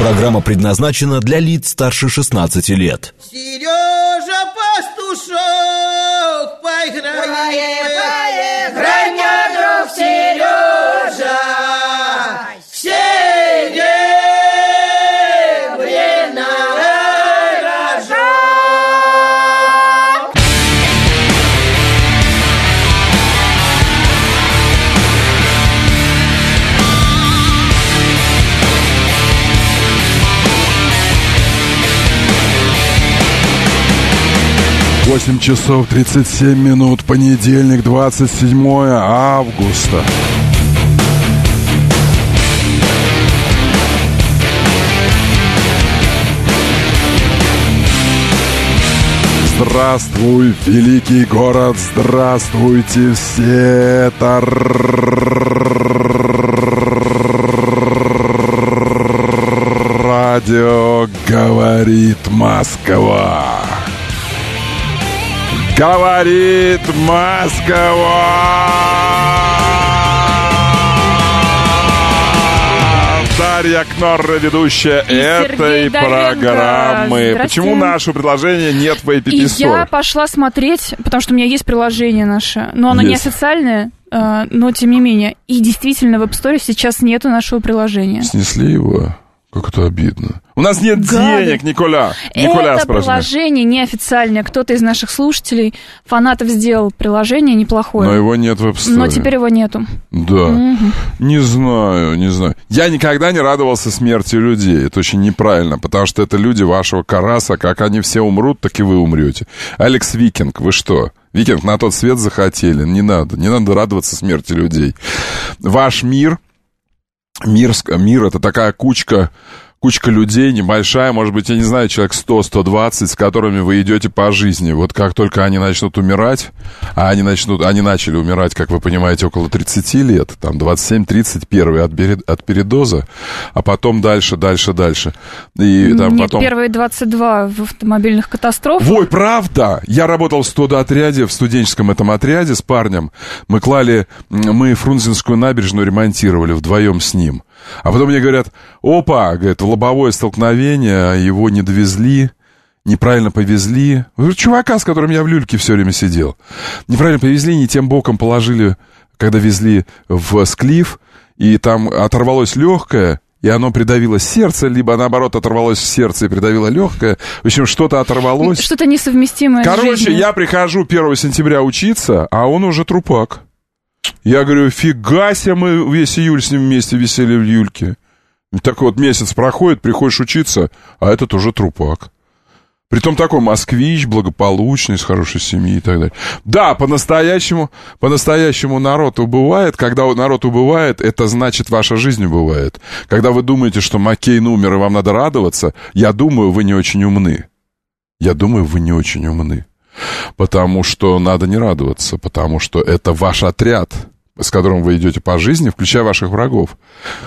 Программа предназначена для лиц старше 16 лет. Сережа Пастушок, поиграй, мне, друг Сережа, серебряный рожок. Восемь часов 37 минут, понедельник, 27 августа. Здравствуй, великий город, здравствуйте все, это радио говорит Москва. Говорит Москва. Дарья Кнорр, ведущая этой программы. Почему наше предложение нет в App Store? Я пошла смотреть, потому что у меня есть приложение наше, но оно не официальное, но тем не менее. И действительно в App Store сейчас нету нашего приложения. Снесли его? Как это обидно. У нас нет денег, Николя. Это приложение неофициальное. Кто-то из наших слушателей, фанатов, сделал приложение неплохое. Но его нет в App Store. Но теперь его нету. Да. Не знаю. Я никогда не радовался смерти людей. Это очень неправильно, потому что это люди вашего караса. Как они все умрут, так и вы умрете. Алекс Викинг, вы что? Викинг, на тот свет захотели. Не надо радоваться смерти людей. Ваш мир это такая кучка людей, небольшая, может быть, я не знаю, человек 100-120, с которыми вы идете по жизни. Вот как только они начнут умирать, они начали умирать, как вы понимаете, около 30 лет, там 27-30 первые от передоза, а потом дальше. И там потом... Первые 22 в автомобильных катастрофах. Ой, правда! Я работал в студотряде, в студенческом этом отряде с парнем. Мы Фрунзенскую набережную ремонтировали вдвоем с ним. А потом мне говорят, говорит, лобовое столкновение, его не довезли, неправильно повезли. Чувака, с которым я в люльке все время сидел. Неправильно повезли, не тем боком положили, когда везли в Склиф, и там оторвалось легкое, и оно придавило сердце, либо наоборот оторвалось сердце и придавило легкое. В общем, что-то оторвалось. Что-то несовместимое с жизнью. Я прихожу 1 сентября учиться, а он уже трупак. Я говорю, фига себе, мы весь июль с ним вместе висели в люльке. Так вот, месяц проходит, приходишь учиться, а этот уже трупак. Притом такой москвич, благополучный, из хорошей семьи и так далее. Да, по-настоящему народ убывает. Когда народ убывает, это значит, ваша жизнь убывает. Когда вы думаете, что Маккейн умер и вам надо радоваться, я думаю, вы не очень умны. Потому что надо не радоваться, потому что это ваш отряд, с которым вы идете по жизни, включая ваших врагов.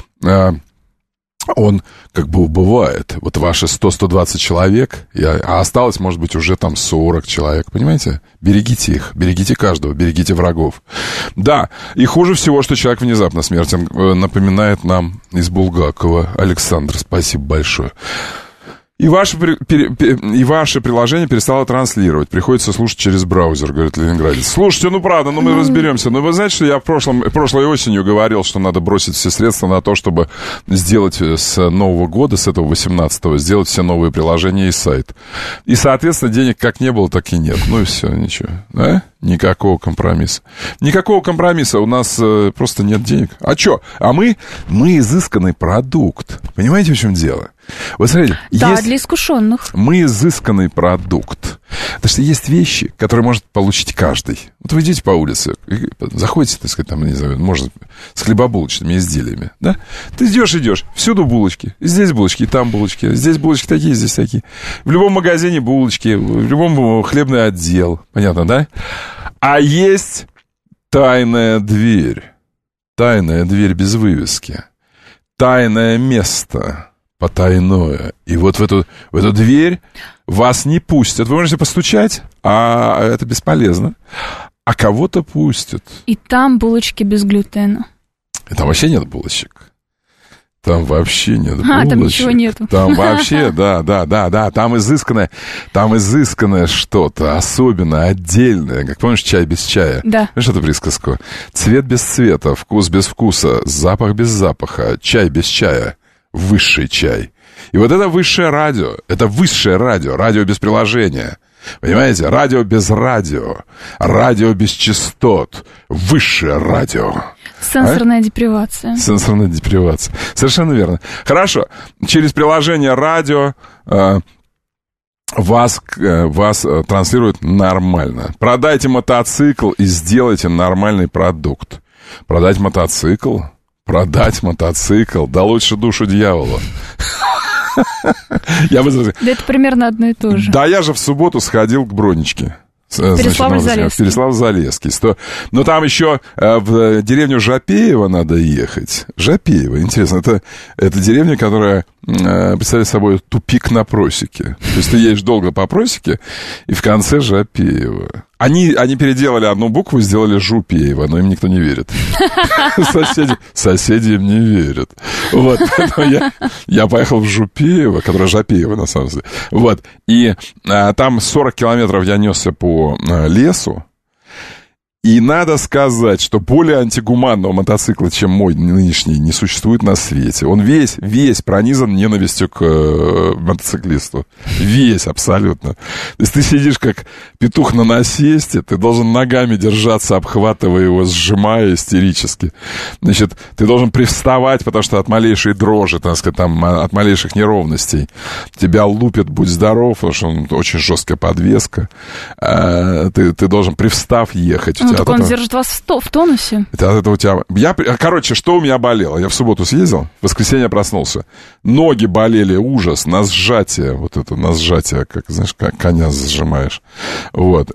Он как бы убывает. Вот ваши 100-120 человек, а осталось, может быть, уже там 40 человек, понимаете? Берегите их, берегите каждого, берегите врагов. Да, и хуже всего, что человек внезапно смертен, напоминает нам из Булгакова. Александр, спасибо большое. И ваше приложение перестало транслировать. Приходится слушать через браузер, говорит Ленинградец. Слушайте, правда, мы разберемся. Но вы знаете, что я прошлой осенью говорил, что надо бросить все средства на то, чтобы сделать с Нового года, с этого 18-го, сделать все новые приложения и сайт. И, соответственно, денег как не было, так и нет. Ну и все, ничего. Да? Никакого компромисса. У нас просто нет денег. А что? А мы изысканный продукт. Понимаете, в чем дело? Вот смотрите, да, для искушенных. Мы изысканный продукт. Потому что есть вещи, которые может получить каждый. Вот вы идете по улице, заходите, так сказать, там, не знаю, может, с хлебобулочными изделиями, да? Ты идешь, всюду булочки. Здесь булочки, и там булочки. Здесь булочки такие, здесь такие. В любом магазине булочки, в любом хлебный отдел. Понятно, да? А есть тайная дверь. Тайная дверь без вывески. Тайное место. Потайное. И вот в эту дверь вас не пустят. Вы можете постучать, а это бесполезно. А кого-то пустят. И там булочки без глютена. И там вообще нет булочек. Там вообще нет булочек. Там ничего нету. Там вообще, да, там изысканное что-то, особенно, отдельное. Как помнишь, чай без чая? Да. Знаешь эту присказку? Цвет без цвета, вкус без вкуса, запах без запаха, чай без чая, высший чай. И вот это высшее радио, это высшее радио без приложения. Понимаете? Радио без радио без частот, высшее радио. Сенсорная депривация. Сенсорная депривация. Совершенно верно. Хорошо. Через приложение радио вас транслируют нормально. Продайте мотоцикл и сделайте нормальный продукт. Продать мотоцикл, да лучше душу дьяволу. Да это примерно одно и то же. Да, я же в субботу сходил к Броничке. Переславль-Залесский. Но там еще в деревню Жапеево надо ехать. Жапеево, интересно, это деревня, которая представляет собой тупик на просеке. То есть ты едешь долго по просеке, и в конце Жапеево. Они переделали одну букву, сделали Жупеево, но им никто не верит. Соседи им не верят. Вот, поэтому я поехал в Жупеево, которое Жапеево, на самом деле. Вот, и там 40 километров я несся по лесу. И надо сказать, что более антигуманного мотоцикла, чем мой нынешний, не существует на свете. Он весь пронизан ненавистью к мотоциклисту. Весь, абсолютно. То есть ты сидишь как петух на насесте, ты должен ногами держаться, обхватывая его, сжимая истерически. Значит, ты должен привставать, потому что от малейшей дрожи, так сказать, там, от малейших неровностей тебя лупит, будь здоров, потому что очень жесткая подвеска. Ты должен, привстав, ехать. Ну, так он держит вас в тонусе. Это у тебя... Короче, что у меня болело? Я в субботу съездил, в воскресенье проснулся. Ноги болели, ужас, на сжатие. Вот это, на сжатие, как, знаешь, как коня сжимаешь. Вот.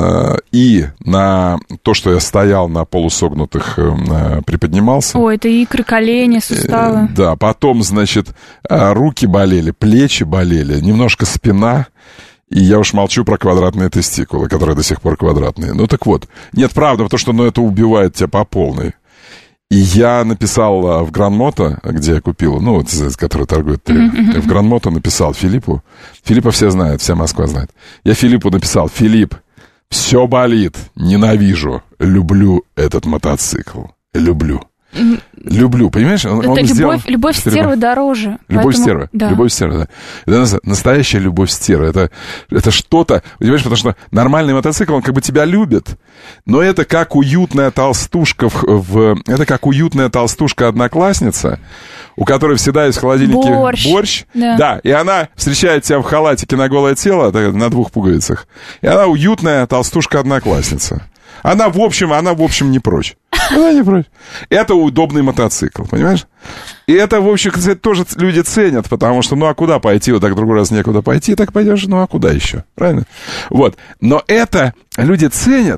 И на то, что я стоял на полусогнутых, приподнимался. Ой, это икры, колени, суставы. Да, потом, значит, руки болели, плечи болели, немножко спина. И я уж молчу про квадратные тестикулы, которые до сих пор квадратные. Ну так вот, нет, правда, потому что это убивает тебя по полной. И я написал в Гран-Мото, где я купил, который торгует в Гран-Мото написал Филиппу. Филиппа все знают, вся Москва знает. Я Филиппу написал: Филипп, все болит, ненавижу, люблю этот мотоцикл, люблю, понимаешь? Любовь стервы дороже. Любовь стервы, да. Любовь стервы, да. Это настоящая любовь стервы. Это что-то, понимаешь, потому что нормальный мотоцикл, он как бы тебя любит, но это как уютная толстушка это как уютная толстушка-одноклассница, у которой всегда есть в холодильнике борщ. Да, и она встречает тебя в халатике на голое тело, на 2 пуговицах, и она уютная толстушка-одноклассница. Она, в общем, не прочь. Она не прочь. Это удобный мотоцикл, понимаешь? И это, в общем, кстати, тоже люди ценят, потому что, а куда пойти? Вот так другой раз некуда пойти, так пойдешь, а куда еще? Правильно? Вот. Но это люди ценят,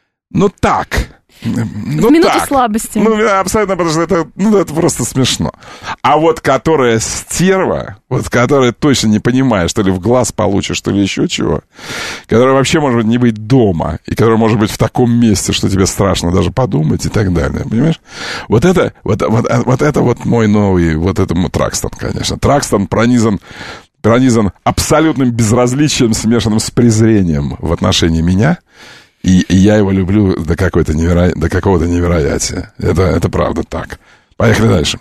так. В минуте слабости. Абсолютно, потому что это просто смешно. А вот которая стерва, которая точно не понимает, что ли в глаз получишь, что ли еще чего, которая вообще может не быть дома, и которая может быть в таком месте, что тебе страшно даже подумать и так далее, понимаешь? Вот это мой новый, этому Тракстон, конечно. Тракстон пронизан абсолютным безразличием, смешанным с презрением в отношении меня. И я его люблю до какого-то невероятия. Это правда так. Поехали дальше.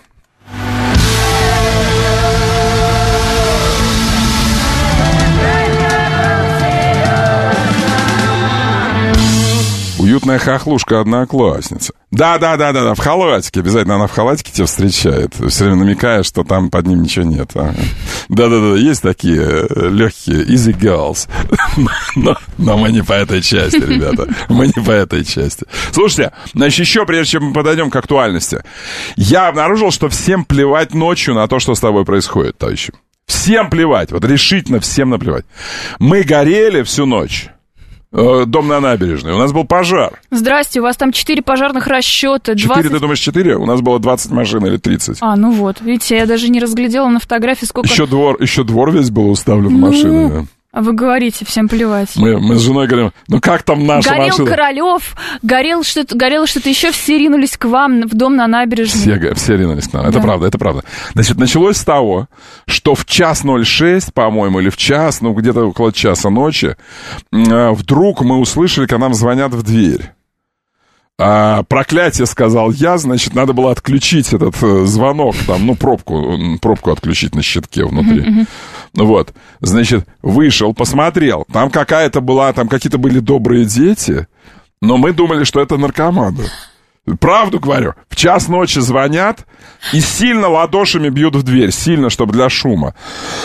Уютная хохлушка-одноклассница. Да, в халатике. Обязательно она в халатике тебя встречает. Все время намекая, что там под ним ничего нет. Да, есть такие легкие easy girls. Но мы не по этой части, ребята. Мы не по этой части. Слушайте, значит, еще прежде чем мы подойдем к актуальности. Я обнаружил, что всем плевать ночью на то, что с тобой происходит, товарищи. Всем плевать. Решительно всем наплевать. Мы горели всю ночь. Дом на набережной. У нас был пожар. Здрасте, у вас там 4 пожарных расчета. 4, ты думаешь, 4? У нас было 20 машин или 30. Видите, я даже не разглядела на фотографии, сколько... Еще двор весь был уставлен машинами. А вы говорите, всем плевать. Мы с женой говорим, ну как там наша горел машина? Королёв, горело что-то еще, все ринулись к вам в дом на набережной. Все ринулись к нам, Да. это правда. Значит, началось с того, что в 1:06, по-моему, или в час, ну где-то около часа ночи, вдруг мы услышали, когда нам звонят в дверь. Проклятие, сказал я, значит, надо было отключить этот звонок, там, ну, пробку отключить на щитке внутри. Вот, значит, вышел, посмотрел, там какая-то была, там какие-то были добрые дети, но мы думали, что это наркоманы. Правду говорю, в 1:00 ночи звонят и сильно ладошами бьют в дверь, сильно, чтобы для шума.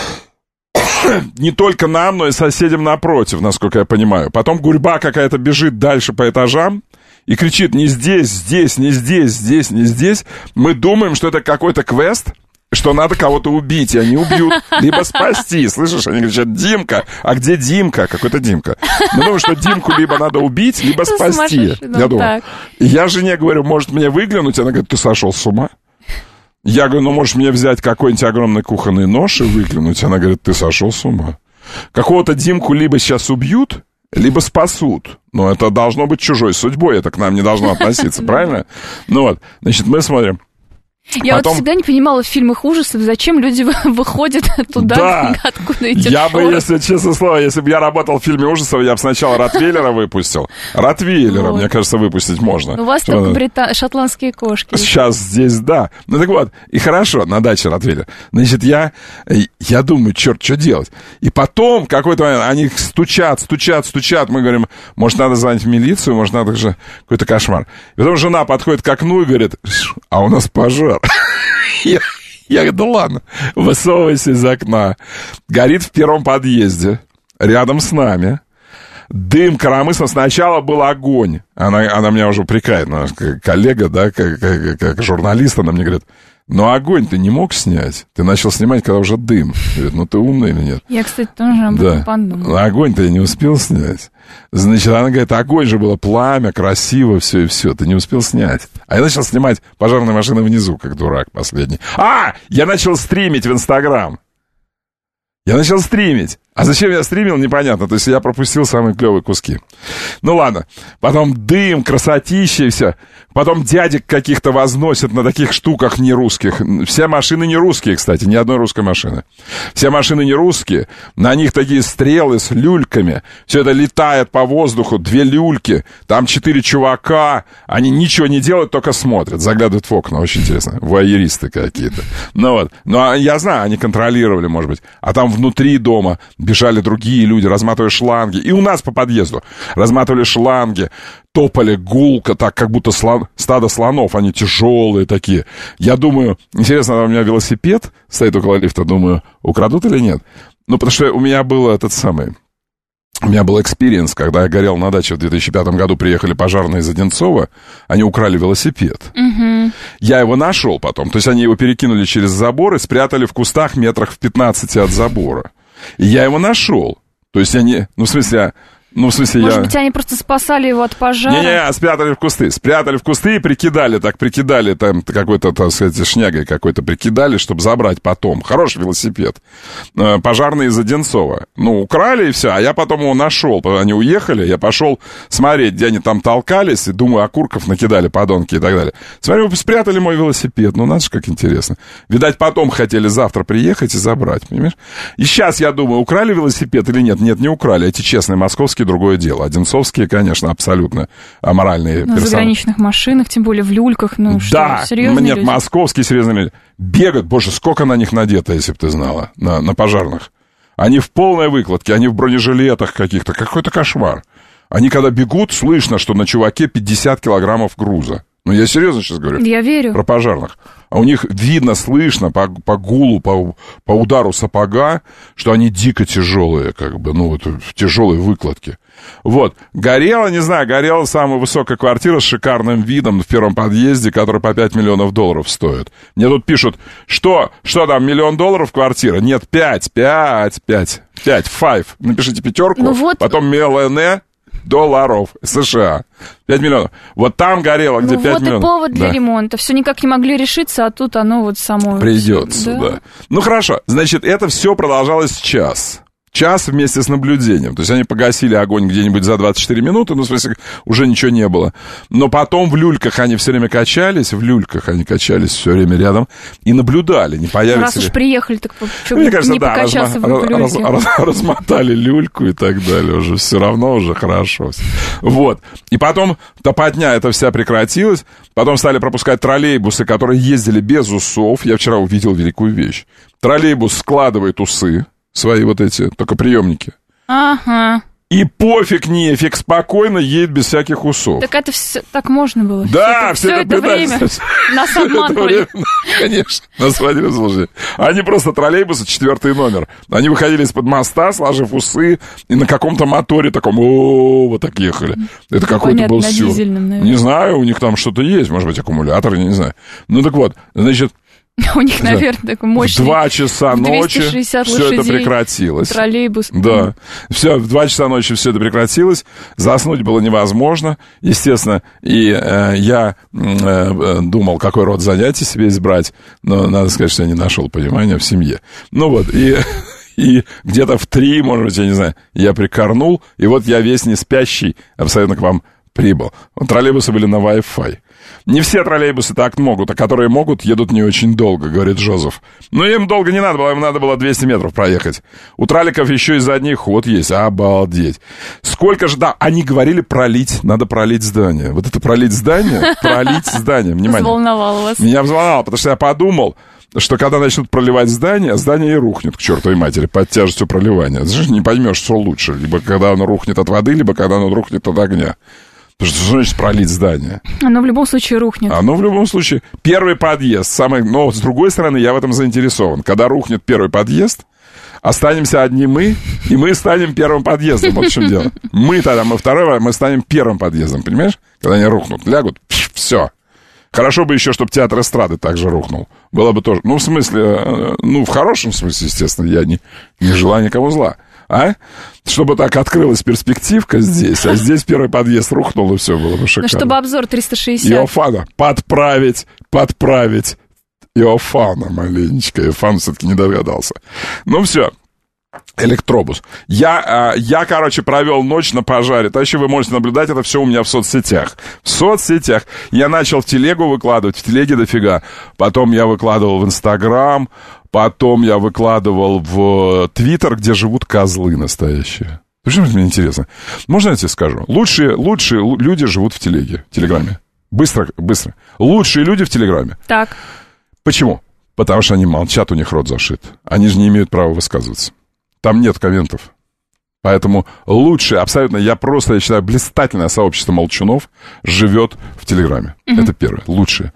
Не только нам, но и соседям напротив, насколько я понимаю. Потом гурьба какая-то бежит дальше по этажам и кричит: не здесь, здесь, не здесь, здесь, не здесь. Мы думаем, что это какой-то квест, что надо кого-то убить, и они убьют, либо спасти. Слышишь, они кричат: Димка, а где Димка? Какой-то Димка. Мы думаем, что Димку либо надо убить, либо спасти. Я думаю. И я жене говорю: может мне выглянуть? Она говорит: ты сошел с ума? Я говорю: ну, можешь мне взять какой-нибудь огромный кухонный нож и выглянуть? Она говорит: ты сошел с ума. Какого-то Димку либо сейчас убьют, либо спасут. Но это должно быть чужой судьбой, это к нам не должно относиться, правильно? Ну вот, значит, мы смотрим. Я вот всегда не понимала в фильмах ужасов, зачем люди выходят туда, да. Откуда идет Я шорох. бы, если честное слово, если бы я работал в фильме ужасов, я бы сначала Ротвейлера выпустил. Ротвейлера, мне кажется, выпустить можно. У вас только шотландские кошки. Сейчас здесь, да. Ну так вот, и хорошо, на даче Ротвейлер. Значит, я думаю, черт, что делать? И потом, какой-то момент, они стучат. Мы говорим: может, надо звонить в милицию, может, надо же какой-то кошмар. И потом жена подходит к окну и говорит: а у нас пожар. Я говорю: да ладно, высовывайся из окна. Горит в первом подъезде, рядом с нами. Дым коромыслом. Сначала был огонь. Она меня уже упрекает, как коллега, да, как журналист, она мне говорит: но огонь ты не мог снять. Ты начал снимать, когда уже дым. Говорит: ну ты умный или нет? Я, кстати, тоже об этом подумала. Огонь-то я не успел снять. Значит, она говорит: огонь же было, пламя, красиво, все и все. Ты не успел снять. А я начал снимать пожарные машины внизу, как дурак последний. Я начал стримить в Инстаграм. А зачем я стримил, непонятно. То есть я пропустил самые клевые куски. Ну ладно. Потом дым, красотища и все. Потом дядек каких-то возносят на таких штуках нерусских. Все машины не русские, кстати, ни одной русской машины. Все машины не русские. На них такие стрелы с люльками. Все это летает по воздуху. 2 люльки. Там 4 чувака. Они ничего не делают, только смотрят. Заглядывают в окна. Очень интересно. Вуайеристы какие-то. Ну вот. Ну, я знаю, они контролировали, может быть. А там внутри дома бежали другие люди, разматывая шланги. И у нас по подъезду разматывали шланги, топали гулко, так, как будто стадо слонов. Они тяжелые такие. Я думаю, интересно, у меня велосипед стоит около лифта. Думаю, украдут или нет? Ну, потому что у меня был У меня был экспириенс, когда я горел на даче в 2005 году, приехали пожарные из Одинцова, они украли велосипед. Угу. Я его нашел потом, то есть они его перекинули через забор и спрятали в кустах метрах в 15 от забора. И я его нашел. То есть они, Может быть, они просто спасали его от пожара? Не-не, спрятали в кусты и прикидали, там какой-то, так сказать, шнягой какой-то прикидали, чтобы забрать потом. Хороший велосипед. Пожарные из Одинцова. Украли и все, а я потом его нашел. Они уехали, я пошел смотреть, где они там толкались, и думаю, окурков накидали, подонки и так далее. Смотрю, спрятали мой велосипед, надо же, как интересно. Видать, потом хотели завтра приехать и забрать, понимаешь? И сейчас я думаю, украли велосипед или нет? Нет, не украли, эти честные московские другое дело. Одинцовские, конечно, абсолютно аморальные персонажи. На заграничных машинах, тем более в люльках, да, серьезные нет, люди? московские серьезные люди. Бегают, боже, сколько на них надето, если бы ты знала, на пожарных. Они в полной выкладке, они в бронежилетах каких-то, какой-то кошмар. Они когда бегут, слышно, что на чуваке 50 килограммов груза. Я серьезно сейчас говорю. Я верю. Про пожарных. А у них видно, слышно по гулу, по удару сапога, что они дико тяжелые, в тяжелой выкладке. Вот. Горела самая высокая квартира с шикарным видом в первом подъезде, которая по $5 миллионов стоит. Мне тут пишут, что там, $1 миллион квартира? Нет, 5. Напишите 5, потом миллионе долларов США. 5 миллионов. Вот там горело, где 5 миллионов. Вот и повод для ремонта. Все никак не могли решиться, а тут оно само... Придется, да. Хорошо. Значит, это все продолжалось час. Час вместе с наблюдением. То есть они погасили огонь где-нибудь за 24 минуты, ну, в смысле, уже ничего не было. Но потом в люльках они все время качались, все время рядом и наблюдали, не появится Раз уж приехали, так мне кажется, не покачаться в люльке. Размотали люльку и так далее, уже все равно уже хорошо. Вот. И потом топотня эта вся прекратилась, потом стали пропускать троллейбусы, которые ездили без усов. Я вчера увидел великую вещь. Троллейбус складывает усы, свои вот эти, только приемники. Ага. И пофиг, нефиг, спокойно едет без всяких усов. Так это все, так можно было. Да, все это время нас обманывали. Конечно, нас сводили в заблуждение. Они просто троллейбусы, 4-й номер. Они выходили из-под моста, сложив усы, и на каком-то моторе таком, вот так ехали. Это какой-то был сюр. Не знаю, у них там что-то есть, может быть, аккумулятор, я не знаю. Ну так вот, значит... У них, наверное, такой мощный. В 2 часа ночи все это прекратилось. Троллейбус. Да. Все, в 2 часа ночи все это прекратилось. Заснуть было невозможно, естественно. И я думал, какой род занятий себе избрать. Но надо сказать, что я не нашел понимания в семье. Ну вот, и где-то в 3, может быть, я не знаю, я прикорнул. И вот я весь не спящий абсолютно к вам прибыл. Троллейбусы были на Wi-Fi. Не все троллейбусы так могут, а которые могут, едут не очень долго, говорит Жозеф. Но им долго не надо было, им надо было 200 метров проехать. У траликов еще и задний ход есть, обалдеть. Сколько же, да, они говорили пролить, надо пролить здание. Вот это пролить здание, внимание. Взволновало вас. Меня взволновало, потому что я подумал, что когда начнут проливать здание и рухнет к чертовой матери под тяжестью проливания. Ты же не поймешь, что лучше, либо когда оно рухнет от воды, либо когда оно рухнет от огня. Что значит пролить здание? Оно в любом случае рухнет. Оно в любом случае. Первый подъезд. Но, с другой стороны, я в этом заинтересован. Когда рухнет первый подъезд, останемся одни мы, и мы станем первым подъездом. Вот в чем дело. Мы второй, мы станем первым подъездом, понимаешь? Когда они рухнут, лягут, все. Хорошо бы еще, чтобы театр эстрады также рухнул. Было бы тоже. Ну, в смысле, в хорошем смысле, естественно, я не желаю никому зла. Чтобы так открылась перспективка здесь, а здесь первый подъезд рухнул, и все было бы шикарно. Ну, чтобы обзор 360. Иофана, подправить Иофана маленечко. Иофан все-таки не догадался. Ну, все. Электробус. Я, короче, провел ночь на пожаре. Товарищи, вы можете наблюдать это все у меня в соцсетях. Я начал в телегу выкладывать, в телеге дофига. Потом я выкладывал в Инстаграм. Потом я выкладывал в Твиттер, где живут козлы настоящие. Почему это мне интересно? Можно я тебе скажу? Лучшие люди живут в Телеграме. Быстро. Лучшие люди в Телеграме. Так. Почему? Потому что они молчат, у них рот зашит. Они же не имеют права высказываться. Там нет комментов. Поэтому лучшее, абсолютно, я считаю, блистательное сообщество молчунов живет в Телеграме. Это первое, лучшее.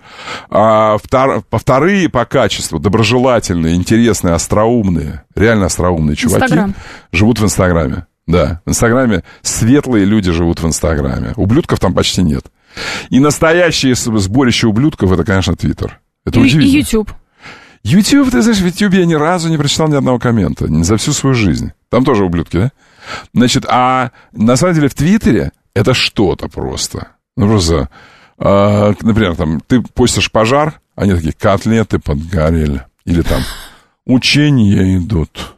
Вторые по качеству, доброжелательные, интересные, остроумные, реально остроумные чуваки живут в Инстаграме. Да, в Инстаграме светлые люди живут в Инстаграме. Ублюдков там почти нет. И настоящее сборище ублюдков, это, конечно, Твиттер. Это удивительно. И YouTube. YouTube, ты знаешь, в YouTube я ни разу не прочитал ни одного коммента. За всю свою жизнь. Там тоже ублюдки, да? Значит, а на самом деле в Твиттере это что-то просто. Ну, просто, например, там, ты постишь пожар, они такие, котлеты подгорели. Или там, учения идут.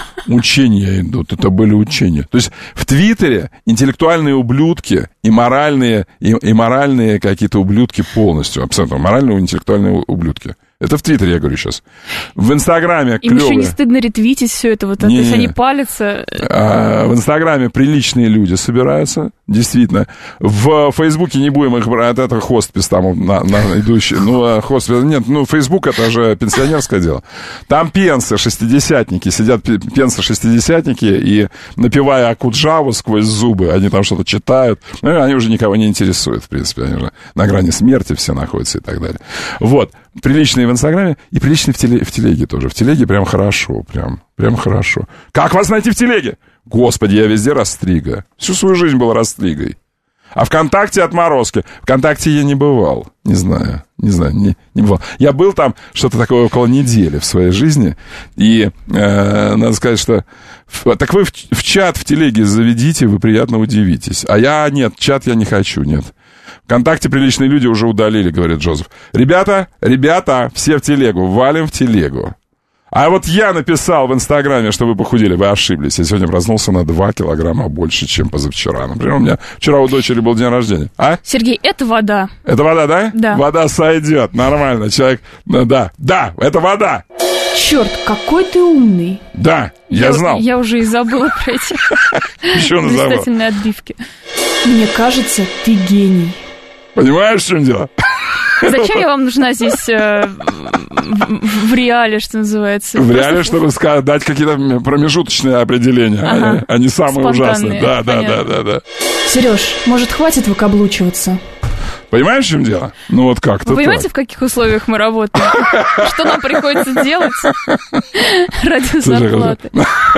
Это были учения. То есть в Твиттере интеллектуальные ублюдки и моральные какие-то ублюдки полностью. Абсолютно. Моральные интеллектуальные ублюдки. Это в Твиттере, я говорю сейчас. В Инстаграме клевые. Им еще не стыдно ретвитить все это. То есть они палятся. В Инстаграме приличные люди собираются, действительно. В Фейсбуке не будем их брать. Это хоспис там идущий. Хоспис. Нет, Фейсбук это же пенсионерское дело. Там шестидесятники. Сидят шестидесятники и, напевая Акуджаву сквозь зубы, они там что-то читают. Они уже никого не интересуют, в принципе. Они же на грани смерти все находятся и так далее. Вот. Приличные в Инстаграме и приличные в телеге тоже. В телеге прям хорошо, прям хорошо. Как вас найти в телеге? Господи, я везде растрига. Всю свою жизнь был растригой. А ВКонтакте отморозки. ВКонтакте я не бывал. Не знаю, не бывал. Я был там что-то такое около недели в своей жизни. И надо сказать, что... Так вы в чат в телеге заведите, вы приятно удивитесь. А чат я не хочу, нет. ВКонтакте приличные люди уже удалили, говорит Джозеф. Ребята, все в телегу, валим в телегу. А вот я написал в Инстаграме, что вы похудели, вы ошиблись. Я сегодня проснулся на 2 килограмма больше, чем позавчера. Например, у меня вчера у дочери был день рождения. А? Сергей, это вода. Это вода, да? Да. Вода сойдет, нормально. Человек, да, это вода. Черт, какой ты умный. Да, я знал. Я уже и забыла про эти блистательные отбивки. Мне кажется, ты гений. Понимаешь, в чем дело? Зачем я вам нужна здесь в реале, что называется? В реале, чтобы дать какие-то промежуточные определения, а не самые ужасные. Да. Сереж, может, хватит выкаблучиваться? Понимаешь, в чем дело? Ну вот как-то. Вы понимаете, в каких условиях мы работаем? Что нам приходится делать ради зарплаты?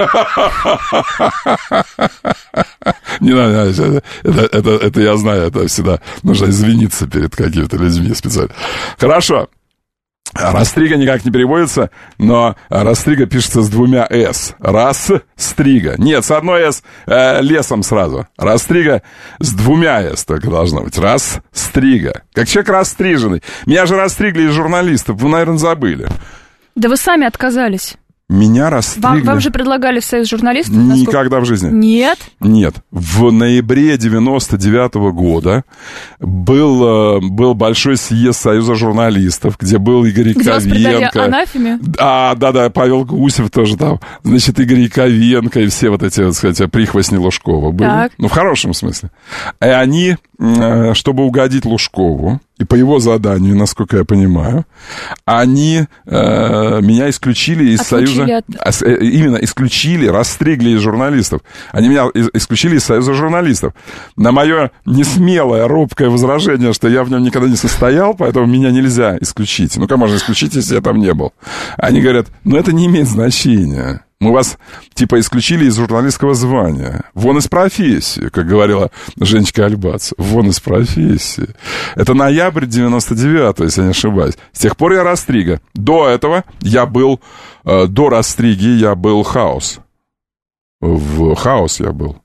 Не надо, это я знаю, это всегда нужно извиниться перед какими-то людьми специально. Хорошо. Растрига никак не переводится, но растрига пишется с 2 «с». Растрига. Нет, с одной «с» лесом сразу. Растрига с 2 «с» только должно быть. Растрига. Как человек растриженный. Меня же растригли из журналистов, вы, наверное, забыли. Да вы сами отказались. Меня растригли. Вам же предлагали в Союз журналистов? Никогда в жизни. Нет? Нет. В ноябре 99-го года был большой съезд Союза журналистов, где был Игорь Яковенко. Где вас предали анафеме? Да, Павел Гусев тоже там. Значит, Игорь Яковенко и все вот эти, так сказать, прихвостни Лужкова были. Так. Ну, в хорошем смысле. И они, чтобы угодить Лужкову, и по его заданию, насколько я понимаю, они меня исключили из Союза... Именно исключили, растригли из журналистов. Они меня исключили из Союза журналистов. На мое несмелое, робкое возражение, что я в нем никогда не состоял, поэтому меня нельзя исключить. Ну, как можно исключить, если я там не был? Они говорят, это не имеет значения. Мы вас, исключили из журналистского звания. Вон из профессии, как говорила Женечка Альбац. Вон из профессии. Это ноябрь 99-го, если я не ошибаюсь. С тех пор я растрига. До этого до растриги я был хаос. В хаос я был.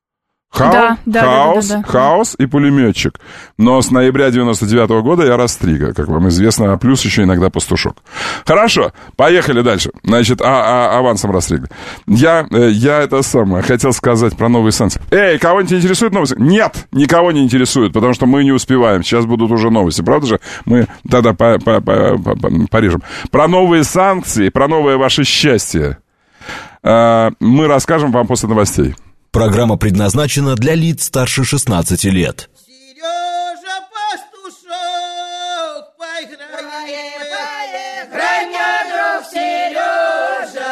Хаос и пулеметчик. Но с ноября 99-го года я растрига, как вам известно, а плюс еще иногда пастушок. Хорошо, поехали дальше. Значит, авансом растригли. Я это самое хотел сказать про новые санкции. Эй, кого-нибудь интересует новости? Нет, никого не интересует, потому что мы не успеваем. Сейчас будут уже новости, правда же? Мы тогда порежем. Про новые санкции, про новое ваше счастье мы расскажем вам после новостей. Программа предназначена для лиц старше 16 лет. Сережа пастушок, поиграй, граня дров, Сережа,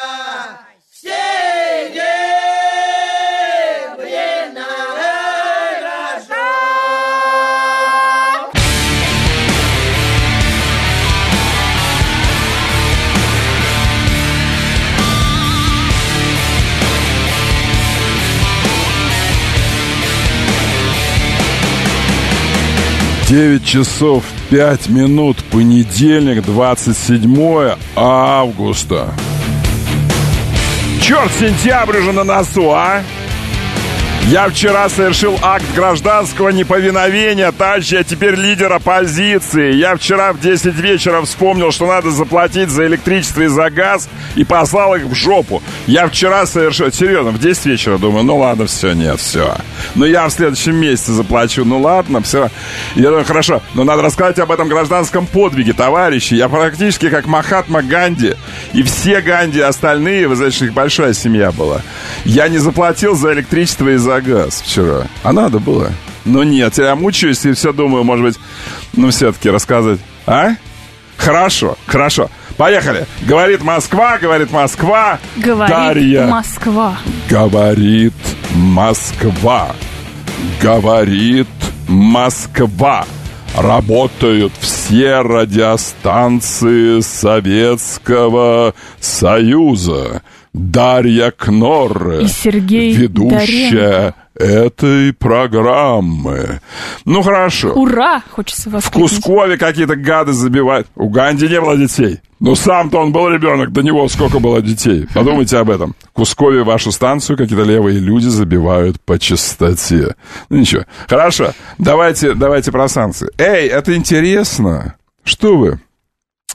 все дебри нарожок. Девять часов 5 минут, понедельник, 27 августа. Черт, сентябрь уже на носу, а? Я вчера совершил акт гражданского неповиновения, товарищи, я теперь лидер оппозиции. Я вчера в 10 вечера вспомнил, что надо заплатить за электричество и за газ, и послал их в жопу. Я вчера совершил, серьезно, в 10 вечера думаю, ну ладно, все, нет, все. Но я в следующем месяце заплачу, ну ладно, все. Я думаю, хорошо, но надо рассказать об этом гражданском подвиге, товарищи. Я практически как Махатма Ганди, и все Ганди остальные, вы знаете, что их большая семья была. Я не заплатил за электричество и за газ вчера. А надо было. Но нет, я мучаюсь и все думаю, может быть, все-таки рассказать. А? Хорошо. Поехали. Говорит Москва. Говорит Дарья. Москва. Говорит Москва. Говорит Москва. Работают все радиостанции Советского Союза. Дарья Кнорре, и Сергей ведущая этой программы. Ну, хорошо. Ура! Хочется вас. В Кускове какие-то гады забивают. У Ганди не было детей. Но сам-то он был ребенок, до него сколько было детей. Подумайте об этом. В Кускове вашу станцию какие-то левые люди забивают по частоте. Ну, ничего. Хорошо. Давайте про санкции. Эй, это интересно. Что вы?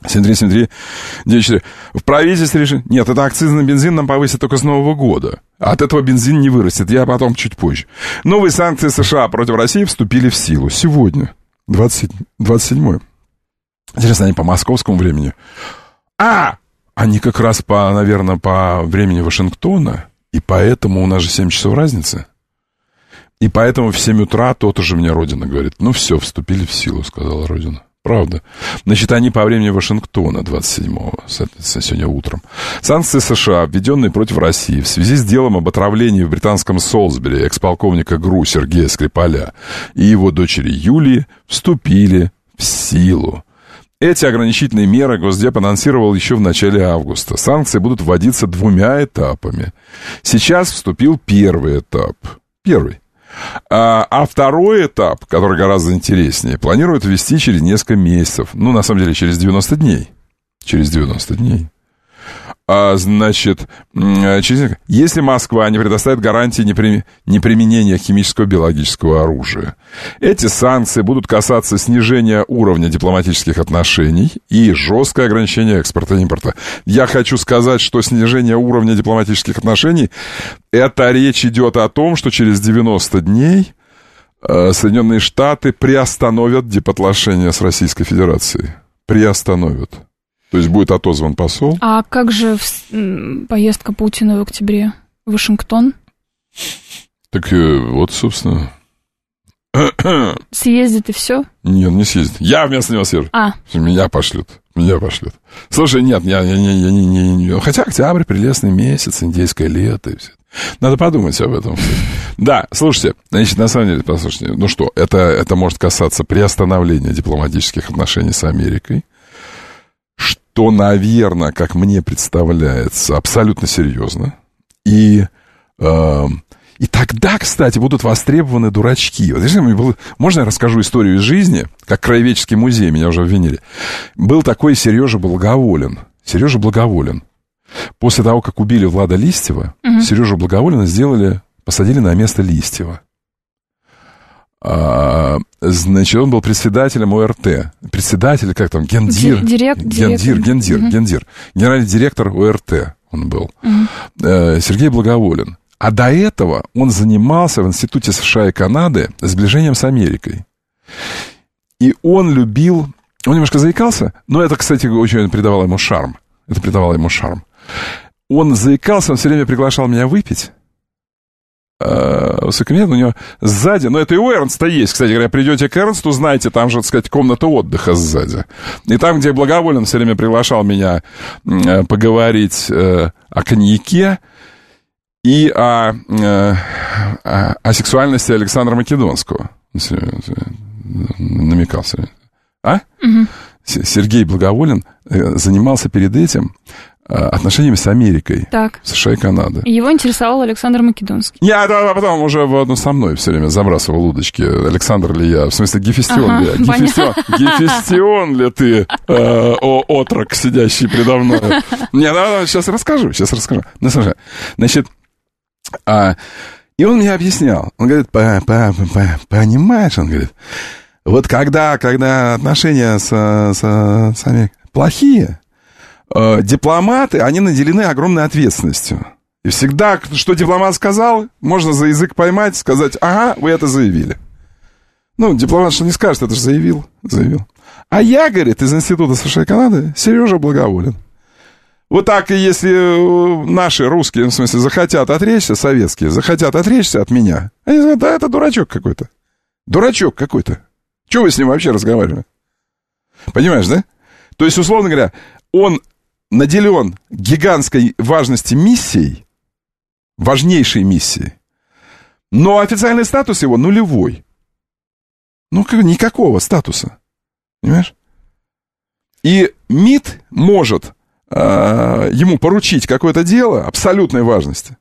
73739. В правительстве решили... Нет, это акцизный бензин нам повысят только с Нового года. От этого бензин не вырастет. Я потом чуть позже. Новые санкции США против России вступили в силу. Сегодня. 27-е. Интересно, они по московскому времени. Они как раз, наверное, по времени Вашингтона. И поэтому у нас же 7 часов разницы. И поэтому в 7 утра то-то же мне Родина говорит. Ну все, вступили в силу, сказала Родина. Правда. Значит, они по времени Вашингтона 27-го, соответственно, сегодня утром. Санкции США, введенные против России в связи с делом об отравлении в британском Солсбери экс-полковника ГРУ Сергея Скрипаля и его дочери Юлии, вступили в силу. Эти ограничительные меры Госдеп анонсировал еще в начале августа. Санкции будут вводиться 2 этапами. Сейчас вступил первый этап. А второй этап, который гораздо интереснее, планируют ввести через несколько месяцев. Ну, на самом деле, через 90 дней. Через 90 дней. Значит, если Москва не предоставит гарантии неприменения химического и биологического оружия, эти санкции будут касаться снижения уровня дипломатических отношений и жесткое ограничение экспорта и импорта. Я хочу сказать, что снижение уровня дипломатических отношений, это речь идет о том, что через 90 дней Соединенные Штаты приостановят дипотношения с Российской Федерацией. Приостановят. То есть будет отозван посол. А как же поездка Путина в октябре в Вашингтон? Так вот, собственно. Съездит и все? Нет, не съездит. Я вместо него съезжу. Меня пошлют. Слушай, нет, я не... Хотя октябрь, прелестный месяц, индейское лето и все. Надо подумать об этом. Да, слушайте, значит, на самом деле, послушайте, ну что, это может касаться приостановления дипломатических отношений с Америкой. Что, наверное, как мне представляется, абсолютно серьезно. И тогда, кстати, будут востребованы дурачки. Вот, можно я расскажу историю из жизни? Как краеведческий музей, меня уже обвинили. Был такой Сережа Благоволин. После того, как убили Влада Листьева, Сережу Благоволина посадили на место Листьева. Значит, он был председателем ОРТ. Председатель, как там, Гендир. Генеральный директор ОРТ он был. Сергей Благоволин. А до этого он занимался в Институте США и Канады сближением с Америкой. И он немножко заикался, но это, кстати, очень придавало ему шарм. Он заикался, он все время приглашал меня выпить. Высокомерно у него сзади, но это и у Эрнста есть, кстати говоря, придете к Эрнсту, знаете, там же, так сказать, комната отдыха сзади. И там, где Благоволин все время приглашал меня поговорить о коньяке и о сексуальности Александра Македонского. Намекался. Сергей Благоволин занимался перед этим отношениями с Америкой, США и Канадой. Его интересовал Александр Македонский. Я потом уже со мной все время забрасывал удочки. Александр ли я? В смысле, Гефестион ли я? Гефестион ли ты, отрок, сидящий предо мной? Сейчас расскажу. Ну, слушай, значит, и он мне объяснял. Он говорит, понимаешь, он говорит, вот когда отношения с Америкой плохие, дипломаты, они наделены огромной ответственностью. И всегда, что дипломат сказал, можно за язык поймать, сказать, ага, вы это заявили. Ну, дипломат что не скажет, это же заявил. А я, говорит, из Института США и Канады, Сережа Благоволин. Вот так и если наши русские, в смысле, захотят отречься, советские, захотят отречься от меня, они говорят, да, это дурачок какой-то. Чего вы с ним вообще разговаривали? Понимаешь, да? То есть, условно говоря, он наделен гигантской важности миссией, важнейшей миссией, но официальный статус его нулевой. Ну, никакого статуса. Понимаешь? И МИД может ему поручить какое-то дело абсолютной важности,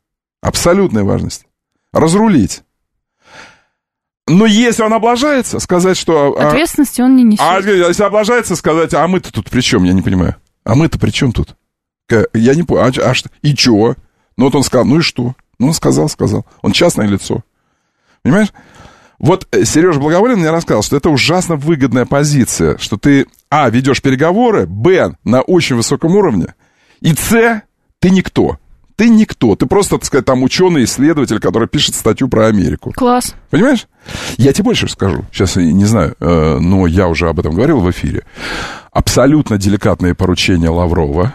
разрулить. Но если он облажается, сказать, что... Ответственности он не несет. А если облажается, сказать, а мы-то тут при чем, я не понимаю. А мы-то при чем тут? Я не понял. И чего? Ну вот он сказал, ну и что? Ну он сказал. Он частное лицо. Понимаешь? Вот Сережа Благоволин мне рассказал, что это ужасно выгодная позиция, что ты А, ведешь переговоры, Б, на очень высоком уровне, и С, ты никто. Ты никто. Ты просто, так сказать, там ученый-исследователь, который пишет статью про Америку. Класс. Понимаешь? Я тебе больше скажу. Сейчас я не знаю, но я уже об этом говорил в эфире. Абсолютно деликатные поручения Лаврова,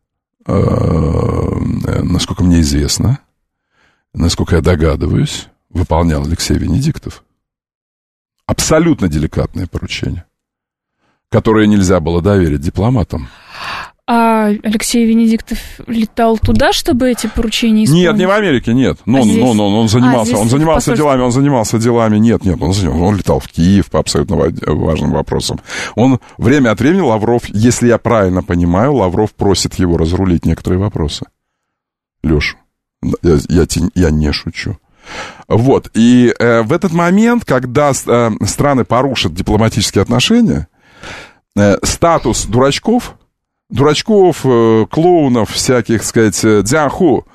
насколько мне известно, насколько я догадываюсь, выполнял Алексей Венедиктов. Абсолютно деликатные поручения, которые нельзя было доверить дипломатам. А Алексей Венедиктов летал туда, чтобы эти поручения исполнить? Нет, не в Америке, нет. Он занимался делами. Нет, он летал в Киев по абсолютно важным вопросам. Он время от времени, Лавров, если я правильно понимаю, Лавров просит его разрулить некоторые вопросы. Леша, я не шучу. Вот, и в этот момент, когда страны порушат дипломатические отношения, статус дурачков, клоунов, всяких, сказать, дзяху,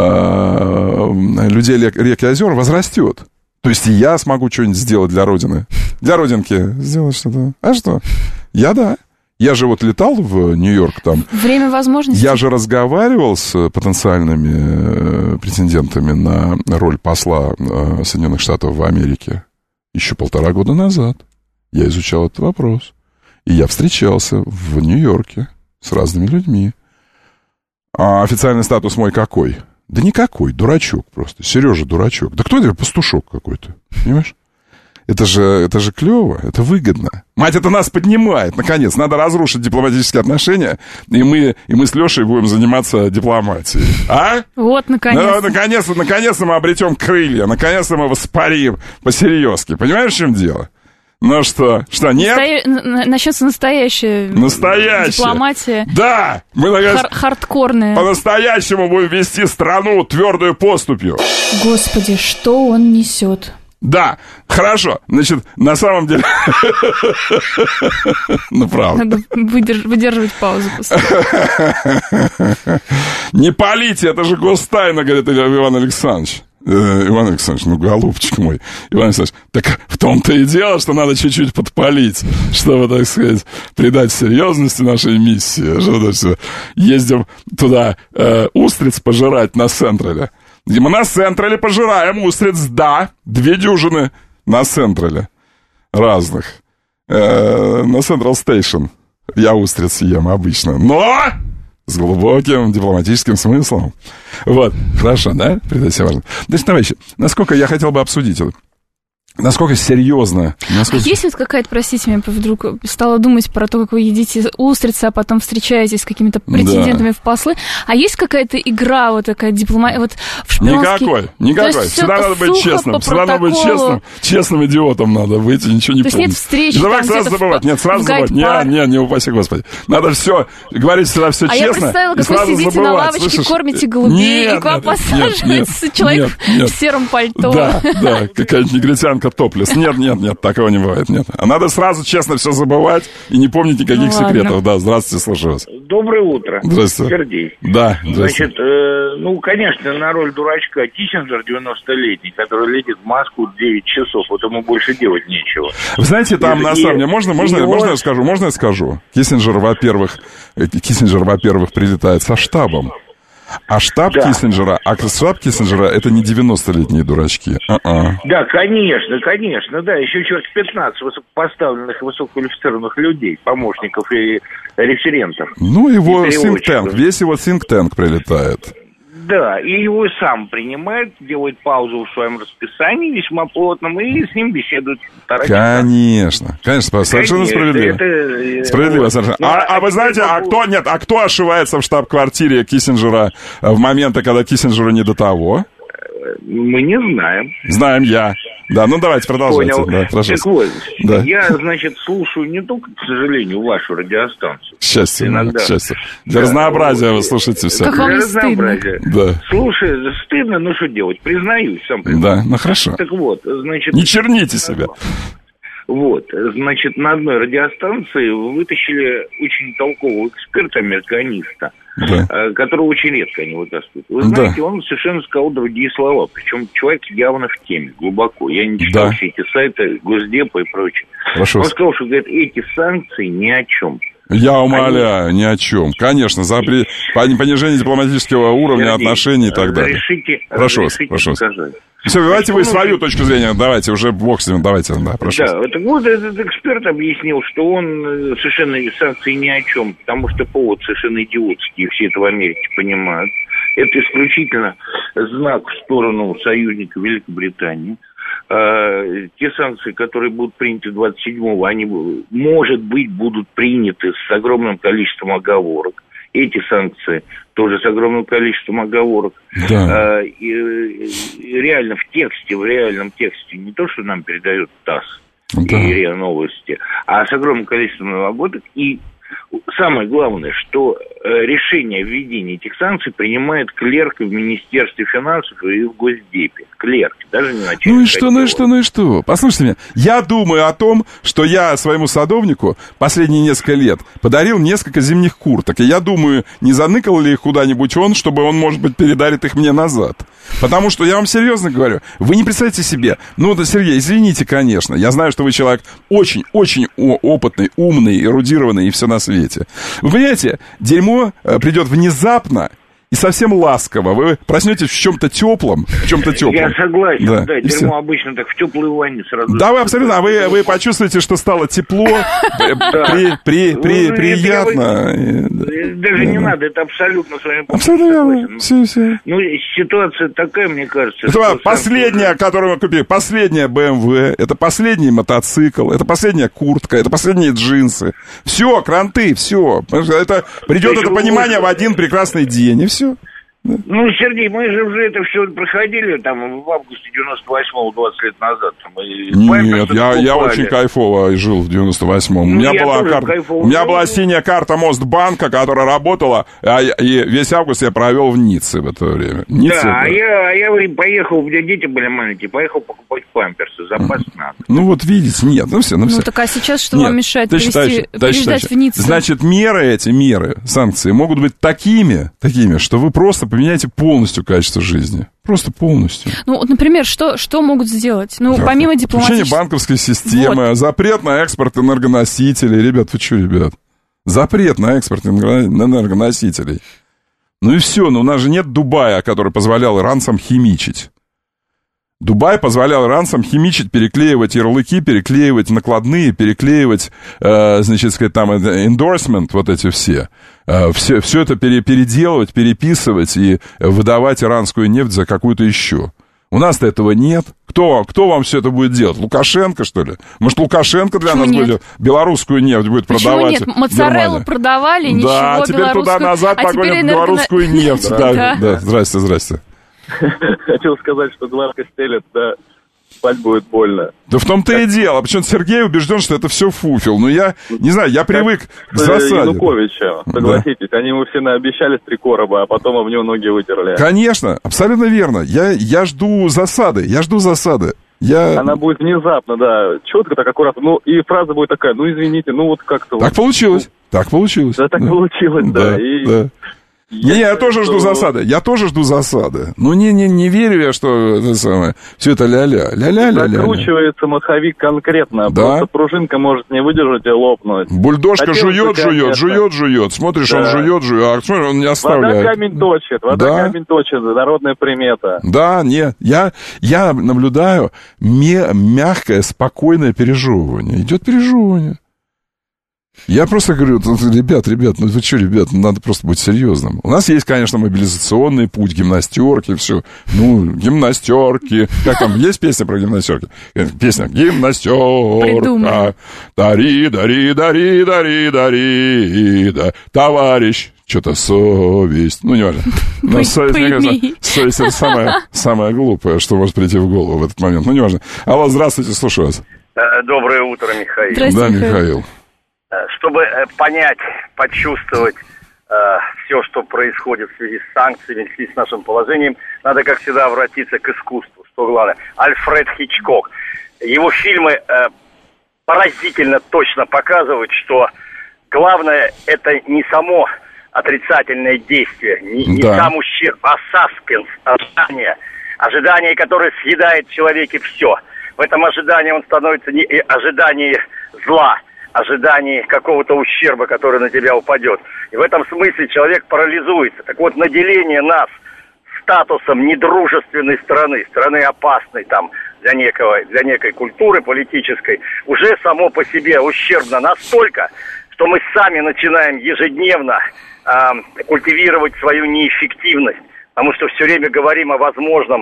людей рек и озер возрастет. То есть я смогу что-нибудь сделать для Родины. Для Родинки сделать что-то. А что? Да. Я же вот летал в Нью-Йорк там. Время возможностей. Я же разговаривал с потенциальными претендентами на роль посла Соединенных Штатов в Америке еще 1,5 года назад. Я изучал этот вопрос. И я встречался в Нью-Йорке с разными людьми. А официальный статус мой какой? Да никакой, дурачок просто. Сережа дурачок. Да кто это? Пастушок какой-то. Понимаешь? Это же клево, это выгодно. Мать, это нас поднимает, наконец. Надо разрушить дипломатические отношения, и мы с Лешей будем заниматься дипломатией. А? Вот, наконец-то. Наконец-то мы обретем крылья, наконец-то мы воспарим по-серьезки. Понимаешь, в чем дело? Ну что, нет? Начнется настоящая дипломатия. Да! Мы, наконец, хардкорная. По-настоящему будем вести страну твердую поступью. Господи, что он несет? Да, хорошо. Значит, на самом деле... Ну, правда. Надо выдерживать паузу после. Не палите, это же гостайна, говорит Иван Александрович. Иван Александрович, ну, голубчик мой. Иван Александрович, так в том-то и дело, что надо чуть-чуть подпалить, чтобы, так сказать, придать серьезности нашей миссии. Что ездим туда устриц пожирать на Централе. Мы на Централе пожираем устриц, да, 2 дюжины на Централе разных. На Централ Стейшн я устриц ем обычно, но с глубоким дипломатическим смыслом. Вот, хорошо, да? Передать важно. Значит, товарищи, насколько я хотел бы обсудить это. Насколько серьезно? Есть вот какая-то, простите меня, вдруг стала думать про то, как вы едите устрицы, а потом встречаетесь с какими-то претендентами в послы. А есть какая-то игра вот такая дипломатия, вот в шпионский... Никакой. Всегда надо быть честным. Всегда надо быть честным идиотом надо быть, и ничего не помнить. То есть нет встреч давай сразу забывать. Нет, сразу забывать. Не упаси Господи. Надо все, говорить всегда все честно. А я представила, как вы сидите на лавочке, кормите голубей, и к вам посаживается человек в сером пальто. Да, какая-нибудь негритянка топлес. Нет, такого не бывает, нет. А надо сразу честно все забывать и не помнить никаких секретов. Да, здравствуйте, слушаю вас. Доброе утро. Здравствуйте. Сергей. Да, здравствуйте. Значит, конечно, на роль дурачка Киссинджер 90-летний, который летит в Москву 9 часов, вот ему больше делать нечего. Вы знаете, там на самом деле, можно я скажу? Киссинджер, во-первых, прилетает со штабом. А штаб Киссинджера, это не 90-летние дурачки. Да, конечно, да, еще человек 15 высокопоставленных и высококвалифицированных людей, помощников и референтов. Ну, его think tank, весь его think tank прилетает. Да, и его сам принимает, делает паузу в своем расписании весьма плотном, и с ним беседует. Конечно, совершенно справедливо. Справедливо, совершенно. А вы знаете, кто ошивается в штаб-квартире Киссинджера в моменты, когда Киссинджеру не до того? Мы не знаем. Знаем я. Да, ну давайте, продолжайте. Понял. Да, прошу. Так вот, да. Я, слушаю не только, к сожалению, вашу радиостанцию. Счастье. Для разнообразия вы слушаете все. Как вам для не стыдно? Да. Слушай, стыдно, ну что делать? Признаюсь, сам признаюсь. Да, ну хорошо. Так вот, значит... Не черните себя. Вот, значит, на одной радиостанции вытащили очень толкового эксперта-американиста, которого очень редко они вытаскивают. Вы знаете, он совершенно сказал другие слова, причем человек явно в теме, глубоко. Я не читал все эти сайты Госдепа и прочее. Хорошо. Он сказал, что, говорит, эти санкции ни о чем. Я умоляю, ни о чем. Конечно, за понижение дипломатического уровня отношений и так далее. Прошу вас. Все, давайте вы свою точку зрения, давайте, уже бог с ним, давайте, прошу. Да, так вот этот эксперт объяснил, что он совершенно санкции ни о чем, потому что повод совершенно идиотский, и все это в Америке понимают. Это исключительно знак в сторону союзника Великобритании. Те санкции, которые будут приняты 27-го, они, может быть, будут приняты с огромным количеством оговорок. Эти санкции тоже с огромным количеством оговорок. Да. И реально в реальном тексте, не то, что нам передает ТАСС и РИА Новости, а с огромным количеством оговорок. И самое главное, что решение о введении этих санкций принимает клерк в Министерстве финансов и в Госдепе. Клерк, даже не начальник. Ну и что? Послушайте меня, я думаю о том, что я своему садовнику последние несколько лет подарил несколько зимних курток. И я думаю, не заныкал ли их куда-нибудь он, чтобы он, может быть, передарит их мне назад. Потому что я вам серьезно говорю, вы не представляете себе, Сергей, извините, конечно, я знаю, что вы человек очень-очень опытный, умный, эрудированный и все на свете. Вы понимаете, дерьмо придет внезапно и совсем ласково. Вы проснетесь в чем-то теплом. Я согласен, да дерьмо все. Обычно так в теплой ванне сразу. Да, вы абсолютно, а вы почувствуете, что стало тепло, приятно. Даже не надо, это абсолютно с вами абсолютно верно, все. Ситуация такая, мне кажется. Это последняя, которую мы купили, последняя BMW, это последний мотоцикл, это последняя куртка, это последние джинсы. Все, кранты, все. Это придет это понимание в один прекрасный день, и все. Сергей, мы же уже это все проходили там в августе 98-го, 20 лет назад. Нет, я очень кайфово жил в 98-м. У меня была синяя карта Мостбанка, которая работала, и весь август я провел в Ницце в это время. А я поехал, у меня дети были маленькие, поехал покупать памперсы, запас надо. Вот видите, нет, все. Так а сейчас что вам мешает переезжать в Ниццу? Значит, эти меры, санкции могут быть такими, что вы просто поменяете полностью качество жизни. Просто полностью. Например, что могут сделать? Помимо дипломатических... Включение банковской системы, запрет на экспорт энергоносителей. Ребят, вы что, ребят? Запрет на экспорт энергоносителей. И все, у нас же нет Дубая, который позволял иранцам химичить. Дубай позволял иранцам химичить, переклеивать ярлыки, переклеивать накладные, переклеивать, endorsement, вот эти все. Все это переделывать, переписывать и выдавать иранскую нефть за какую-то еще. У нас-то этого нет. Кто вам все это будет делать? Лукашенко, что ли? Может, Лукашенко для нас будет белорусскую нефть будет продавать? Почему нет? Моцареллу продавали, ничего, да, теперь туда-назад погонят белорусскую нефть. Да, здрасте. Хотел сказать, что гладко стелет, да, спать будет больно. Да в том-то и дело. Причем Сергей убежден, что это все фуфел. Я не знаю, я привык к засаде. Януковича, согласитесь, они ему все наобещали 3 короба, а потом об него ноги вытерли. Конечно, абсолютно верно. Я жду засады. Она будет внезапно, да, четко, так аккуратно. И фраза будет такая, извините, как-то... Так получилось. Да, так получилось, да. Да. Я тоже жду засады. Не верю я, что все это ля-ля. Закручивается маховик конкретно. Да? Просто пружинка может не выдержать и лопнуть. Бульдожка жует. Смотришь, он жует. А смотри, он не оставляет. Вода камень точит. Народная примета. Да, нет. Я наблюдаю мягкое, спокойное пережевывание. Идет пережевывание. Я просто говорю, ребят, вы что, надо просто быть серьезным. У нас есть, конечно, мобилизационный путь, гимнастерки, все. Гимнастерки. Как там, есть песня про гимнастерки? Песня «Гимнастерка». Дари, да. Товарищ, что-то совесть. Неважно. Но совесть это самое глупое, что может прийти в голову в этот момент. Неважно. Алло, здравствуйте, слушаю вас. Доброе утро, Михаил. Да, Михаил. Чтобы понять, почувствовать все, что происходит в связи с санкциями, в связи с нашим положением, надо, как всегда, обратиться к искусству, что главное. Альфред Хичкок. Его фильмы поразительно точно показывают, что главное это не само отрицательное действие, не сам ущерб, а саспенс, ожидание, которое съедает в человеке все. В этом ожидании он становится не ожидание зла, ожидание какого-то ущерба, который на тебя упадет. И в этом смысле человек парализуется. Так вот, наделение нас статусом недружественной страны опасной там для некой культуры политической, уже само по себе ущербно настолько, что мы сами начинаем ежедневно культивировать свою неэффективность, потому что все время говорим о возможном,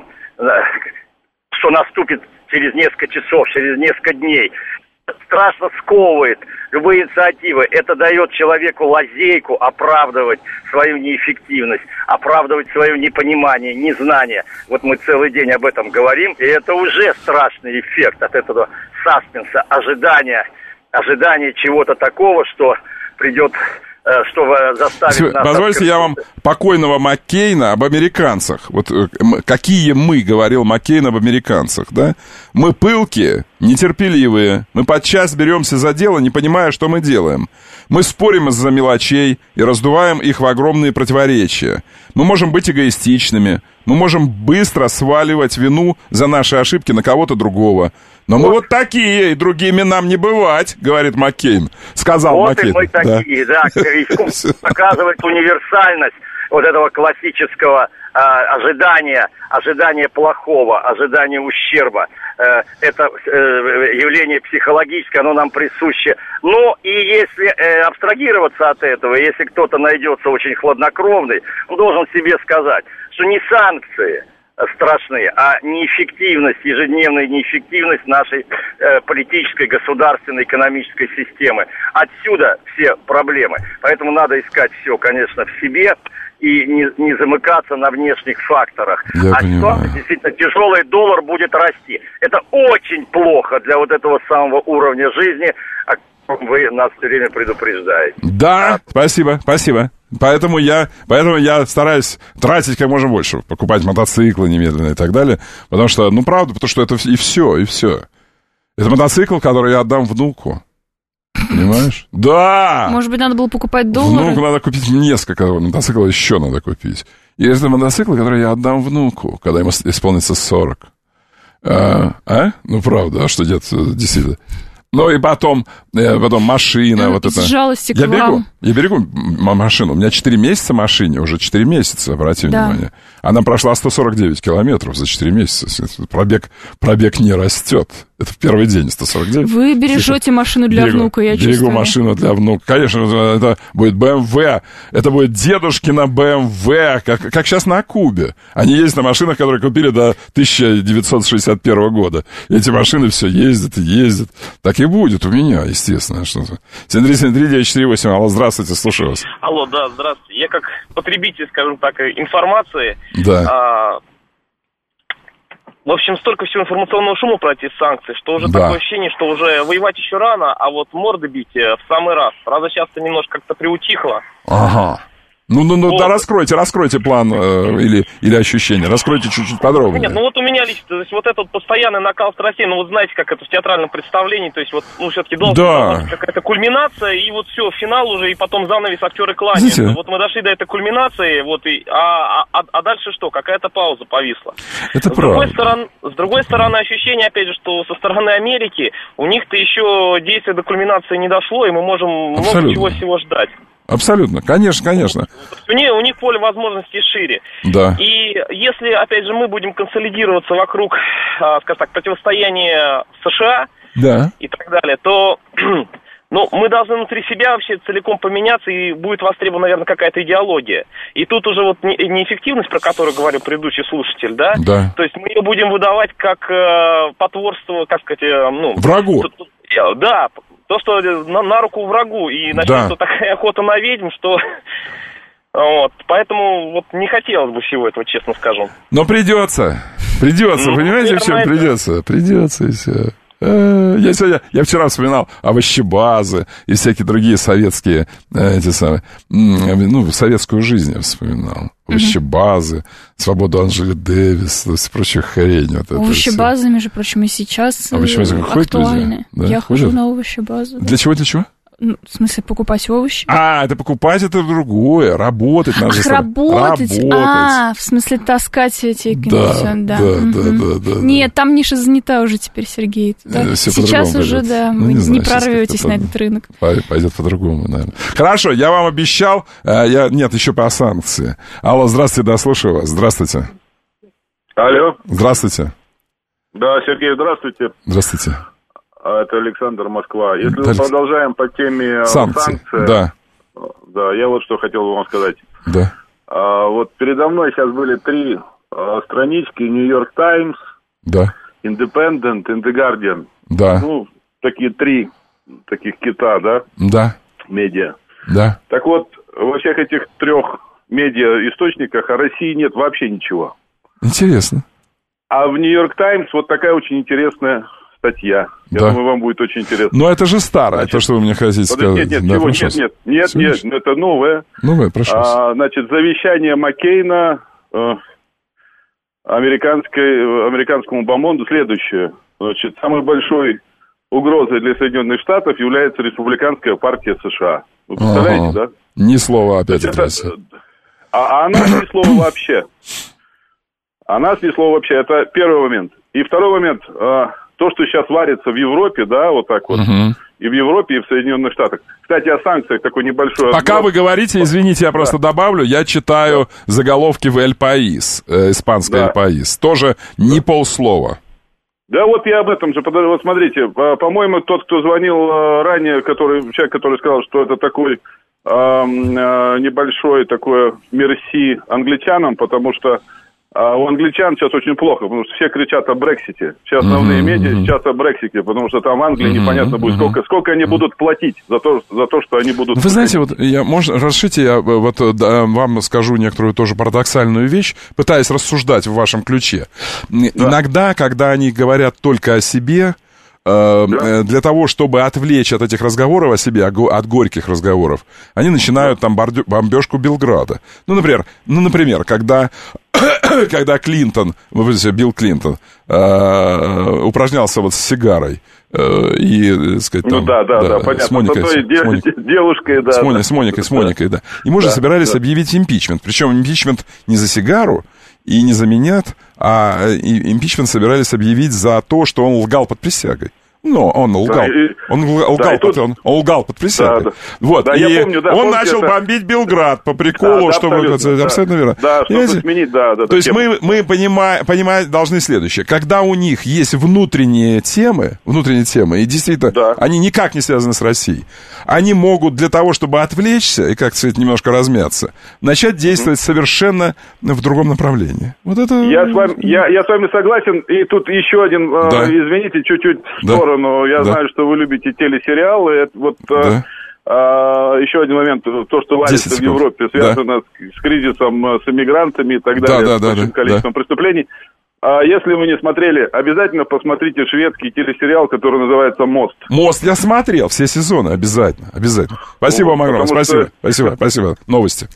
что наступит через несколько часов, через несколько дней. Страшно сковывает любые инициативы. Это дает человеку лазейку оправдывать свою неэффективность, оправдывать свое непонимание, незнание. Вот мы целый день об этом говорим, и это уже страшный эффект от этого саспенса, ожидания чего-то такого, что придет, чтобы заставить нас... Позвольте, я вам покойного Маккейна об американцах. Вот какие мы, говорил Маккейн об американцах, да? Мы пылкие, нетерпеливые. Мы подчас беремся за дело, не понимая, что мы делаем. Мы спорим из-за мелочей и раздуваем их в огромные противоречия. Мы можем быть эгоистичными. Мы можем быстро сваливать вину за наши ошибки на кого-то другого. Но мы вот такие, и другими нам не бывать, говорит Маккейн. Сказал Маккейн. Вот и мы такие, да. Искусство показывает универсальность вот этого классического ожидания плохого, ожидания ущерба. Это явление психологическое, оно нам присуще. Но и если абстрагироваться от этого, если кто-то найдется очень хладнокровный, он должен себе сказать, что не санкции страшны, а неэффективность, ежедневная неэффективность нашей политической, государственной, экономической системы. Отсюда все проблемы. Поэтому надо искать все, конечно, в себе и не замыкаться на внешних факторах. Ситуация действительно тяжелая, доллар будет расти. Это очень плохо для вот этого самого уровня жизни, о котором вы нас все время предупреждаете. Да, спасибо. Поэтому я стараюсь тратить как можно больше, покупать мотоциклы немедленно и так далее, потому что, правда, потому что это и все. Это мотоцикл, который я отдам внуку. Понимаешь? Да! Может быть, надо было покупать доллары? Внуку надо купить несколько мотоциклов, еще надо купить. И это мотоцикл, который я отдам внуку, когда ему исполнится 40. Правда, а что дед действительно... Ну и потом машина, вот это. С жалости к вам. Я берегу машину. У меня 4 месяца машине, уже 4 месяца, обратите внимание. Она прошла 149 километров за 4 месяца. Пробег не растет. Это в первый день 149. Вы бережете машину для внука, я чувствую. Берегу машину для внука. Конечно, это будет BMW. Это будет дедушкина BMW, как сейчас на Кубе. Они ездят на машинах, которые купили до 1961 года. И эти машины все ездят и ездят. Так и будет у меня, естественно. 7373948. Алло, здравствуйте, слушаю вас. Алло, да, здравствуйте. Я как потребитель, скажем так, информации. Да. В общем, столько всего информационного шума про эти санкции, что уже такое ощущение, что уже воевать еще рано, а вот морды бить в самый раз. Правда, сейчас-то немножко как-то приутихло. Ага. Вот. Да, раскройте план или ощущение, раскройте чуть-чуть подробнее. Нет, вот у меня лично, то есть вот этот постоянный накал страстей, вот знаете, как это в театральном представлении, то есть вот, все-таки должна быть какая-то кульминация, и вот все, финал уже, и потом занавес, актеры кланяются. Знаете, вот мы дошли до этой кульминации, а дальше что? Какая-то пауза повисла. Это правда. С другой стороны, ощущение, опять же, что со стороны Америки у них-то еще действие до кульминации не дошло, и мы можем много чего всего ждать. Абсолютно, конечно. У них поле возможностей шире. Да. И если, опять же, мы будем консолидироваться вокруг, скажем так, противостояния США и так далее, то мы должны внутри себя вообще целиком поменяться, и будет востребована, наверное, какая-то идеология. И тут уже вот неэффективность, про которую говорил предыдущий слушатель, да? То есть мы ее будем выдавать как потворство, как сказать, врагу. Да, то, что на руку врагу, и начнется такая охота на ведьм, что... Поэтому вот не хотелось бы всего этого, честно скажу. Но придется, понимаете, в чем придется? Придется и все. Я вчера вспоминал овощебазы и всякие другие советские, советскую жизнь я вспоминал. Овощебазы, свободу Анджели Дэвис, то есть прочую хрень. Вот овощебазы, между прочим, и сейчас актуальны. Да? Я хожу на овощебазу. Для чего? Ну, в смысле, покупать овощи? Это покупать, это другое. Работать надо. Работать? В смысле, таскать эти... Да. Нет, там ниша занята уже теперь, Сергей. Сейчас уже, вы не прорветесь на этот рынок. Пойдет по-другому, наверное. Хорошо, я вам обещал. Нет, еще по санкции. Алло, здравствуйте, слушаю вас. Здравствуйте. Алло. Здравствуйте. Да, Сергей, здравствуйте. Здравствуйте. Это Александр, Москва. Если мы продолжаем по теме санкций, да, я вот что хотел вам сказать. Да. Вот передо мной сейчас были 3 странички: New York Times, да, Independent и The Guardian. Да. Ну, такие 3 таких кита, да? Да. Медиа. Да. Так вот, во всех этих 3 медиа-источниках о России нет вообще ничего. Интересно. А в New York Times вот такая очень интересная статья. Я думаю, вам будет очень интересно. Но это же старое, то, что вы мне хотите сказать. Нет, это новое. Новое, прошу. Значит, завещание Маккейна американскому бомонду следующее. Значит, самой большой угрозой для Соединенных Штатов является Республиканская партия США. Вы представляете, да? Ни слова опять от России. А она ни слова вообще. Это первый момент. И второй момент. То, что сейчас варится в Европе, да, вот так вот, и в Европе, и в Соединенных Штатах. Кстати, о санкциях такой небольшой... Пока вы говорите, извините, я просто добавлю, я читаю заголовки в «Эль Паис», испанское «Эль Паис». Тоже не полслова. Да, вот я об этом же. Вот смотрите, по-моему, тот, кто звонил ранее, человек, который сказал, что это такой небольшой такое мерси англичанам, потому что у англичан сейчас очень плохо, потому что все кричат о Брексите. Все основные медиа сейчас о Брексите, потому что там в Англии непонятно будет, сколько они будут платить за то, что они будут... Вы знаете, вот разрешите, я вам скажу некоторую тоже парадоксальную вещь, пытаясь рассуждать в вашем ключе. Да. Иногда, когда они говорят только о себе, для того, чтобы отвлечь от этих разговоров о себе, от горьких разговоров, они начинают там бомбежку Белграда. Ну, например, когда Клинтон, Билл Клинтон, упражнялся вот с сигарой и, так сказать, там, понятно. С Моникой, девушкой, да. С Моникой, да. Ему же собирались объявить импичмент. Причем импичмент не за сигару и не за минет, а импичмент собирались объявить за то, что он лгал под присягой. Ну, он лгал. Он лгал под присягой. Да. Вот. Да, и помню, он начал бомбить Белград по приколу, чтобы... Абсолютно верно. Да, чтобы сменить, То есть мы понимать должны следующее. Когда у них есть внутренние темы, и действительно, они никак не связаны с Россией, они могут для того, чтобы отвлечься и, как сказать, немножко размяться, начать действовать совершенно в другом направлении. Вот это... Я с вами согласен. И тут еще один, извините, чуть-чуть в сторону. Я знаю, что вы любите телесериалы. Еще один момент. То, что варится в Европе, связано с кризисом, с иммигрантами и так далее, с большим количеством преступлений. Если вы не смотрели, обязательно посмотрите шведский телесериал, который называется «Мост». «Мост» я смотрел все сезоны, обязательно. Спасибо вам огромное, спасибо. Новости.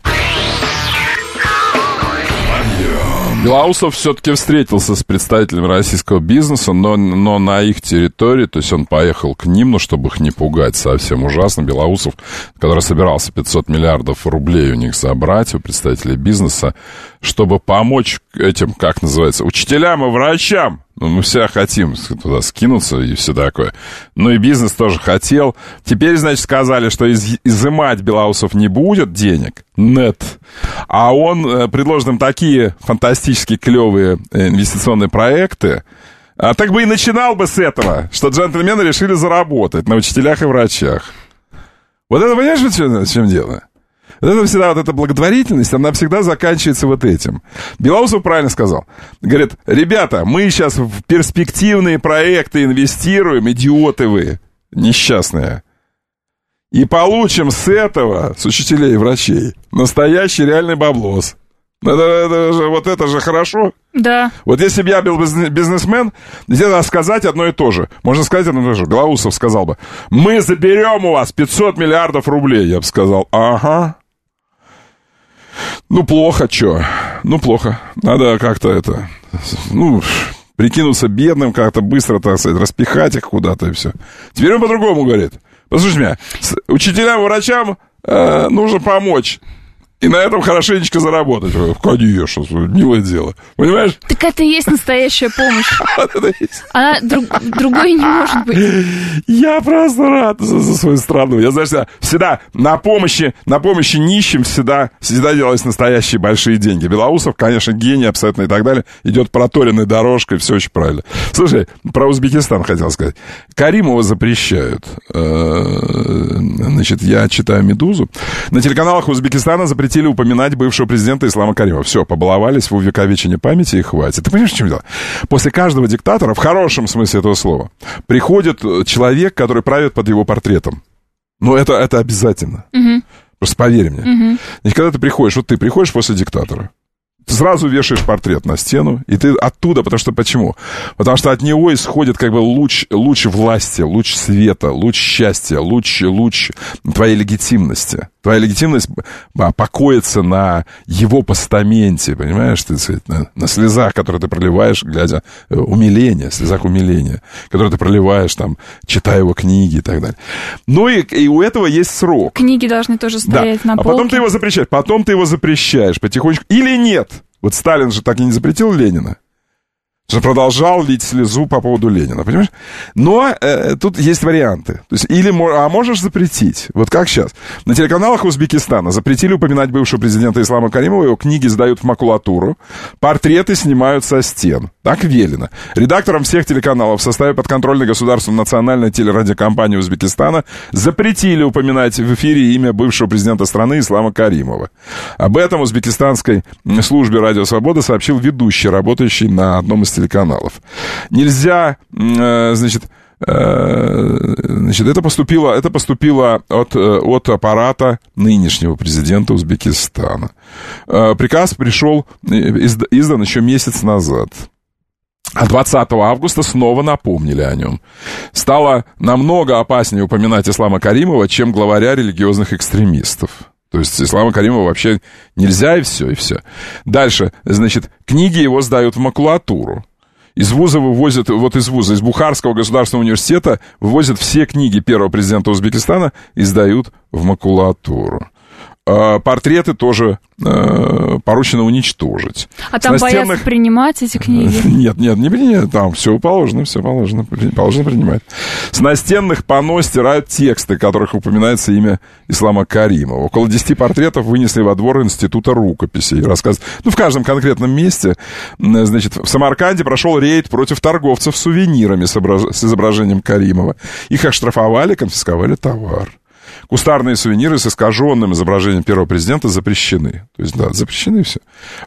Белоусов все-таки встретился с представителями российского бизнеса, но на их территории, то есть он поехал к ним, чтобы их не пугать совсем ужасно. Белоусов, который собирался 500 миллиардов рублей у них забрать, у представителей бизнеса, чтобы помочь этим, как называется, учителям и врачам. Мы все хотим туда скинуться и все такое. Ну и бизнес тоже хотел. Теперь, значит, сказали, что изымать Белоусов не будет денег. Нет. А он предложит им такие фантастически клевые инвестиционные проекты. А так бы и начинал бы с этого, что джентльмены решили заработать на учителях и врачах. Вот это, понимаешь, в чем дело? Это всегда эта благотворительность, она всегда заканчивается вот этим. Белоусов правильно сказал. Говорит, ребята, мы сейчас в перспективные проекты инвестируем, идиоты вы, несчастные. И получим с этого, с учителей и врачей, настоящий реальный баблос. Это же хорошо. Да. Вот если бы я был бизнесмен, здесь надо сказать одно и то же. Можно сказать одно и то же. Белоусов сказал бы: мы заберем у вас 500 миллиардов рублей. Я бы сказал: ага. Ну, плохо, чё? Ну, плохо. Надо как-то прикинуться бедным, как-то быстро, так сказать, распихать их куда-то и все. Теперь он по-другому говорит. Послушай меня, учителям, врачам нужно помочь. И на этом хорошенечко заработать. Конечно, милое дело. Понимаешь? Так это и есть настоящая помощь. Она другой не может быть. Я просто рад за свою страну. Я, знаешь, всегда на помощи нищим всегда делались настоящие большие деньги. Белоусов, конечно, гений абсолютно и так далее. Идет проторенной дорожкой, все очень правильно. Слушай, про Узбекистан хотел сказать. Каримова запрещают. Значит, я читаю «Медузу». На телеканалах Узбекистана запретили упоминать бывшего президента Ислама Каримова. Все, побаловались в увековечении памяти и хватит. Ты понимаешь, в чем дело? После каждого диктатора, в хорошем смысле этого слова, приходит человек, который правит под его портретом. Ну, это обязательно. Угу. Просто поверь мне. Угу. И когда ты приходишь после диктатора, ты сразу вешаешь портрет на стену, и ты оттуда, почему? Потому что от него исходит как бы луч власти, луч света, луч счастья, луч твоей легитимности. Твоя легитимность покоится на его постаменте, понимаешь, на слезах, которые ты проливаешь, глядя, слезах умиления, которые ты проливаешь, там, читая его книги и так далее. Ну и у этого есть срок. Книги должны тоже стоять на полке. А потом ты его запрещаешь потихонечку. Или нет. Вот Сталин же так и не запретил Ленина. Продолжал лить слезу по поводу Ленина, понимаешь? Но тут есть варианты. То есть, можешь запретить. Вот как сейчас. На телеканалах Узбекистана запретили упоминать бывшего президента Ислама Каримова, его книги сдают в макулатуру, портреты снимают со стен. Так велено. Редакторам всех телеканалов в составе подконтрольной государству национальной телерадиокомпании Узбекистана запретили упоминать в эфире имя бывшего президента страны Ислама Каримова. Об этом узбекистанской службе «Радио Свобода» сообщил ведущий, работающий на одном из телеканалов. Нельзя, это поступило от аппарата нынешнего президента Узбекистана. Приказ пришел, издан еще месяц назад. А 20 августа снова напомнили о нем. Стало намного опаснее упоминать Ислама Каримова, чем главаря религиозных экстремистов. То есть Ислама Каримова вообще нельзя, и все, и все. Дальше, книги его сдают в макулатуру. Из вуза вывозят, из Бухарского государственного университета вывозят все книги первого президента Узбекистана и сдают в макулатуру. Портреты тоже поручено уничтожить. А там боятся принимать эти книги? Нет, не принимают. Там все положено принимать. С настенных панно стирают тексты, в которых упоминается имя Ислама Каримова. Около 10 портретов вынесли во двор Института рукописей. В каждом конкретном месте. В Самарканде прошел рейд против торговцев сувенирами с изображением Каримова. Их оштрафовали, конфисковали товар. Кустарные сувениры с искаженным изображением первого президента запрещены. То есть, запрещены все.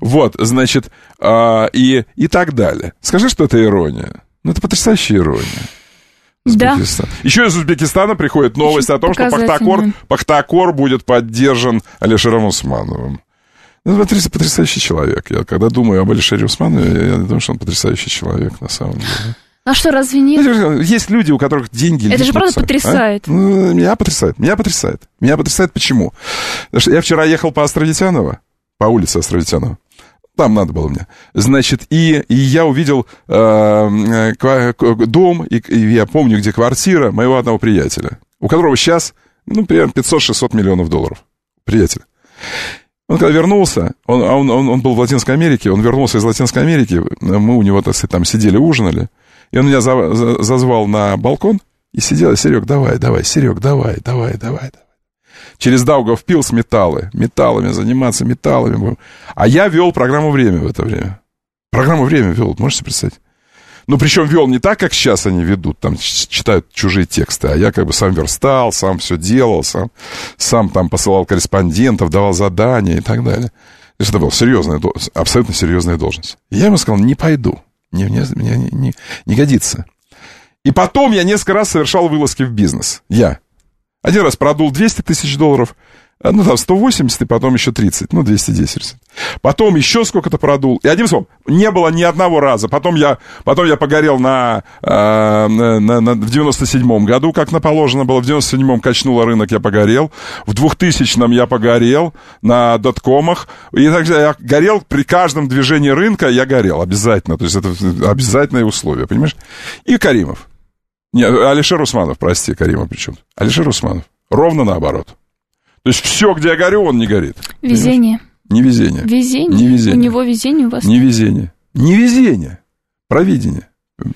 И так далее. Скажи, что это ирония. Это потрясающая ирония. Да. Еще из Узбекистана приходит новость о том, что Пахтакор будет поддержан Алишером Усмановым. Потрясающий человек. Я когда думаю об Алишере Усманове, я думаю, что он потрясающий человек на самом деле. А что, разве нет? Есть люди, у которых деньги липнутся. Это же правда потрясает. Меня потрясает. Меня потрясает почему? Потому что я вчера ехал по Островитянова, по улице Островитянова. Там надо было мне. И я увидел дом, и я помню, где квартира моего одного приятеля, у которого сейчас, примерно 500-600 миллионов долларов. Приятель. Он когда вернулся, он был в Латинской Америке, он вернулся из Латинской Америки, мы у него, так сказать, там сидели, ужинали, и он меня зазвал на балкон и сидел: Серег, давай, Серег, давай. Через Даугавпилс металлами заниматься, металлами будем. А я вел программу «Время» в это время. Программу «Время» вел, можете представить? Причем вел не так, как сейчас они ведут, там читают чужие тексты, а я как бы сам верстал, сам все делал, сам там посылал корреспондентов, давал задания и так далее. То есть это была абсолютно серьезная должность. И я ему сказал: не пойду, мне не годится. И потом я несколько раз совершал вылазки в бизнес. Я один раз продул $200 тысяч, Ну, там 180, и потом еще 30, 210. Потом еще сколько-то продул. И одним словом, не было ни одного раза. Потом я погорел в 97-м году, как положено было. В 97-м качнуло рынок, я погорел. В 2000-м я погорел на доткомах. И так я горел при каждом движении рынка, я горел обязательно. То есть это обязательное условие, понимаешь? И Каримов. Не, Алишер Усманов, прости, Каримов причем. Алишер Усманов. Ровно наоборот. То есть все, где я горю, он не горит. Везение. Не везение. Везение? Не везение. У него везение, у вас не везение. Не везение. Провидение.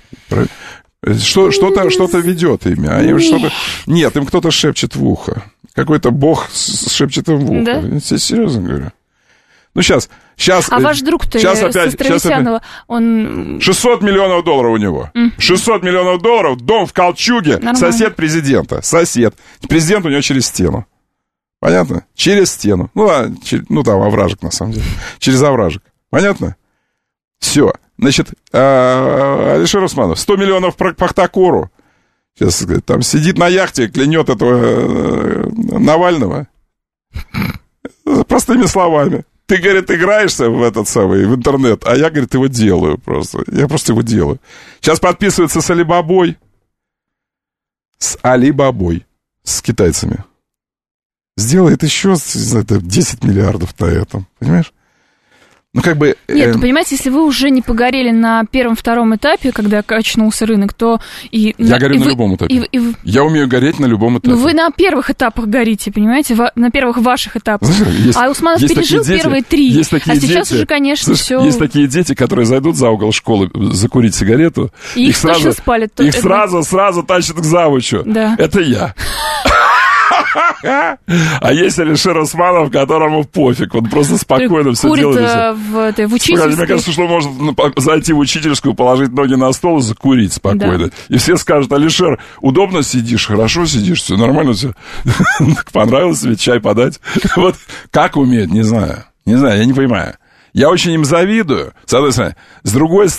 Что-то ведет ими. Нет, им кто-то шепчет в ухо. Какой-то бог шепчет им в ухо. Да? Я тебе серьезно говорю. Ну, сейчас. А ваш друг-то Состровисянова, он... $600 миллионов у него. $600 миллионов, дом в Колчуге, нормально. Сосед президента. Сосед. Президент у него через стену. Понятно? Через стену. Там овражек, на самом деле. Через овражек. Понятно? Все. Значит, Алишер Усманов, 100 миллионов Пахтакору. Сейчас, там сидит на яхте, клянет этого Навального. Простыми словами. Ты, говорит, играешься в в интернет, а я, говорит, его делаю просто. Я просто его делаю. Сейчас подписывается с Алибабой. С китайцами. Сделает еще 10 миллиардов на этом, понимаешь? Нет, понимаете, если вы уже не погорели на первом-втором этапе, когда качнулся рынок, то... Я горю на любом этапе. Я умею гореть на любом этапе. Но вы на первых этапах горите, понимаете? На первых ваших этапах. А Усманов пережил первые 3. А сейчас уже, конечно, все... Есть такие дети, которые зайдут за угол школы закурить сигарету. И их сразу спалят. Их сразу тащат к завучу. Да. Это я. А есть Алишер Усманов, которому пофиг, он просто спокойно все делает. В учительской. Мне кажется, что он может зайти в учительскую, положить ноги на стол и закурить спокойно. Да. И все скажут: Алишер, удобно сидишь, хорошо сидишь, все нормально, все. Понравилось тебе чай подать? Вот как умеет, не знаю, я не понимаю. Я очень им завидую, с одной стороны. С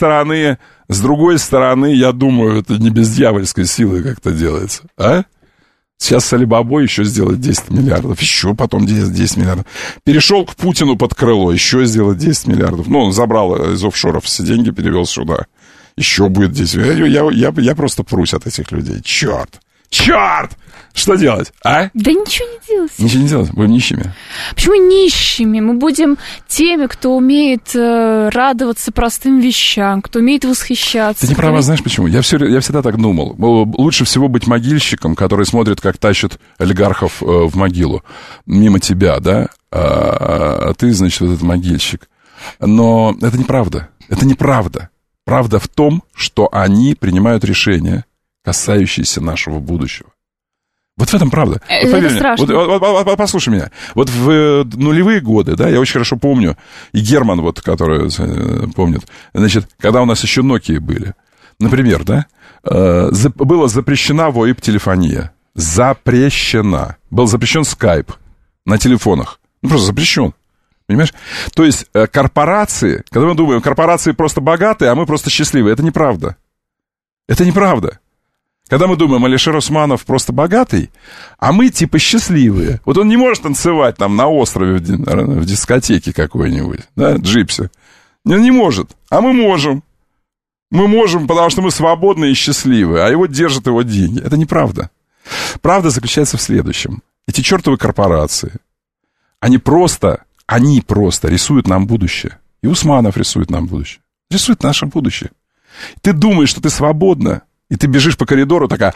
другой стороны, я думаю, это не без дьявольской силы как-то делается, а? Сейчас с Алибабой еще сделать 10 миллиардов. Еще потом 10 миллиардов. Перешел к Путину под крыло. Еще сделать 10 миллиардов. Он забрал из офшоров все деньги, перевел сюда. Еще будет 10 миллиардов. Я просто прусь от этих людей. Черт! Что делать, а? Да ничего не делать. Ничего не делать? Будем нищими? Почему нищими? Мы будем теми, кто умеет радоваться простым вещам, кто умеет восхищаться. Ты не права, знаешь почему? Я всегда так думал. Лучше всего быть могильщиком, который смотрит, как тащат олигархов в могилу. Мимо тебя, да? А ты, значит, вот этот могильщик. Но это неправда. Это неправда. Правда в том, что они принимают решения, касающиеся нашего будущего. Вот в этом правда. Это страшно. Послушай меня. Вот в нулевые годы, да, я очень хорошо помню, и Герман, вот, который помнит, значит, когда у нас еще Nokia были, например, да, была запрещена VoIP-телефония. Запрещена. Был запрещен Skype на телефонах. Просто запрещен. Понимаешь? То есть корпорации, когда мы думаем, корпорации просто богатые, а мы просто счастливые, это неправда. Это неправда. Когда мы думаем, Алишер Усманов просто богатый, а мы типа счастливые. Вот он не может танцевать там на острове в дискотеке какой-нибудь, да, джипсе. Он не может, а мы можем. Мы можем, потому что мы свободны и счастливы, а его держат его деньги. Это неправда. Правда заключается в следующем. Эти чертовы корпорации, они просто рисуют нам будущее. И Усманов рисует нам будущее. Рисует наше будущее. Ты думаешь, что ты свободна, и ты бежишь по коридору такая: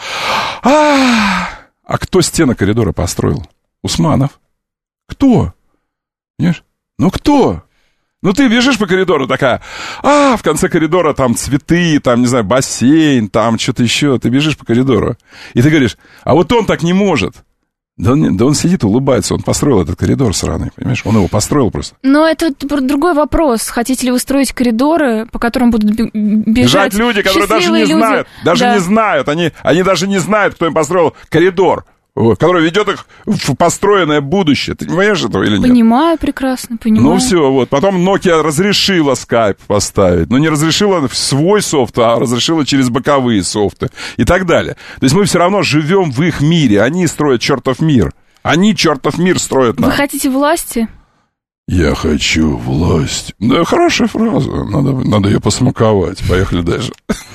а кто стены коридора построил? Усманов. Кто? Понимаешь? Ну кто? Ну ты бежишь по коридору такая: в конце коридора там цветы, там, не знаю, бассейн, там что-то еще. Ты бежишь по коридору, и ты говоришь: а вот он так не может. Да он сидит, улыбается, он построил этот коридор сраный, понимаешь? Он его построил просто. Но это другой вопрос. Хотите ли вы строить коридоры, по которым будут бежать люди, которые даже не знают, не знают, они даже не знают, кто им построил коридор, который ведет их в построенное будущее. Ты понимаешь этого или нет? Понимаю прекрасно, понимаю. Ну все, вот. Потом Nokia разрешила Skype поставить. Но не разрешила свой софт, а разрешила через боковые софты и так далее. То есть мы все равно живем в их мире. Они строят чертов мир. Они чертов мир строят нам. Вы хотите власти? Я хочу власть. Да, хорошая фраза. Надо ее посмаковать. Поехали дальше.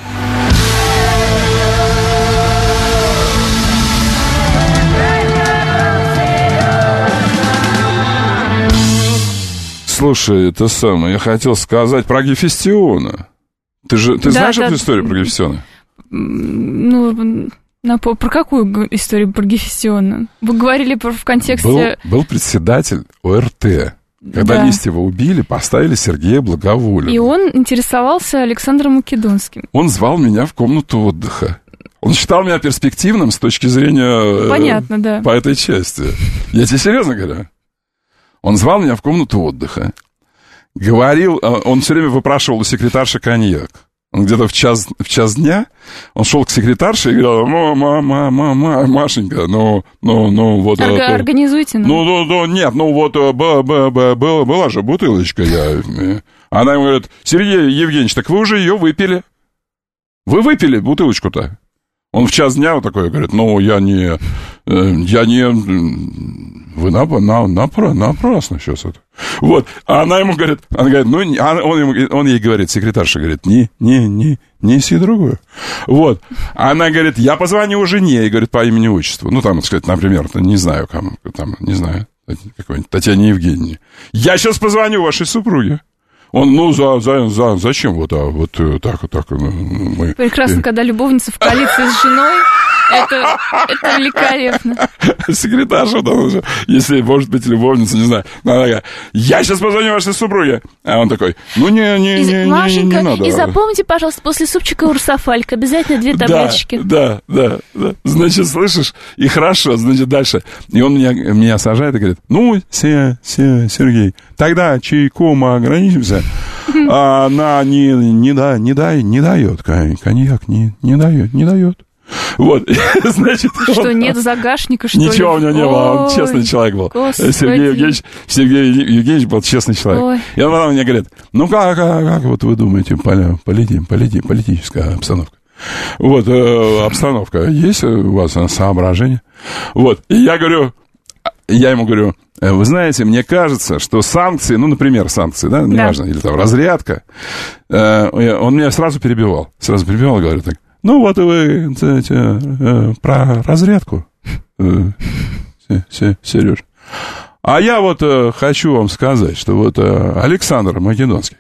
Слушай, это самое, я хотел сказать про Гефестиона. Ты знаешь эту историю про Гефестиона? Ну, про какую историю про Гефестиона? Вы говорили в контексте... Был председатель ОРТ. Когда Листьева убили, поставили Сергея Благоволина. И он интересовался Александром Македонским. Он звал меня в комнату отдыха. Он считал меня перспективным с точки зрения... Понятно, да. По этой части. Я тебе серьезно говорю. Он звал меня в комнату отдыха. Говорил, он все время выпрашивал у секретарши коньяк. Он где-то в час дня, он шел к секретарше и говорил: Машенька, вот... Организуйте нам. Нет, была же бутылочка. Она ему говорит: Сергей Евгеньевич, так вы уже ее выпили. Вы выпили бутылочку-то? Он в час дня вот такой говорит: вы напрасно сейчас это. Вот, а она ему говорит, он ей говорит, секретарша говорит: неси другую. Вот, она говорит: я позвоню жене, и говорит по имени отчеству. Ну, там, так сказать, например, не знаю, кому, там, не знаю, какой-нибудь Татьяне Евгеньевне. Я сейчас позвоню вашей супруге. Он, зачем вот так. Мы... Прекрасно, когда любовница в коалиции с женой. Это великолепно. Секретарша, там уже, если, может быть, любовница, не знаю. Она такая: я сейчас позвоню вашей супруге. А он такой: Машенька, не надо. И запомните, пожалуйста, после супчика урсофалька обязательно 2 таблеточки. Да. Значит, слышишь? И хорошо, значит, дальше. И он меня сажает и говорит: Сергей, тогда чайком ограничимся. Она не дает коньяк, не дает. Вот, значит... Что, нет загашника, что ли? Ничего у него не было, он честный человек был. Господи. Сергей Евгеньевич был честный человек. Ой. И он потом мне говорит: как вот вы думаете, политическая обстановка? Вот, обстановка. Есть у вас соображения? Вот, и я ему говорю: вы знаете, мне кажется, что санкции, например, санкции, да, неважно, или там разрядка, он меня сразу перебивал, говорит так: вот вы про разрядку, Сереж. А я вот хочу вам сказать, что вот Александр Македонский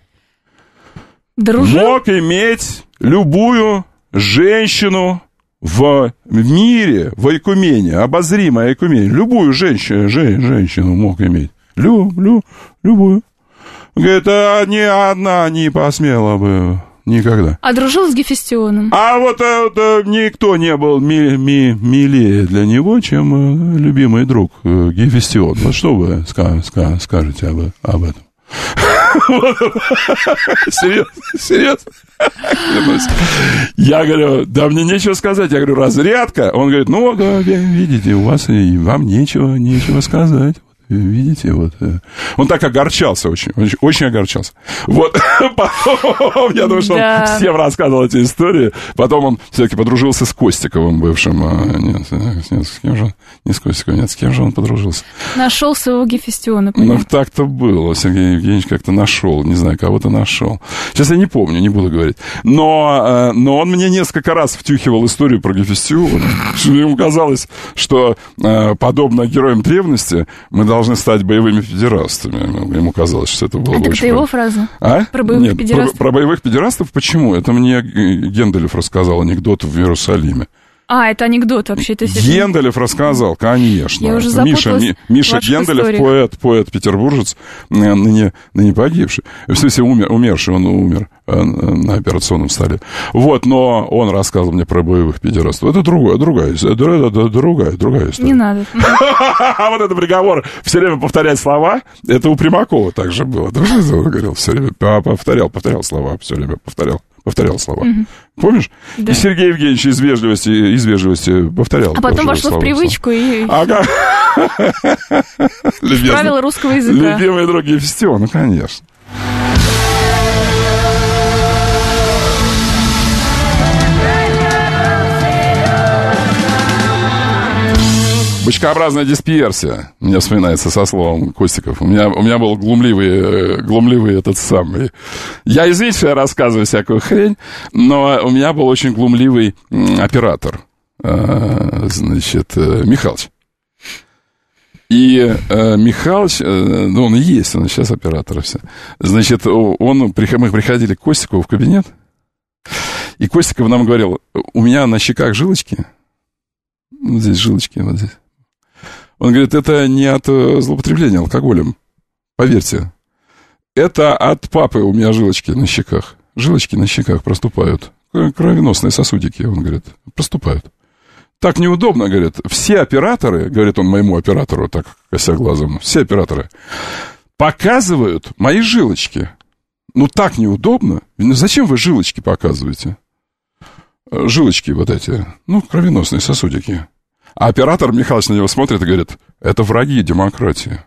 мог иметь любую женщину в мире, в Ойкумене, обозримой Ойкумене, любую женщину мог иметь. Любую. Говорит: ни одна не посмела бы никогда. А дружил с Гефестионом? А вот никто не был милее для него, чем любимый друг Гефестион. Вот что вы скажете об этом? Серьезно? Я говорю: да мне нечего сказать. Я говорю: разрядка. Он говорит: видите, у вас и вам нечего сказать. Видите, вот. Он так огорчался, очень огорчался. Вот, потом, я думаю, что он всем рассказывал эти истории. Потом он все-таки подружился с Костиковым бывшим. Нет, с кем же? Не с Костиковым, нет, с кем же он подружился? Нашел своего Гефестиона, понятно. Так-то было. Сергей Евгеньевич как-то нашел, не знаю, кого-то нашел. Сейчас я не помню, не буду говорить. Но он мне несколько раз втюхивал историю про Гефестиона. Ему казалось, что, подобно героям древности, мы должны стать боевыми педерастами. Ему казалось, что это было бы очень... Это его фраза? Про боевых педерастов? Про боевых педерастов почему? Это мне Генделев рассказал анекдот в Иерусалиме. Это анекдот вообще. Генделев рассказал, конечно. Я уже запуталась. Миша Генделев, поэт петербуржец, ныне погибший. В смысле, умерший, он умер на операционном столе. Вот, но он рассказывал мне про боевых педерастов. Это другая история. Не надо. А вот это приговор все время повторять слова, это у Примакова также было. Ты же говорил все время, повторял слова, все время повторял слова. Помнишь? Да. И Сергей Евгеньевич из вежливости повторял. А потом вошло в привычку и... Ага. Правила русского языка. Любимый друг Гефестиона, конечно. Бочкообразная дисперсия. Мне вспоминается со словом Костиков. У меня был глумливый этот самый... Я, извините, что я рассказываю всякую хрень, но у меня был очень глумливый оператор. Значит, Михалыч. И Михалыч, ну, он и есть, он сейчас оператор все. Значит, мы приходили к Костикову в кабинет, и Костиков нам говорил, у меня на щеках жилочки, вот здесь жилочки, вот здесь. Он говорит, это не от злоупотребления алкоголем, поверьте. Это от папы у меня жилочки на щеках. Жилочки на щеках проступают. Кровеносные сосудики, он говорит, проступают. Так неудобно, говорит. Все операторы, говорит он моему оператору, так кося глазом, все операторы показывают мои жилочки. Ну, так неудобно. Зачем вы жилочки показываете? Жилочки вот эти, ну, кровеносные сосудики. А оператор Михалыч на него смотрит и говорит, это враги демократии.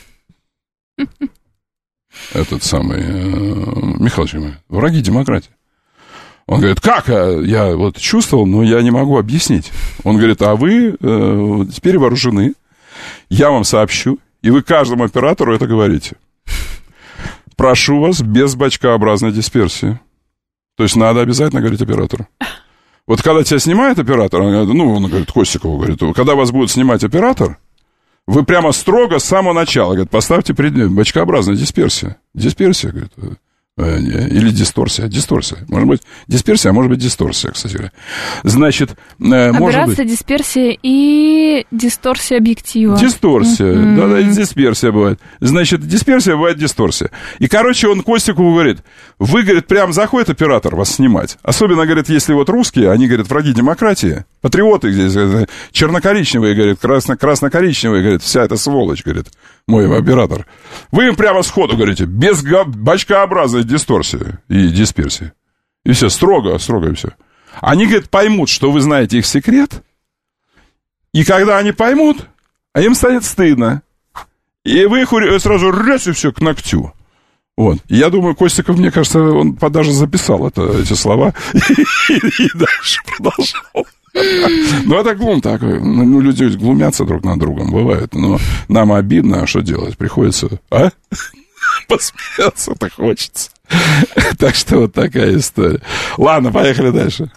Этот самый Михалыч говорит, враги демократии. Он говорит, как? Я вот чувствовал, но я не могу объяснить. Он говорит, а вы теперь вооружены. Я вам сообщу, и вы каждому оператору это говорите. Прошу вас без бочкообразной дисперсии. То есть надо обязательно говорить оператору. Вот когда тебя снимает оператор, он говорит, Костикову, говорит, когда вас будет снимать оператор, вы прямо строго с самого начала, говорит, поставьте предмет, бочкообразная дисперсия. Дисперсия, говорит, или дисторсия. Может быть, дисперсия, а может быть, дисторсия, кстати говоря. Значит, может быть... дисперсия и дисторсия объектива. Дисторсия, да, и дисперсия бывает. Значит, дисперсия бывает дисторсия. И, короче, он Костикову говорит, вы, говорит, прям заходит оператор вас снимать. Особенно, говорит, если вот русские, они, говорят, враги демократии, патриоты здесь, черно-коричневые, говорит, красно-коричневые, говорит, вся эта сволочь, говорит, мой оператор. Вы им прямо сходу говорите, без бочкообразной дисторсии и дисперсии. И все, строго и все. Они, говорит, поймут, что вы знаете их секрет, и когда они поймут, а им станет стыдно. И вы их сразу раз и все к ногтю. Вот. Я думаю, Костиков, мне кажется, он даже записал эти слова и дальше продолжал. Ну, это глум такой. Ну, люди глумятся друг над другом, бывает. Но нам обидно, а что делать? Приходится, посмеяться-то хочется. Так что вот такая история. Ладно, поехали дальше.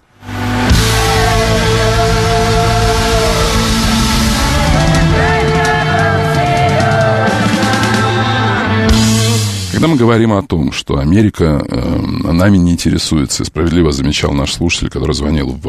Когда мы говорим о том, что Америка нами не интересуется, справедливо замечал наш слушатель, который звонил в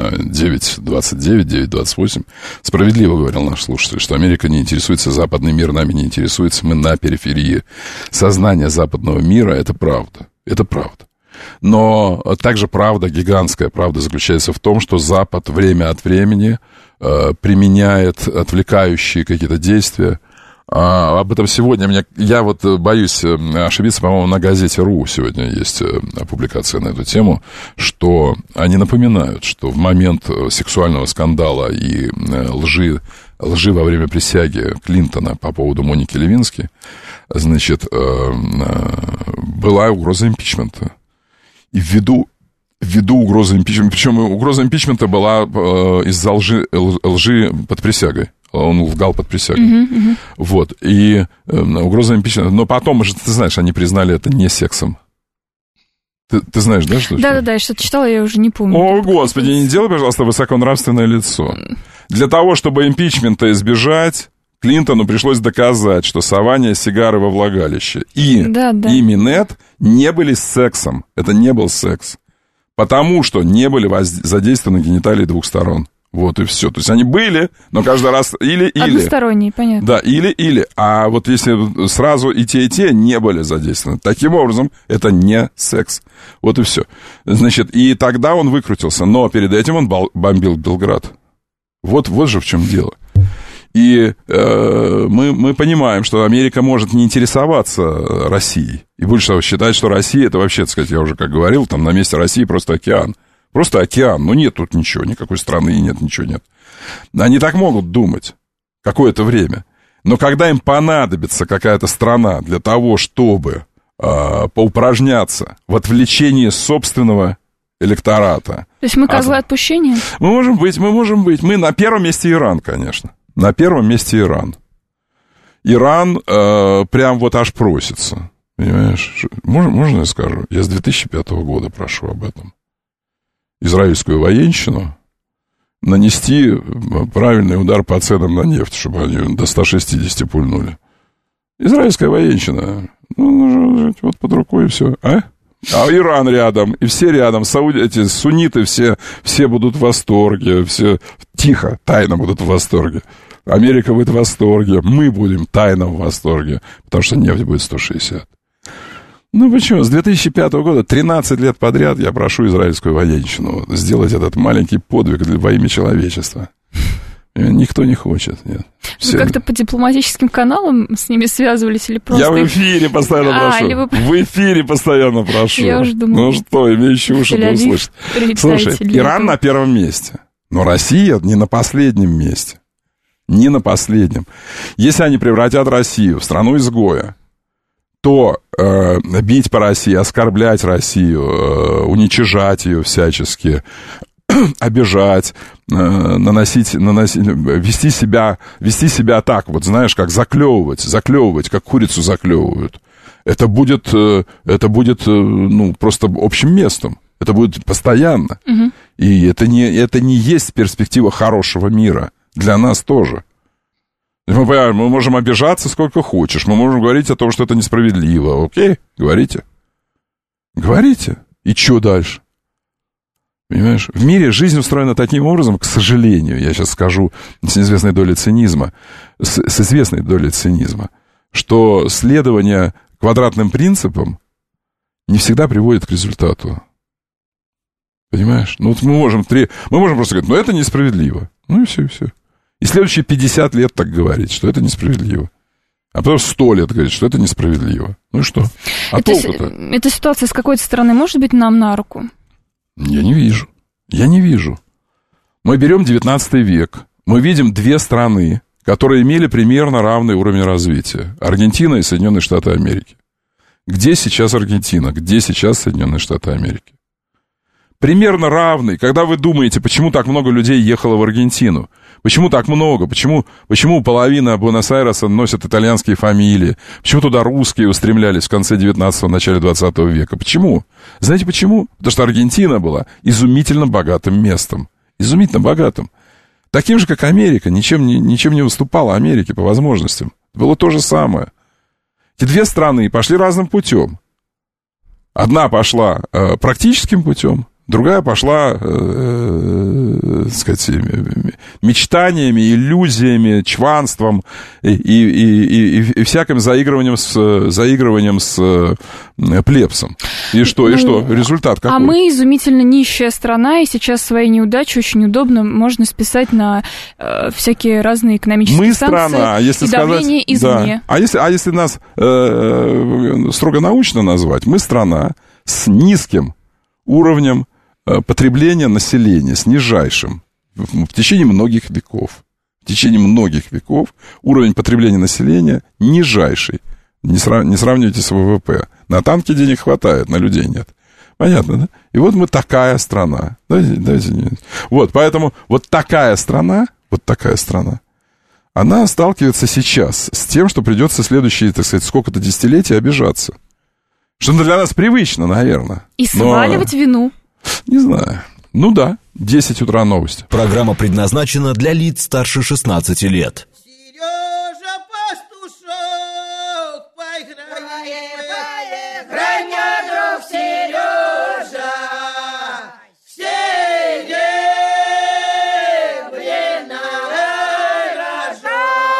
929, 928, справедливо говорил наш слушатель, что Америка не интересуется, западный мир нами не интересуется, мы на периферии сознания западного мира, это правда, это правда. Но также правда, гигантская правда заключается в том, что Запад время от времени применяет отвлекающие какие-то действия. Об этом сегодня я вот боюсь ошибиться, по-моему, на газете «Ру» сегодня есть публикация на эту тему, что они напоминают, что в момент сексуального скандала и лжи во время присяги Клинтона по поводу Моники Левински, значит, была угроза импичмента. И ввиду угрозы импичмента, причем угроза импичмента была из-за лжи под присягой. Он лгал под присягой. Вот. И угроза импичмента. Но потом, ты знаешь, они признали это не сексом. Ты знаешь, да, что? Да, я что-то читала, я уже не помню. О, Господи, не делай, пожалуйста, высоконравственное лицо. Для того, чтобы импичмента избежать, Клинтону пришлось доказать, что сование сигары во влагалище и Минет не были сексом. Это не был секс. Потому что не были задействованы гениталии двух сторон. Вот и все. То есть они были, но каждый раз или. Односторонние, понятно. Да, или. А вот если сразу и те не были задействованы, таким образом, это не секс. Вот и все. Значит, и тогда он выкрутился. Но перед этим он бомбил Белград. Вот же в чем дело. И мы понимаем, что Америка может не интересоваться Россией. И больше того, считать, что Россия, это вообще, так сказать, я уже как говорил, там на месте России просто океан. Просто океан. Ну, нет тут ничего, никакой страны нет, ничего нет. Они так могут думать какое-то время. Но когда им понадобится какая-то страна для того, чтобы поупражняться в отвлечении собственного электората. То есть мы козлы отпущения? Мы можем быть. Мы на первом месте Иран, конечно. На первом месте Иран. Иран прям вот аж просится. Понимаешь? Можно я скажу? Я с 2005 года прошу об этом. Израильскую военщину нанести правильный удар по ценам на нефть, чтобы они до 160 пульнули. Израильская военщина. Ну, вот под рукой и все. А Иран рядом, и все рядом. Эти сунниты все будут в восторге. Все тихо, тайно будут в восторге. Америка будет в восторге. Мы будем тайно в восторге. Потому что нефть будет 160. Ну, почему? С 2005 года, 13 лет подряд я прошу израильскую военщину сделать этот маленький подвиг во имя человечества. Никто не хочет, нет. Вы как-то по дипломатическим каналам с ними связывались или просто... Я в эфире постоянно прошу. В эфире постоянно прошу. Я уже думаю... Ну что, имеющие уши да услышат. Слушай, Иран на первом месте, но Россия не на последнем месте. Не на последнем. Если они превратят Россию в страну-изгоя, то бить по России, оскорблять Россию, уничижать ее всячески, обижать, вести себя так, вот знаешь, как заклевывать, как курицу заклевывают. Это будет ну, просто общим местом. Это будет постоянно. Угу. И это не есть перспектива хорошего мира. Для нас тоже. Мы можем обижаться сколько хочешь. Мы можем говорить о том, что это несправедливо. Окей? Говорите. И что дальше? Понимаешь? В мире жизнь устроена таким образом, к сожалению, я сейчас скажу с известной долей цинизма, что следование квадратным принципам не всегда приводит к результату. Понимаешь? Ну, вот мы можем просто говорить, это несправедливо. Ну, и все. И следующие 50 лет так говорить, что это несправедливо. А потом 100 лет говорить, что это несправедливо. Ну и что? А толку-то? Эта ситуация с какой-то стороны может быть нам на руку? Я не вижу. Мы берем 19 век. Мы видим две страны, которые имели примерно равный уровень развития. Аргентина и Соединенные Штаты Америки. Где сейчас Аргентина? Где сейчас Соединенные Штаты Америки? Примерно равный. Когда вы думаете, почему так много людей ехало в Аргентину? Почему так много? Почему половина Буэнос-Айреса носят итальянские фамилии? Почему туда русские устремлялись в конце 19-го, начале 20 века? Почему? Знаете почему? Потому что Аргентина была изумительно богатым местом. Изумительно богатым. Таким же, как Америка. Ничем не уступала Америке по возможностям. Было то же самое. Эти две страны пошли разным путем. Одна пошла практическим путем, другая пошла, мечтаниями, иллюзиями, чванством и всяким заигрыванием с плебсом. И что? Результат какой? А мы изумительно нищая страна, и сейчас свои неудачи очень удобно можно списать на всякие разные экономические санкции и давление извне. Да. А если нас строго научно назвать, мы страна с низким уровнем потребления населения, с нижайшим. В течение многих веков уровень потребления населения нижайший. Не сравнивайте с ВВП. На танки денег хватает, на людей нет. Понятно, да? И вот мы такая страна. Вот, поэтому вот такая страна, она сталкивается сейчас с тем, что придется следующие, так сказать, сколько-то десятилетий обижаться. Что для нас привычно, наверное. И сваливать вину. Не знаю. Ну да, 10 утра новости. Программа предназначена для лиц старше 16 лет. Сережа Пастушок, поиграй, граня, друг Сережа, серебряная рожок.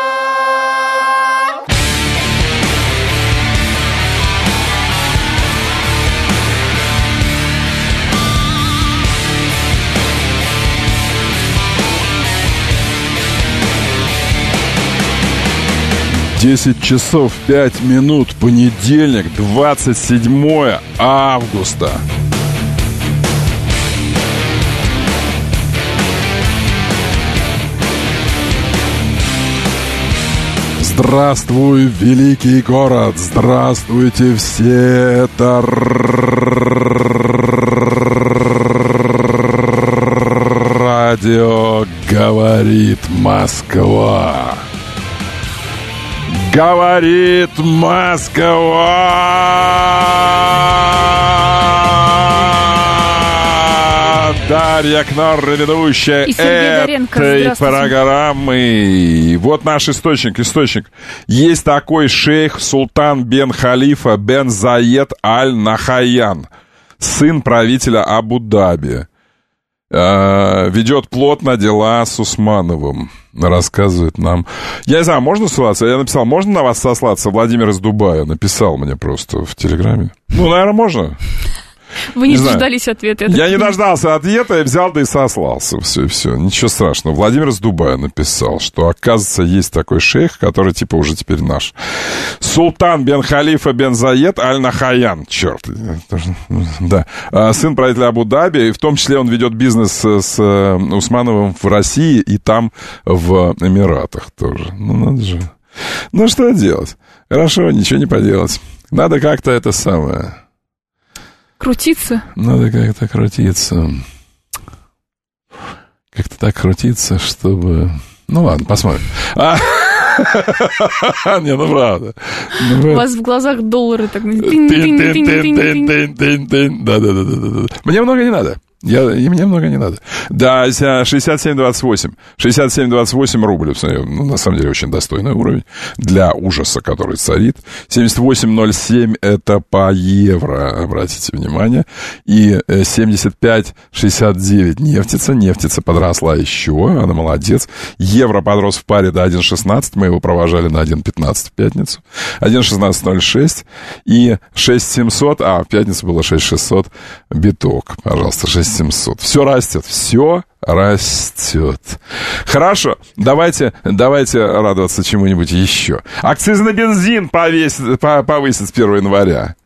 Десять часов 5 минут, понедельник, 27 августа. Здравствуй, великий город! Здравствуйте все! Это радио Говорит Москва. Говорит Москва. Дарья Кнор, ведущая этой программы. Вот наш источник. Есть такой шейх Султан бен Халифа бен Заед аль-Нахаян, сын правителя Абу-Даби. Ведет плотно дела с Усмановым. Рассказывает нам. Я не знаю, можно ссылаться? Я написал, можно на вас сослаться? Владимир из Дубая написал мне просто в Телеграме. Ну, наверное, можно. Вы не дождались ответа. Я не дождался ответа, я взял да и сослался. Все. Ничего страшного. Владимир из Дубая написал, что, оказывается, есть такой шейх, который типа уже теперь наш. Султан бен Халифа бен Заед аль-Нахаян. Черт. Да. Сын правителя Абу-Даби. И в том числе он ведет бизнес с Усмановым в России и там в Эмиратах тоже. Ну, надо же. Ну, что делать? Хорошо, ничего не поделать. Надо как-то это самое... Крутиться? Надо как-то крутиться. Как-то так крутиться, чтобы... Ну ладно, посмотрим. Не, ну правда. У вас в глазах доллары так... Да. Мне много не надо. И мне много не надо. Да, 67-28. 67-28 рублей. Ну, на самом деле, очень достойный уровень для ужаса, который царит. 78-07 это по евро, обратите внимание. И 75-69 нефтица подросла еще, она молодец. Евро подрос в паре до 1,16, мы его провожали на 1,15 в пятницу. 1,1606 и 6,700, в пятницу было 6,600 биток, пожалуйста, 6,700. Все растет. Хорошо, давайте радоваться чему-нибудь еще. Акцизы на бензин повысят с 1 января.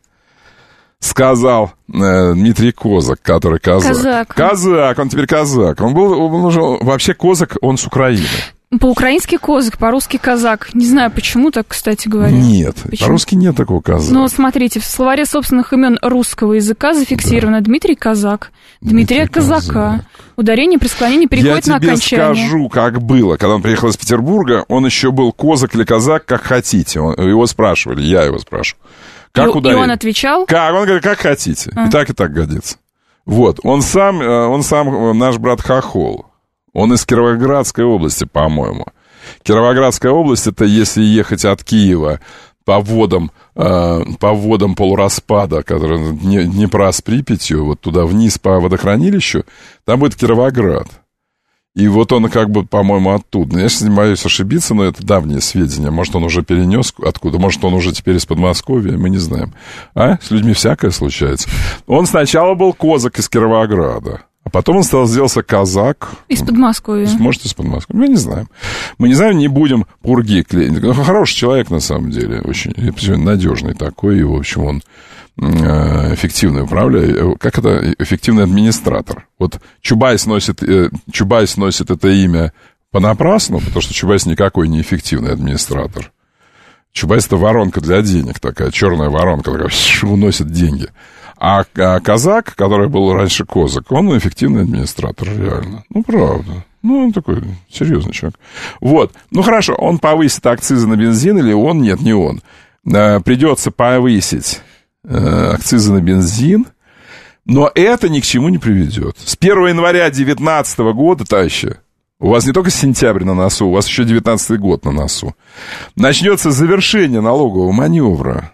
Сказал Дмитрий Козак, который казак. Казак, он теперь казак. Он уже вообще козак, он с Украины. По-украински козак, по-русски казак. Не знаю, почему так, кстати говоря. Нет, почему? По-русски нет такого казака. Но смотрите, в словаре собственных имен русского языка зафиксировано Дмитрий Казак, Дмитрия Казака. Ударение при склонении переходит на окончание. Я тебе скажу, как было. Когда он приехал из Петербурга, он еще был козак или казак, как хотите. Его спрашивали, я его спрашивал. Как ударение? И он отвечал? Как? Он говорит, как хотите. И так годится. Вот. Он сам наш брат Хохол. Он из Кировоградской области, по-моему. Кировоградская область, это если ехать от Киева по водам полураспада, которые Днепра с Припятью, вот туда вниз по водохранилищу, там будет Кировоград. И вот он как бы, по-моему, оттуда. Я сейчас не боюсь ошибиться, но это давние сведения. Может, он уже перенес откуда, может, он уже теперь из Подмосковья, мы не знаем. С людьми всякое случается. Он сначала был козак из Кировограда. А потом он сделался казак. Из Подмосковья. Может, из Подмосковья. Мы не знаем. Не будем пурги клеить. Хороший человек, на самом деле. Очень надежный такой. И, в общем, он эффективный управляющий. Как это? Эффективный администратор. Вот Чубайс носит это имя понапрасну, потому что Чубайс никакой не эффективный администратор. Чубайс — это воронка для денег такая, черная воронка, такая, уносит деньги. А казак, который был раньше козак, он эффективный администратор, реально. Ну, правда. Ну, он такой серьезный человек. Вот. Ну, хорошо, он повысит акцизы на бензин или он? Нет, не он. Придется повысить акцизы на бензин, но это ни к чему не приведет. С 1 января 2019 года, товарищи, у вас не только сентябрь на носу, у вас еще 2019 год на носу, начнется завершение налогового маневра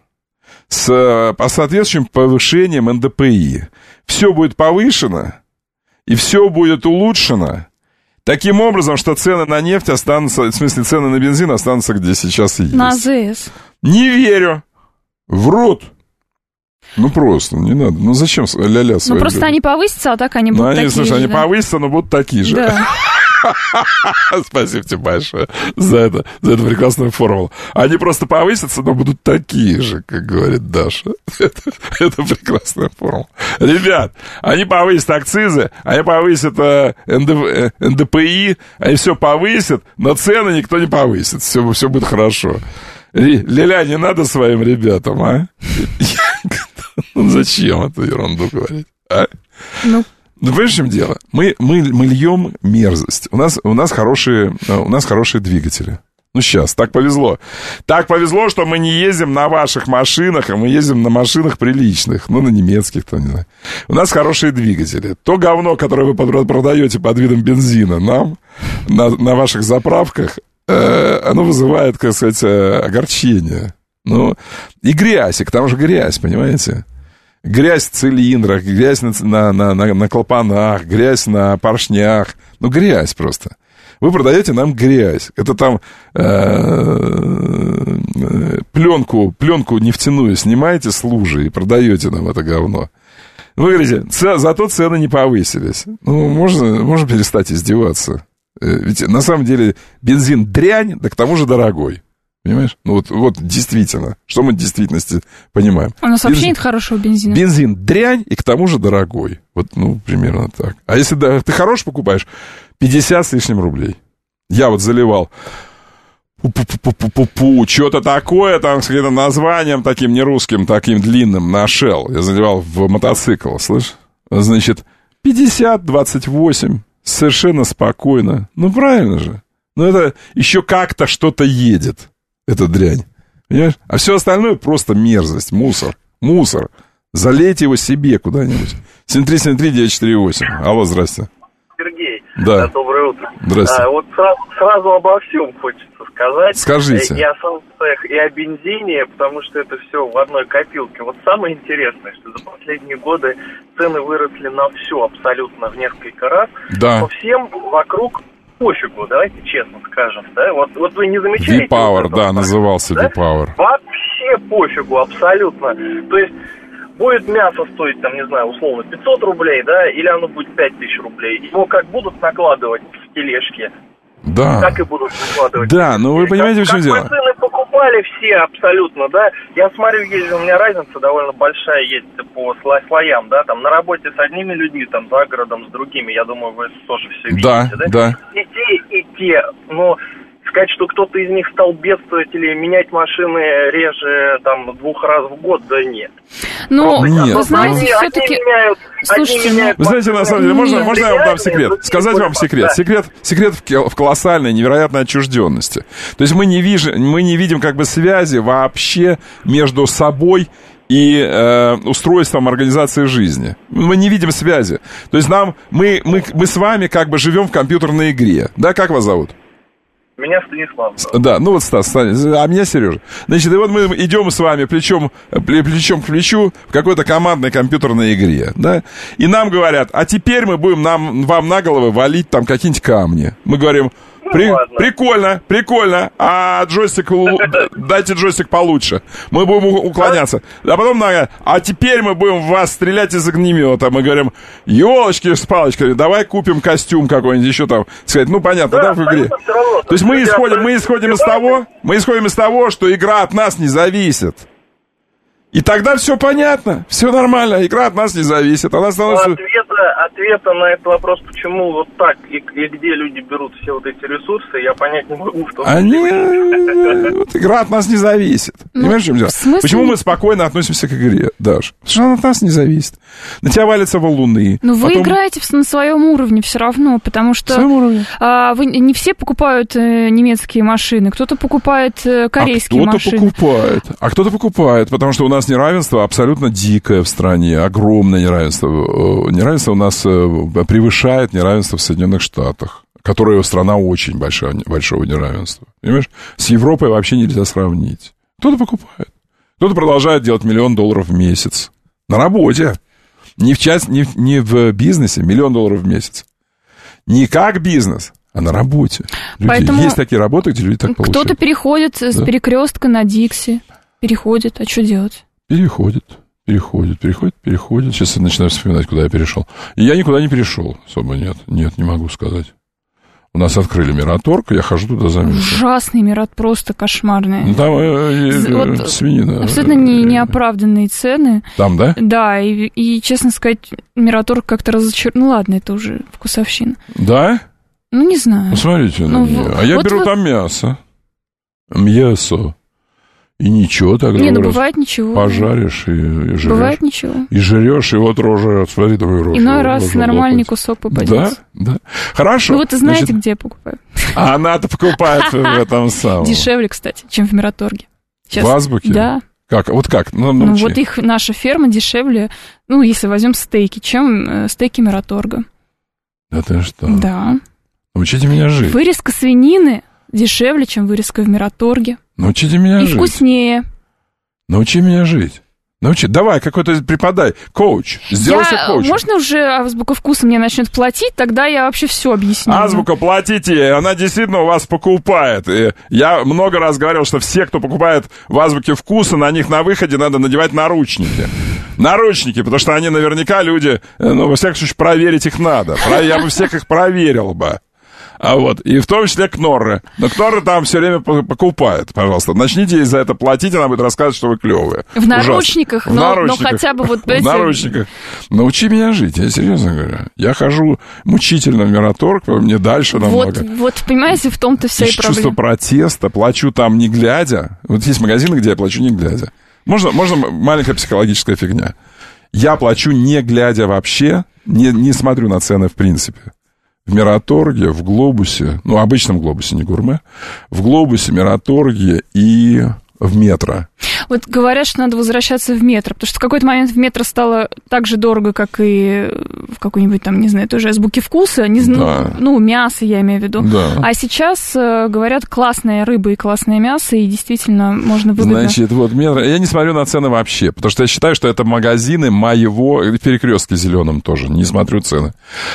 по соответствующим повышениям НДПИ. Все будет повышено, и все будет улучшено таким образом, что цены на нефть останутся, в смысле, цены на бензин останутся, где сейчас и есть. На АЗС. Не верю. Врут. Ну, просто, не надо. Ну, зачем ля-ля свои? Ну, просто люди? Они повысятся, а так они будут такие же. Они повысятся, но будут такие же. Да. Спасибо тебе большое за эту прекрасную формулу. Они просто повысятся, но будут такие же, как говорит Даша. Это прекрасная формула. Ребят, они повысят акцизы, они повысят НДПИ, они все повысят, но цены никто не повысит. Все будет хорошо. Ля-ля, не надо своим ребятам, а? Зачем эту ерунду говорить? А? Ну, Ну, понимаешь, в чем дело? Мы льем мерзость. У нас хорошие двигатели. Ну, сейчас, так повезло. Так повезло, что мы не ездим на ваших машинах, а мы ездим на машинах приличных. Ну, на немецких, там, не знаю. У нас хорошие двигатели. То говно, которое вы продаете под видом бензина нам на ваших заправках, оно вызывает, как сказать, огорчение. Ну, и грязь, и к тому же грязь, понимаете? Грязь в цилиндрах, грязь на клапанах, грязь на поршнях. Ну, грязь просто. Вы продаете нам грязь. Это там пленку нефтяную снимаете с лужи и продаете нам это говно. Вы говорите, зато цены не повысились. Ну, можно перестать издеваться. Ведь на самом деле бензин дрянь, да к тому же дорогой. Понимаешь? Ну вот действительно. Что мы в действительности понимаем? У нас вообще нет хорошего бензина. Бензин дрянь и к тому же дорогой. Вот, ну, примерно так. А если ты хорош покупаешь, 50 с лишним рублей. Я вот заливал что-то такое, там, с каким-то названием таким нерусским, таким длинным, на Shell. Я заливал в мотоцикл, слышь? Значит, 50, 28, совершенно спокойно. Ну, правильно же. Ну, это еще как-то что-то едет. Это дрянь. Понимаешь? А все остальное просто мерзость, мусор. Мусор. Залейте его себе куда-нибудь. 7373948. Алло, здрасте. Сергей. Да. Доброе утро. Здрасте. Вот сразу обо всем хочется сказать. Скажите. И о санкциях, и о бензине, потому что это все в одной копилке. Вот самое интересное, что за последние годы цены выросли на все абсолютно в несколько раз. Да. Но всем вокруг пофигу, давайте честно скажем, да? Вот вы не замечаете? V-Power, да, назывался да? V-Power. Вообще пофигу абсолютно. То есть будет мясо стоить, там, не знаю, условно 500 рублей, да, или оно будет 5000 рублей. Его как будут накладывать в тележки, да. Так и будут накладывать. Да, но вы понимаете, в чем дело? Как цены покупали все абсолютно, да. Я смотрю, езжу, у меня разница довольно большая есть по слоям, да, там на работе с одними людьми, там за городом с другими, я думаю, вы тоже все видите, да? И те, но сказать, что кто-то из них стал бедствовать или менять машины реже, там, 2 раз в год, да нет. Ну, нет. Вы знаете, все-таки... Слушайте, вы знаете, на самом деле, можно я вам дам секрет? Сказать вам секрет. Секрет в колоссальной, невероятной отчужденности. То есть мы не видим как бы связи вообще между собой и устройством организации жизни. Мы не видим связи. То есть мы с вами как бы живем в компьютерной игре. Да, как вас зовут? Меня Станислав. Да, ну вот Стас, а меня Сережа. Значит, и вот мы идем с вами плечом к плечу в какой-то командной компьютерной игре, да, и нам говорят, а теперь мы будем вам на головы валить там какие-нибудь камни. Мы говорим, прикольно, а джойстик, дайте джойстик получше. Мы будем уклоняться. А потом, а теперь мы будем в вас стрелять из огнемета. Мы говорим, елочки с палочками, давай купим костюм какой-нибудь еще там. Сказать, ну понятно, да, в игре. То есть мы исходим из того, что игра от нас не зависит. И тогда все понятно, все нормально, игра от нас не зависит. Она становится... Ответа на этот вопрос, почему вот так и где люди берут все вот эти ресурсы, я понять не могу. Вот игра от нас не зависит. Понимаешь, в чем дело? Почему мы спокойно относимся к игре, Даш? Потому что она от нас не зависит. На тебя валятся валуны. Но вы играете на своем уровне все равно, потому что вы не все покупают немецкие машины, кто-то покупает корейские машины. А кто-то покупает, потому что у нас неравенство абсолютно дикое в стране, огромное неравенство. Неравенство у нас превышает неравенство в Соединенных Штатах, которая страна очень большого неравенства. Понимаешь? С Европой вообще нельзя сравнить. Кто-то покупает. Кто-то продолжает делать $1 миллион в месяц. На работе. Не в бизнесе. $1 миллион в месяц. Не как бизнес, а на работе. Есть такие работы, где люди так получают. Кто-то переходит с перекрестка на Дикси. Переходит. А что делать? Переходит. Сейчас я начинаю вспоминать, куда я перешел. И я никуда не перешел, особо нет. Нет, не могу сказать. У нас открыли Мираторг, я хожу туда за месяц. Ужасный Мират, просто кошмарный. Там свинина. Абсолютно неоправданные цены. Там, да? Да, и честно сказать, Мираторг как-то разочаровал. Ну ладно, это уже вкусовщина. Да? Ну, не знаю. Посмотрите на меня. А я беру там мясо. Мясо. И ничего тогда. Не, ну бывает ничего. Пожаришь и жрешь. Бывает ничего. И жрешь, и вот рожа, смотри, твою рожу. Иной раз нормальный кусок попадется. Да. Хорошо. Ну, вы-то знаете, где я покупаю. А она-то покупает в этом самом. Дешевле, кстати, чем в Мираторге. В Азбуке? Да. Как? Вот как? Ну, вот их, наша ферма дешевле, ну, если возьмем стейки, чем стейки Мираторга. Да ты что? Да. Научите меня жить. Вырезка свинины дешевле, чем вырезка в Мираторге. Научите меня жить. И вкуснее. Научи меня жить. Научи. Давай, какой-то преподай. Коуч. Сделайся коучем. Можно уже Азбука вкуса мне начнет платить, тогда я вообще все объясню. Азбука, платите. Она действительно у вас покупает. И я много раз говорил, что все, кто покупает в Азбуке вкуса, на них на выходе надо надевать наручники. Наручники, потому что они наверняка люди, ну, во всяком случае, проверить их надо. Я бы всех их проверил бы. А вот, и в том числе Кнорры. Но Кнорры там все время покупает, пожалуйста. Начните ей за это платить, она будет рассказывать, что вы клевые. В наручниках, но хотя бы вот эти... В наручниках. Научи меня жить, я серьезно говорю. Я хожу мучительно в Мираторг, мне дальше намного. Вот, понимаете, в том-то вся и проблема. Чувство протеста, плачу там не глядя. Вот есть магазины, где я плачу не глядя. Можно маленькая психологическая фигня. Я плачу не глядя вообще, не смотрю на цены в принципе. В Мираторге, в Глобусе, ну, обычном Глобусе, не гурме, в Глобусе, Мираторге и в Метро. Вот говорят, что надо возвращаться в Метро, потому что в какой-то момент в Метро стало так же дорого, как и в какой-нибудь там, не знаю, тоже Азбуке вкуса, не знаю, да. Ну, мясо я имею в виду. Да. А сейчас, говорят, классная рыба и классное мясо, и действительно можно выгодно... Значит, вот Метро, я не смотрю на цены вообще, потому что я считаю, что это магазины моего, в Перекрестке зеленом тоже, не смотрю цены.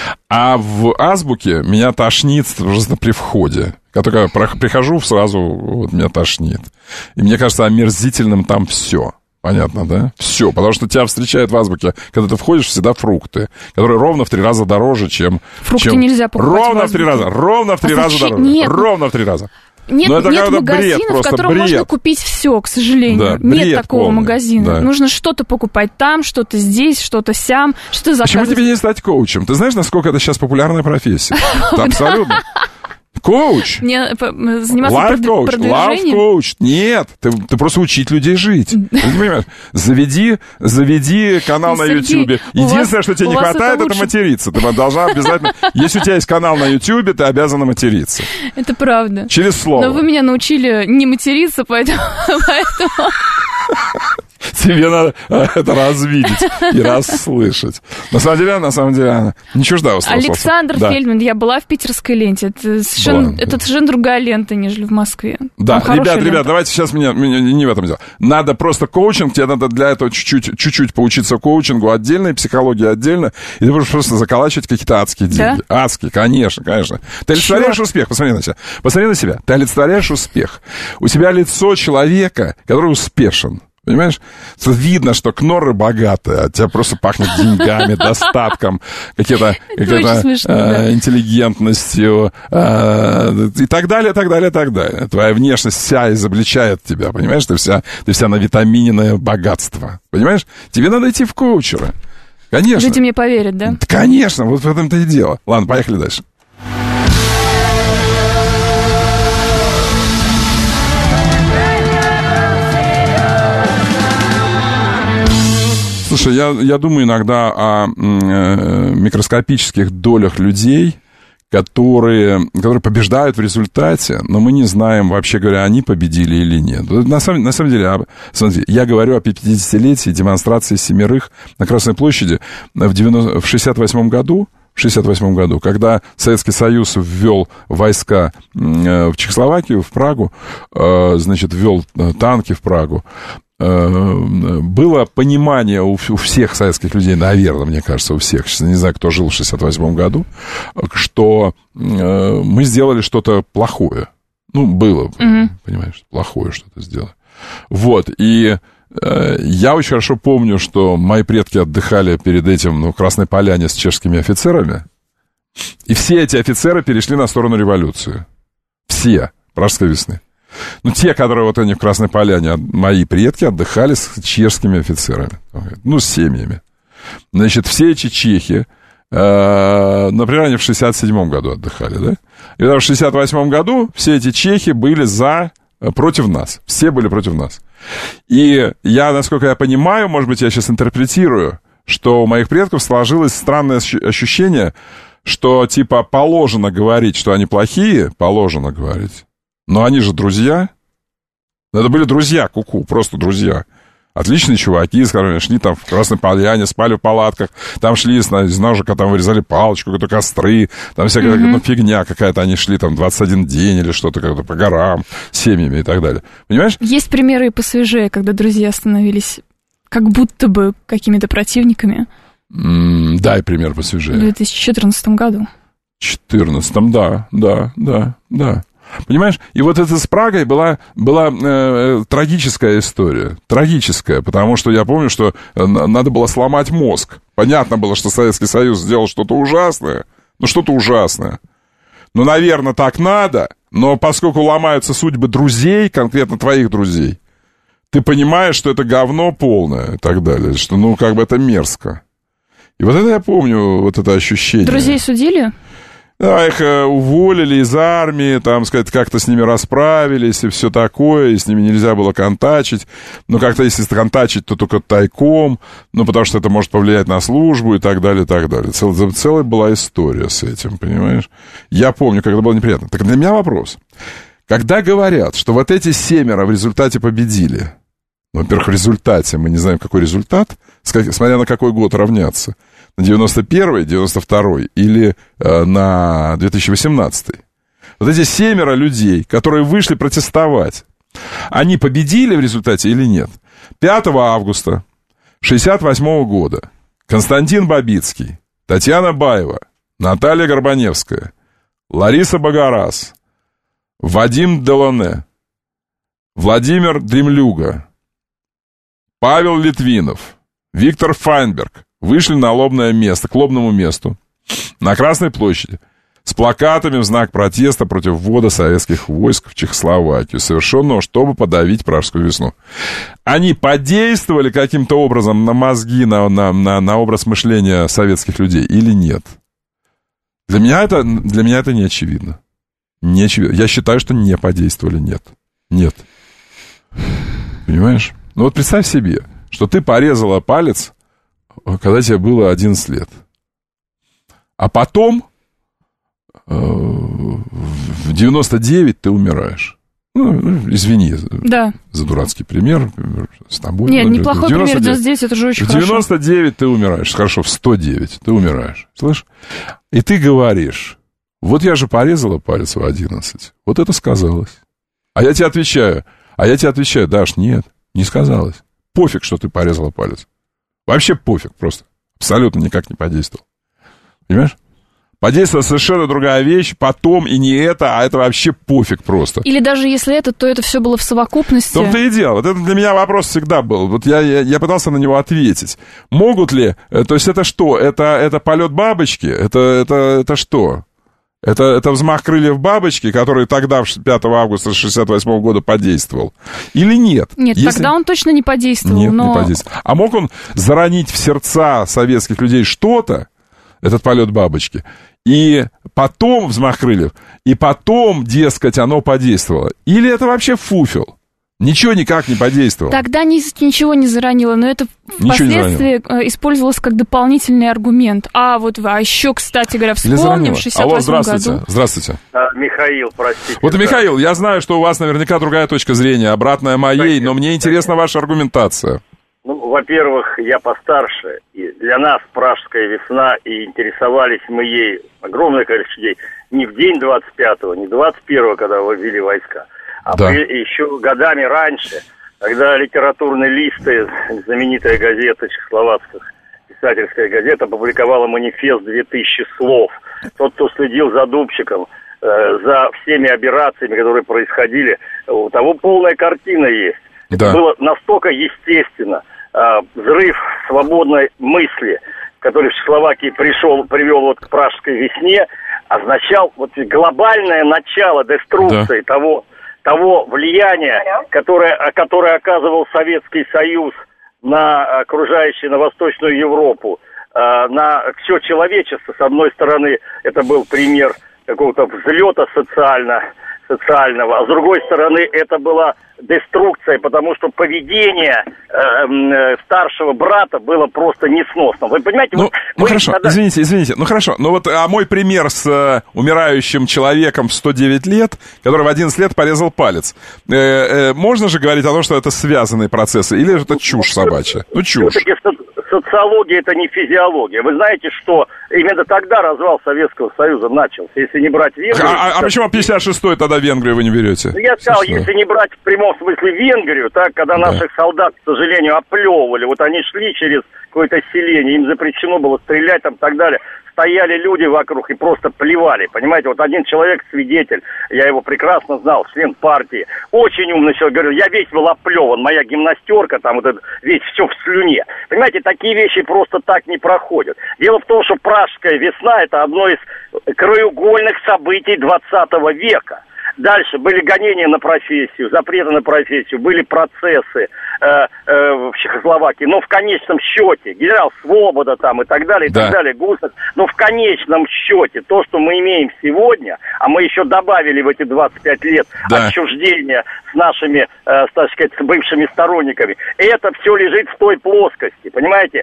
А в Азбуке меня тошнит просто при входе. Я только прихожу, сразу вот меня тошнит. И мне кажется, омерзительным там все. Понятно, да? Все, потому что тебя встречают в Азбуке, когда ты входишь, всегда фрукты, которые ровно в 3 раза дороже, чем... Фрукты нельзя покупать ровно в 3 раза, ровно в 3 раза дороже. Нет. Ровно в 3 раза. Нет магазина, в котором можно купить все, к сожалению. Да, нет такого полный. Магазина. Да. Нужно что-то покупать там, что-то здесь, что-то сям, что-то заказывать. Почему тебе не стать коучем? Ты знаешь, насколько это сейчас популярная профессия? Абсолютно. Коуч? Мне заниматься продвижением? Лайф-коуч. Нет, ты просто учить людей жить. Ты не понимаешь? Заведи канал на Ютьюбе. Единственное, что тебе не хватает, это материться. Ты должна обязательно... Если у тебя есть канал на Ютьюбе, ты обязана материться. Это правда. Через слово. Но вы меня научили не материться, поэтому... Тебе надо это развидеть и расслышать. На самом деле, не чужда у Александр Фельдман, я была в питерской ленте. Это совершенно другая лента, нежели в Москве. Да, ребят, давайте сейчас меня не в этом дело. Надо просто коучинг, тебе надо для этого чуть-чуть поучиться коучингу отдельно, и психологии отдельно, и ты будешь просто заколачивать какие-то адские деньги. Да? Адские, конечно. Ты олицетворяешь успех, посмотри на себя. Ты олицетворяешь успех. У тебя лицо человека, который успешен. Понимаешь? Видно, что Кнорры богатые, от тебя просто пахнет деньгами, достатком, какой-то интеллигентностью и так далее, так далее, так далее. Твоя внешность вся изобличает тебя, понимаешь? Ты вся на витаминное богатство, понимаешь? Тебе надо идти в коучера. Конечно. Люди мне поверят, да? Конечно, вот в этом-то и дело. Ладно, поехали дальше. Слушай, я думаю иногда о микроскопических долях людей, которые побеждают в результате, но мы не знаем, вообще говоря, они победили или нет. На самом деле, смотри, я говорю о 50-летии демонстрации семерых на Красной площади в 68 году, когда Советский Союз ввел войска в Чехословакию, в Прагу, значит, ввел танки в Прагу, было понимание у всех советских людей, наверное, мне кажется, у всех, не знаю, кто жил в 68 году, что мы сделали что-то плохое. Ну, было, понимаешь, плохое что-то сделали. Вот, и я очень хорошо помню, что мои предки отдыхали перед этим в Красной Поляне с чешскими офицерами, и все эти офицеры перешли на сторону революции. Все, Пражской весны. Ну, те, которые вот они в Красной Поляне, мои предки отдыхали с чешскими офицерами, ну, с семьями. Значит, все эти чехи, например, они в 67-м году отдыхали, да? И в 68-м году все эти чехи были против нас, все были против нас. И я, насколько я понимаю, может быть, я сейчас интерпретирую, что у моих предков сложилось странное ощущение, что, типа, положено говорить, что они плохие, положено говорить. Но они же друзья. Это были друзья, просто друзья. Отличные чуваки, с которыми шли там в Красной Поляне, спали в палатках, там шли из ножика, там вырезали палочку, какие-то костры, там всякая фигня какая-то, они шли там 21 день или что-то, как-то по горам, семьями и так далее. Понимаешь? Есть примеры и посвежее, когда друзья становились как будто бы какими-то противниками. Дай пример посвежее. В 2014 году. В 2014, да. Понимаешь? И вот это с Прагой была трагическая история. Трагическая, потому что я помню, что надо было сломать мозг. Понятно было, что Советский Союз сделал что-то ужасное. Ну, наверное, так надо, но поскольку ломаются судьбы друзей, конкретно твоих друзей, ты понимаешь, что это говно полное и так далее, что, это мерзко. И вот это я помню, вот это ощущение. Друзей судили? Да, их уволили из армии, там, сказать, как-то с ними расправились и все такое, и с ними нельзя было контачить. Но как-то, если контачить, то только тайком, потому что это может повлиять на службу и так далее, и так далее. Целая была история с этим, понимаешь? Я помню, как это было неприятно. Так для меня вопрос. Когда говорят, что вот эти 7 в результате победили, во-первых, в результате, мы не знаем, какой результат, смотря на какой год равняться, на 91-й, 92-й или на 2018-й. Вот эти 7 людей, которые вышли протестовать, они победили в результате или нет? 5 августа 1968 года Константин Бабицкий, Татьяна Баева, Наталья Горбаневская, Лариса Багарас, Вадим Делоне, Владимир Дремлюга, Павел Литвинов, Виктор Файнберг вышли на лобное место, к лобному месту на Красной площади с плакатами в знак протеста против ввода советских войск в Чехословакию, совершенного, чтобы подавить Пражскую весну. Они подействовали каким-то образом на мозги, на образ мышления советских людей или нет? Для меня это не очевидно. Не очевидно. Я считаю, что не подействовали. Нет. Понимаешь? Ну вот представь себе, что ты порезала палец, когда тебе было 11 лет. А потом в 99 ты умираешь. Извини за дурацкий пример с тобой. Нет, неплохой пример, 99 это же очень хорошо. В 99 ты умираешь, хорошо, в 109 ты умираешь, слышишь? И ты говоришь, вот я же порезала палец в 11, вот это сказалось. А я тебе отвечаю, Даш, нет, не сказалось. Пофиг, что ты порезала палец. Вообще пофиг просто. Абсолютно никак не подействовал. Понимаешь? Подействовала совершенно другая вещь, потом и не это, а это вообще пофиг просто. Или даже если это, то это все было в совокупности. В том-то и дело. Вот это для меня вопрос всегда был. Вот я пытался на него ответить. Могут ли... То есть это что? Это полет бабочки? Это что? Это взмах крыльев бабочки, который тогда, 5 августа 1968 года, подействовал? Или нет? Нет, тогда он точно не подействовал. Нет, не подействовал. А мог он заронить в сердца советских людей что-то, этот полет бабочки, и потом взмах крыльев, и потом, дескать, оно подействовало? Или это вообще фуфел? Ничего никак не подействовало. Тогда ничего не заронило, но это впоследствии использовалось как дополнительный аргумент. А еще, кстати говоря, вспомним, в 68 году... Здравствуйте. Михаил, простите. Вот, Михаил, я знаю, что у вас наверняка другая точка зрения, обратная моей, но мне интересна ваша аргументация. Во-первых, я постарше, и для нас Пражская весна, и интересовались мы ей огромное количество людей, не в день 25-го, не 21-го, когда ввели войска, а еще годами раньше, когда литературные листы, знаменитая газета чехословацкая, писательская газета, опубликовала манифест 2000 слов. Тот, кто следил за Дубчиком, за всеми операциями, которые происходили, у того полная картина есть. Да. Это было настолько естественно. Взрыв свободной мысли, который в Чехословакии привел к Пражской весне, означал глобальное начало деструкции того влияния, которое оказывал Советский Союз на окружающую, на Восточную Европу, на все человечество. С одной стороны, это был пример какого-то взлета социального, а с другой стороны, это была деструкция, потому что поведение старшего брата было просто несносно. Вы понимаете? Ну хорошо, тогда... извините, ну хорошо, но вот мой пример с умирающим человеком в 109 лет, который в 11 лет порезал палец, можно же говорить о том, что это связанные процессы, или это чушь собачья? Ну, чушь. Все-таки социология — это не физиология. Вы знаете, что именно тогда развал Советского Союза начался, если не брать Венгрию... А почему 56-й тогда Венгрию вы не берете? Я сказал, если не брать в прямом смысле Венгрию, так, когда наших солдат, к сожалению, оплевывали, вот они шли через какое-то селение, им запрещено было стрелять там и так далее, стояли люди вокруг и просто плевали, понимаете, вот один человек, свидетель, я его прекрасно знал, член партии, очень умный человек, говорю, я весь был оплеван, моя гимнастерка, там вот это, весь все в слюне, понимаете, такие вещи просто так не проходят. Дело в том, что Пражская весна — это одно из краеугольных событий 20 века. Дальше были гонения на профессию, запреты на профессию, были процессы в Чехословакии, но в конечном счете, генерал Свобода там и так далее, Гусак, но в конечном счете то, что мы имеем сегодня, а мы еще добавили в эти 25 лет отчуждения с нашими, так сказать, бывшими сторонниками, это все лежит в той плоскости, понимаете?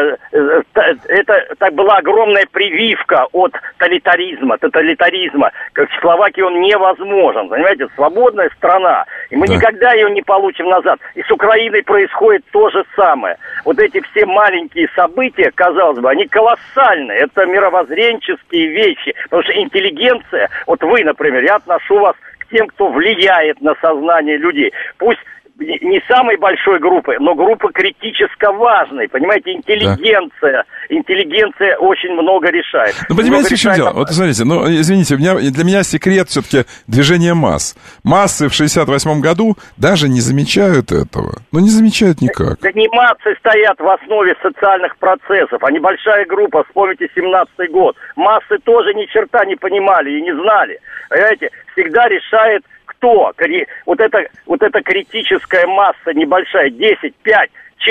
Это так была огромная прививка от тоталитаризма. Как в Чехословакии он невозможен, понимаете? Свободная страна, и мы никогда ее не получим назад. И с Украиной происходит то же самое. Вот эти все маленькие события, казалось бы, они колоссальные. Это мировоззренческие вещи. Потому что интеллигенция, вот вы, например, я отношу вас к тем, кто влияет на сознание людей. Пусть не самой большой группы, но группы критически важной. Понимаете, интеллигенция очень много решает. Ну, понимаете, в чем дело? Вот, смотрите, ну, извините, для меня секрет все-таки движения масс. Массы в 68 году даже не замечают этого. Ну, не замечают никак. Да не массы стоят в основе социальных процессов, а небольшая группа, вспомните 17-й год. Массы тоже ни черта не понимали и не знали. Понимаете, всегда решает кто? Вот эта критическая масса небольшая, 10, 5,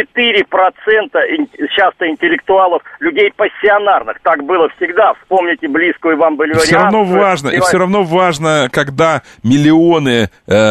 4% часто интеллектуалов, людей пассионарных. Так было всегда. Вспомните близкую вам Боливарианцию. Все равно важно, когда миллионы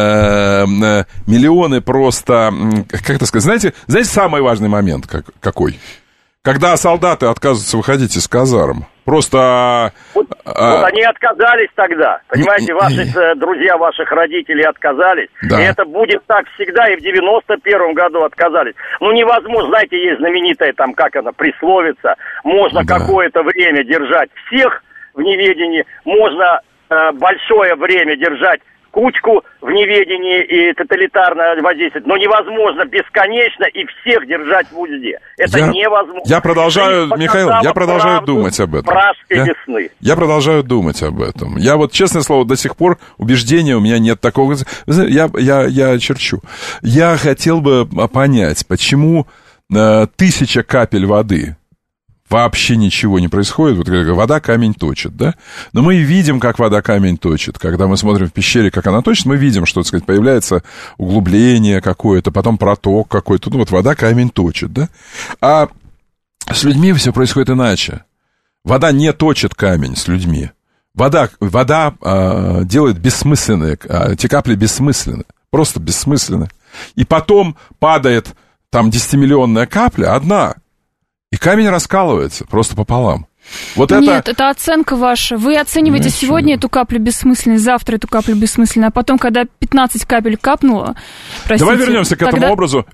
просто, как это сказать, знаете самый важный момент какой? Когда солдаты отказываются выходить из казарм. Просто... Вот они отказались тогда. Понимаете, ваши друзья ваших родителей отказались. Да. И это будет так всегда. И в 91-м году отказались. Ну, невозможно. Знаете, есть знаменитая там, как она, присловица. Можно какое-то время держать всех в неведении. Можно большое время держать кучку в неведении и тоталитарно воздействовать. Но невозможно бесконечно и всех держать в узде. Это невозможно. Я продолжаю, Михаил, думать об этом. Пражской весны. Я продолжаю думать об этом. Я вот, честное слово, до сих пор убеждения у меня нет такого. Я черчу. Я хотел бы понять, почему 1000 капель воды... Вообще ничего не происходит. Вот вода камень точит, да? Но мы видим, как вода камень точит. Когда мы смотрим в пещере, как она точит, мы видим, что, так сказать, появляется углубление какое-то, потом проток какой-то. Ну, вот вода камень точит, да? А с людьми все происходит иначе. Вода не точит камень с людьми. Вода делает бессмысленные, эти капли бессмысленны. Просто бессмысленны. И потом падает там 10-миллионная капля, одна. И камень раскалывается просто пополам. Вот Нет, это оценка ваша. Вы оцениваете сегодня эту каплю бессмысленной, завтра эту каплю бессмысленной, а потом, когда 15 капель капнуло, простите, давай вернемся к этому образу.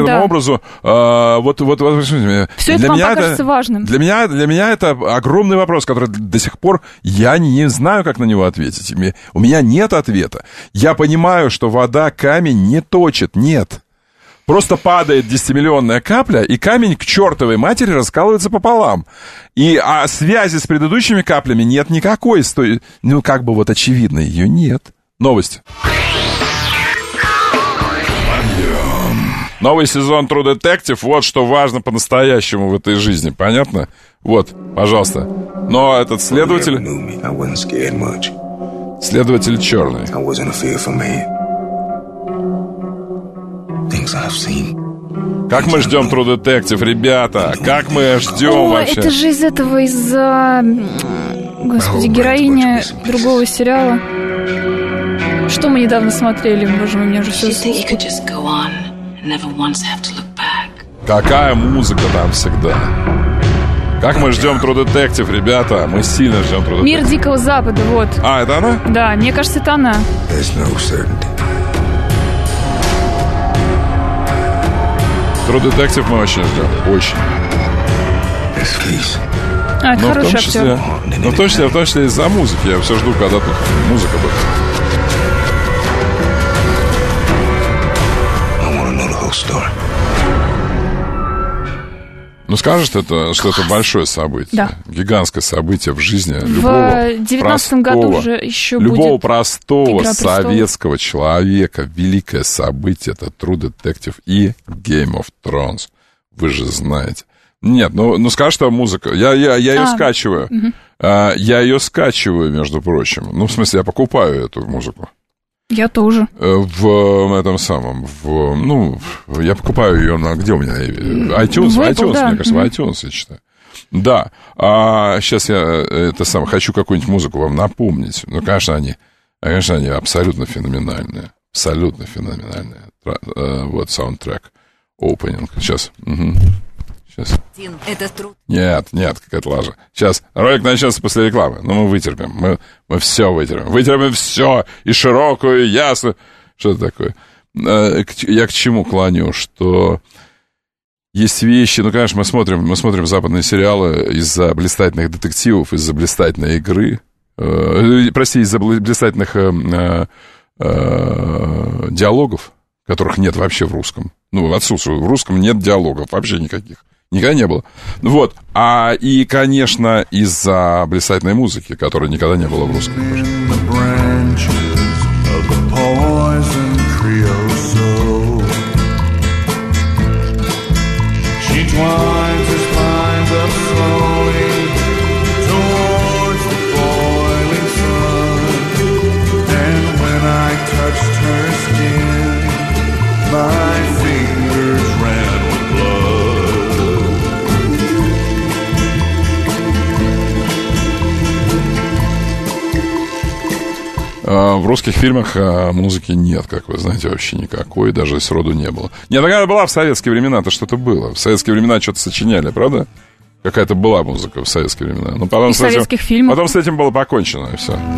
Все это вам покажется важным. Для меня это огромный вопрос, который до сих пор я не знаю, как на него ответить. У меня нет ответа. Я понимаю, что вода камень не точит, нет. Просто падает 10-миллионная капля, и камень к чертовой матери раскалывается пополам. А связи с предыдущими каплями нет никакой. Ну, как бы вот очевидно, ее нет. Новости. Новый сезон True Detective. Вот что важно по-настоящему в этой жизни. Понятно? Вот, пожалуйста. Но этот следователь... Следователь черный. Как мы ждем True Detective, ребята? Как мы ждем вообще? Это же из-за... Господи, героиня другого сериала. Что мы недавно смотрели? Боже мой, мне уже все... Какая музыка там всегда. Как мы ждем True Detective, ребята. Мы сильно ждем True Detective. Мир Дикого Запада, вот. А, это она? Да, мне кажется, это она. True Detective мы очень ждем. Очень. А, это хороший актер. Ну, в том числе из-за музыки. Я все жду, когда тут музыка будет. Ну, скажешь, что это большое событие, да. Гигантское событие в жизни любого в 19-м году уже еще любого будет простого советского человека. Великое событие — это True Detective и Game of Thrones. Вы же знаете. Нет, ну скажешь, что музыка. Я ее скачиваю. Угу. Я ее скачиваю, между прочим. Ну, в смысле, я покупаю эту музыку. Я тоже. В этом самом, я покупаю ее на, где у меня? iTunes, да. Мне кажется, в iTunes я читаю. Да. Сейчас я хочу какую-нибудь музыку вам напомнить. Ну, конечно, они абсолютно феноменальные. Абсолютно феноменальные. Вот саундтрек. Opening. Сейчас. Угу. Сейчас. Это труд. Нет, какая-то лажа. Сейчас, ролик начнется после рекламы. Но мы вытерпим. Мы все вытерпим. Вытерпим все. И широкую, и ясную. Что это такое? Я к чему клоню? Что есть вещи... Ну, конечно, мы смотрим западные сериалы из-за блистательных детективов, из-за блистательной игры. Из-за блистательных диалогов, которых нет вообще в русском. Ну, отсутствует. В русском нет диалогов вообще никаких. Никогда не было. Вот. И, конечно, из-за блистательной музыки, которой никогда не было в русском. В русских фильмах музыки нет, как вы знаете, вообще никакой, даже сроду не было. Нет, такая была в советские времена-то, что-то было. В советские времена что-то сочиняли, правда? Какая-то была музыка в советские времена. Но потом из советских фильмов. Потом с этим было покончено, и все.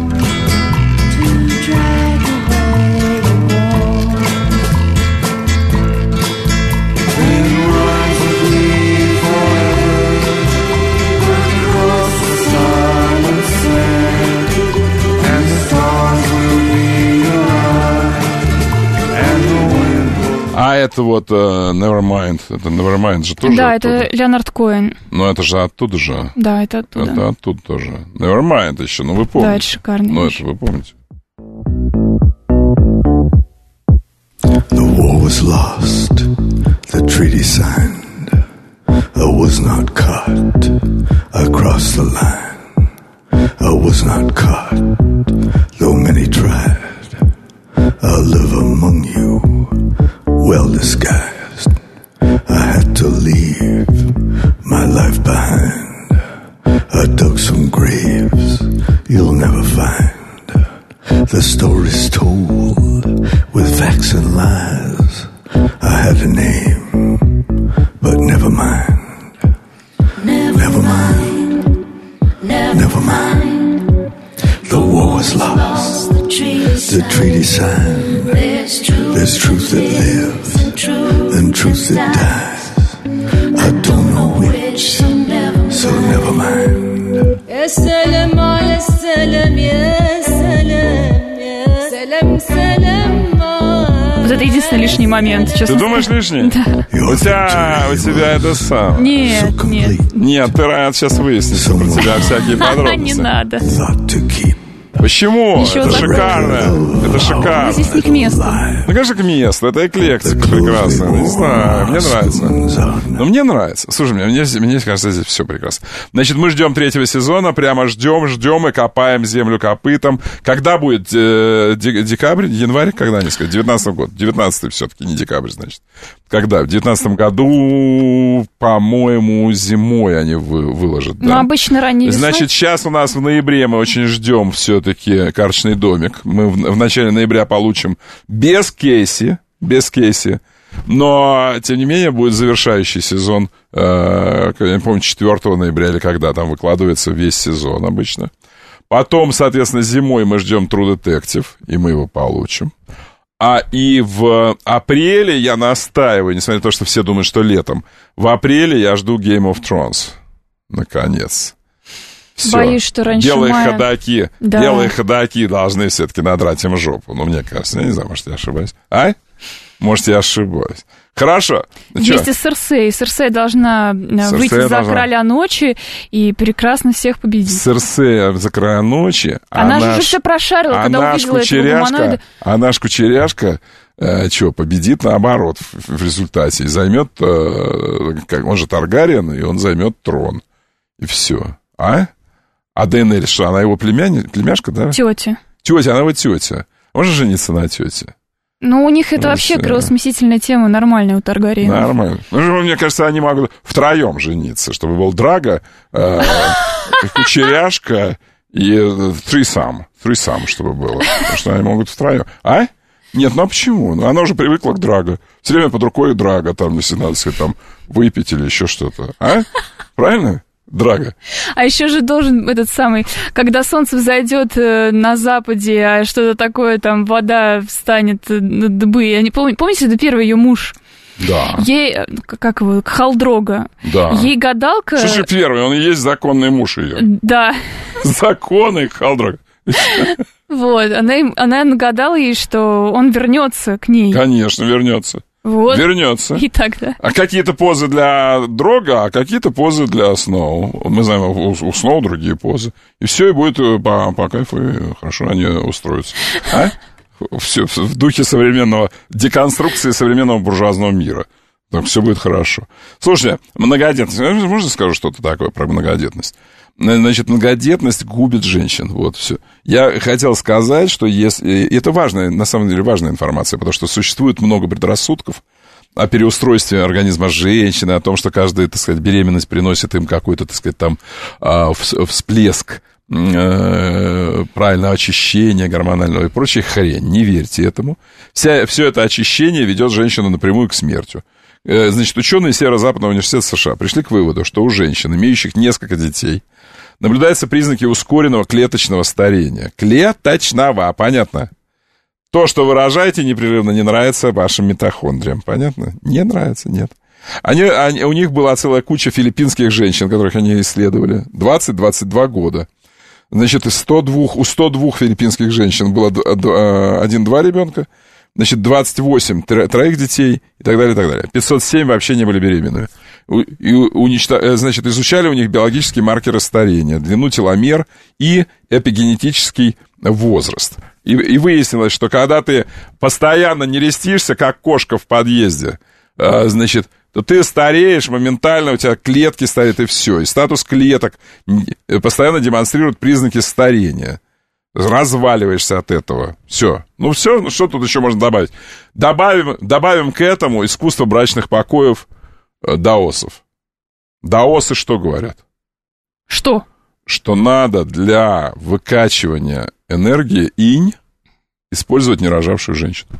А это вот Nevermind. Это Nevermind же тоже да, оттуда. Это Леонард Коэн. Но это же оттуда же. Да, это оттуда. Это оттуда тоже. Nevermind еще, вы помните. Да, это шикарно. Ну, это вы помните. The war was lost, the treaty signed. I was not caught, I crossed the line. I was not caught, though many tried. I live among you, well disguised. I had to leave my life behind. I dug some graves you'll never find. The story's told with facts and lies. I had a name, but never mind. Never mind. Never mind. The war was lost. The treaty signed. There's truth that lives and truth that dies. I don't know which, so never mind. Ya salam ala salam, ya salam, ya salam, salam. Вот это единственный лишний момент, честно. Ты думаешь лишний? Да. У тебя это сам. Нет. Нет, ты сейчас выяснишь про тебя всякие подробности. Не надо. Почему? Еще это шикарно. Это шикарно. Здесь не к месту. Ну, конечно, к месту. Это эклектика прекрасная. Не знаю, мне нравится. Но мне нравится. Слушай, мне кажется, здесь все прекрасно. Значит, мы ждем 3-го сезона. Прямо ждем и копаем землю копытом. Когда будет декабрь? Январь? Когда они сказали? 19-й год. 19-й все-таки, не декабрь, значит. Когда? В 19-м году, по-моему, зимой они выложат. Да? Ну, обычно ранней весной. Значит, сейчас у нас в ноябре мы очень ждем все это все-таки карточный домик. Мы в начале ноября получим без Кейси, но, тем не менее, будет завершающий сезон, я не помню, 4 ноября или когда там выкладывается весь сезон обычно. Потом, соответственно, зимой мы ждем True Detective, и мы его получим. И в апреле я настаиваю, несмотря на то, что все думают, что летом, в апреле я жду Game of Thrones. Наконец. Всё. Боюсь, что раньше белые мая... ходаки должны все-таки надрать им жопу. Ну, мне кажется, я не знаю, может, я ошибаюсь. Может, я ошибаюсь. Хорошо. Вместе с Серсей. Серсей должна выйти за короля ночи и прекрасно всех победить. Серсей за короля ночи. Она же все прошарила, когда увидела этого гуманоида. А наш кучеряшка победит наоборот в результате. И займет, он же Таргариен, и он займет трон. И все. А Дейенерис, что, она его племяшка, да? Тетя, она его тетя. Можно жениться на тете? Ну, у них это вообще кровосмесительная тема нормальная у Таргариенов. Нормально. Ну, мне кажется, они могут втроем жениться, чтобы был Драга, кучеряшка и threesome, чтобы было. Потому что они могут втроем. Нет, ну а почему? Ну, она уже привыкла к Драго. Все время под рукой Драго, там, если надо сказать, там, выпить или еще что-то. Правильно? Драго. А еще же должен этот самый, когда солнце взойдет на западе, а что-то такое, там, вода встанет на дыбы. Помните, это первый ее муж? Да. Ей, как его, Халдрога. Да. Ей гадалка... Слушай, первый, он и есть законный муж ее. Да. Законный Халдрога. Вот, она нагадала ей, что он вернется к ней. Конечно, вернется. Вот. Вернется. И тогда. А какие-то позы для Дрога, а какие-то позы для Сноу. Мы знаем, у Сноу другие позы. И все, и будет по кайфу, и хорошо они устроятся. Все в духе современного, деконструкции современного буржуазного мира. Так все будет хорошо. Слушайте, многодетность. Можно скажу что-то такое про многодетность? Значит, многодетность губит женщин. Вот все. Я хотел сказать, что если... Это важная, на самом деле, важная информация, потому что существует много предрассудков о переустройстве организма женщины, о том, что каждая, так сказать, беременность приносит им какой-то, так сказать, там всплеск правильного очищения гормонального и прочая хрень. Не верьте этому. Все это очищение ведет женщину напрямую к смерти. Значит, ученые Северо-Западного университета США пришли к выводу, что у женщин, имеющих несколько детей, наблюдаются признаки ускоренного клеточного старения. Клеточного, понятно? То, что вы рожаете непрерывно, не нравится вашим митохондриям. Понятно? Не нравится, нет. У них была целая куча филиппинских женщин, которых они исследовали. 20-22 года. Значит, у 102 филиппинских женщин было 1-2 ребенка. Значит, 28 троих детей и так далее, и так далее. 507 вообще не были беременными. Значит, изучали у них биологические маркеры старения, длину теломер и эпигенетический возраст. И выяснилось, что когда ты постоянно нерестишься, как кошка в подъезде, значит, то ты стареешь моментально, у тебя клетки стареют, и все. И статус клеток постоянно демонстрирует признаки старения. Разваливаешься от этого. Все. Ну, что тут еще можно добавить? Добавим к этому искусство брачных покоев даосов. Даосы что говорят? Что? Что надо для выкачивания энергии инь использовать нерожавшую женщину.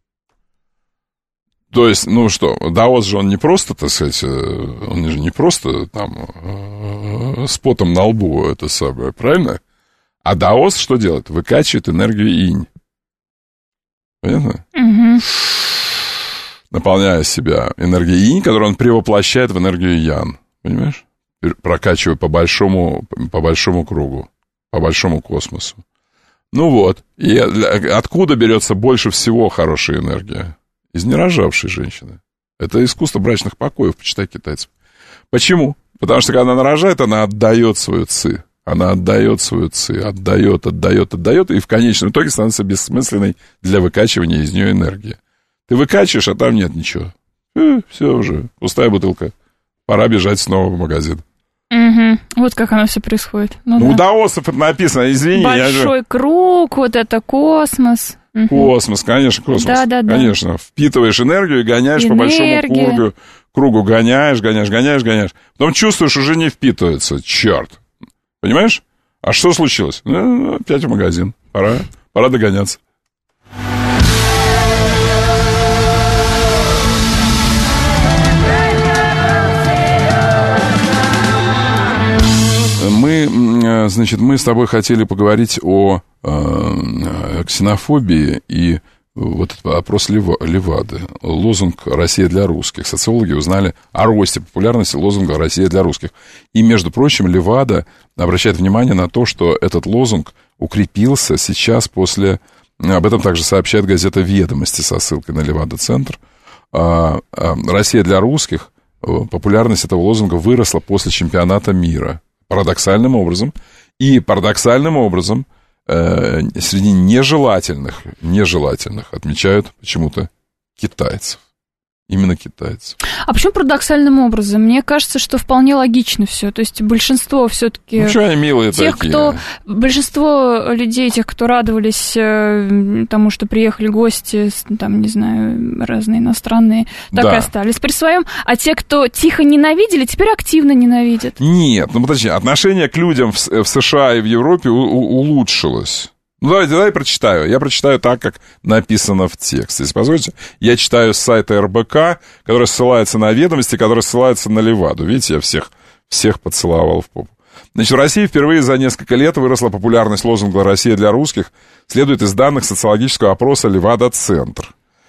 То есть, ну что, даос же он не просто, так сказать, он же не просто там с потом на лбу это самое, правильно? А даос что делает? Выкачивает энергию инь. Понятно? Угу. Наполняя себя энергией инь, которую он превоплощает в энергию ян. Понимаешь? Прокачивая по большому кругу, по большому космосу. Ну вот. И откуда берется больше всего хорошая энергия? Из нерожавшей женщины. Это искусство брачных покоев, почитай китайцев. Почему? Потому что когда она рожает, она отдает свою ци. Она отдает свою ци, отдает, и в конечном итоге становится бессмысленной для выкачивания из нее энергии. Ты выкачиваешь, а там нет ничего. Все уже, пустая бутылка. Пора бежать снова в магазин. Угу. Вот как оно все происходит. Ну, да. У даосов это написано, извини. Большой круг, вот это космос. Угу. Космос, конечно, космос. Да. Конечно. Впитываешь энергию и гоняешь по большому кругу. Гоняешь. Потом чувствуешь, уже не впитывается. Черт. Понимаешь? А что случилось? Опять в магазин. Пора догоняться. Мы с тобой хотели поговорить о ксенофобии и вот этот опрос Левады. Лозунг «Россия для русских». Социологи узнали о росте популярности лозунга «Россия для русских». И, между прочим, Левада обращает внимание на то, что этот лозунг укрепился сейчас после... Об этом также сообщает газета «Ведомости» со ссылкой на Левада-центр. «Россия для русских», популярность этого лозунга выросла после чемпионата мира. Парадоксальным образом. И парадоксальным образом среди нежелательных отмечают почему-то китайцев. Именно китайцев. А почему парадоксальным образом? Мне кажется, что вполне логично все. То есть большинство все-таки... Ну, что они милые такие? Большинство людей, тех, кто радовались тому, что приехали гости, там, не знаю, разные иностранные, так и остались при своем. А те, кто тихо ненавидели, теперь активно ненавидят. Нет, подожди, отношение к людям в США и в Европе улучшилось. Ну, давай прочитаю. Я прочитаю так, как написано в тексте. Если позволите, я читаю с сайта РБК, который ссылается на «Ведомости», который ссылается на Леваду. Видите, я всех поцеловал в попу. Значит, в России впервые за несколько лет выросла популярность лозунга «Россия для русских», следует из данных социологического опроса «Левада-центр».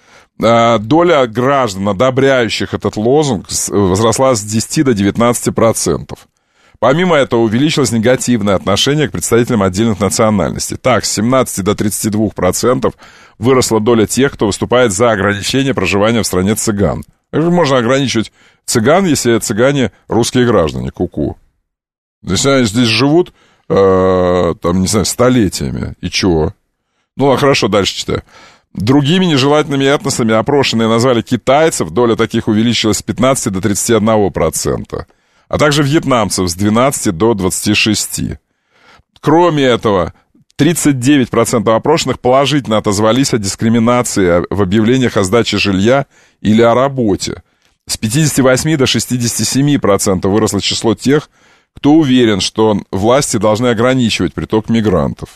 Доля граждан, одобряющих этот лозунг, возросла с 10 до 19%. Помимо этого увеличилось негативное отношение к представителям отдельных национальностей. Так, с 17 до 32% выросла доля тех, кто выступает за ограничение проживания в стране цыган. Как можно ограничивать цыган, если цыгане русские граждане? Ку-ку. Если они здесь живут, там, не знаю, столетиями. И чего? Ну, хорошо, дальше читаю. Другими нежелательными этносами опрошенные назвали китайцев. Доля таких увеличилась с 15 до 31%. А также вьетнамцев с 12 до 26. Кроме этого, 39% опрошенных положительно отозвались о дискриминации в объявлениях о сдаче жилья или о работе. С 58 до 67% выросло число тех, кто уверен, что власти должны ограничивать приток мигрантов.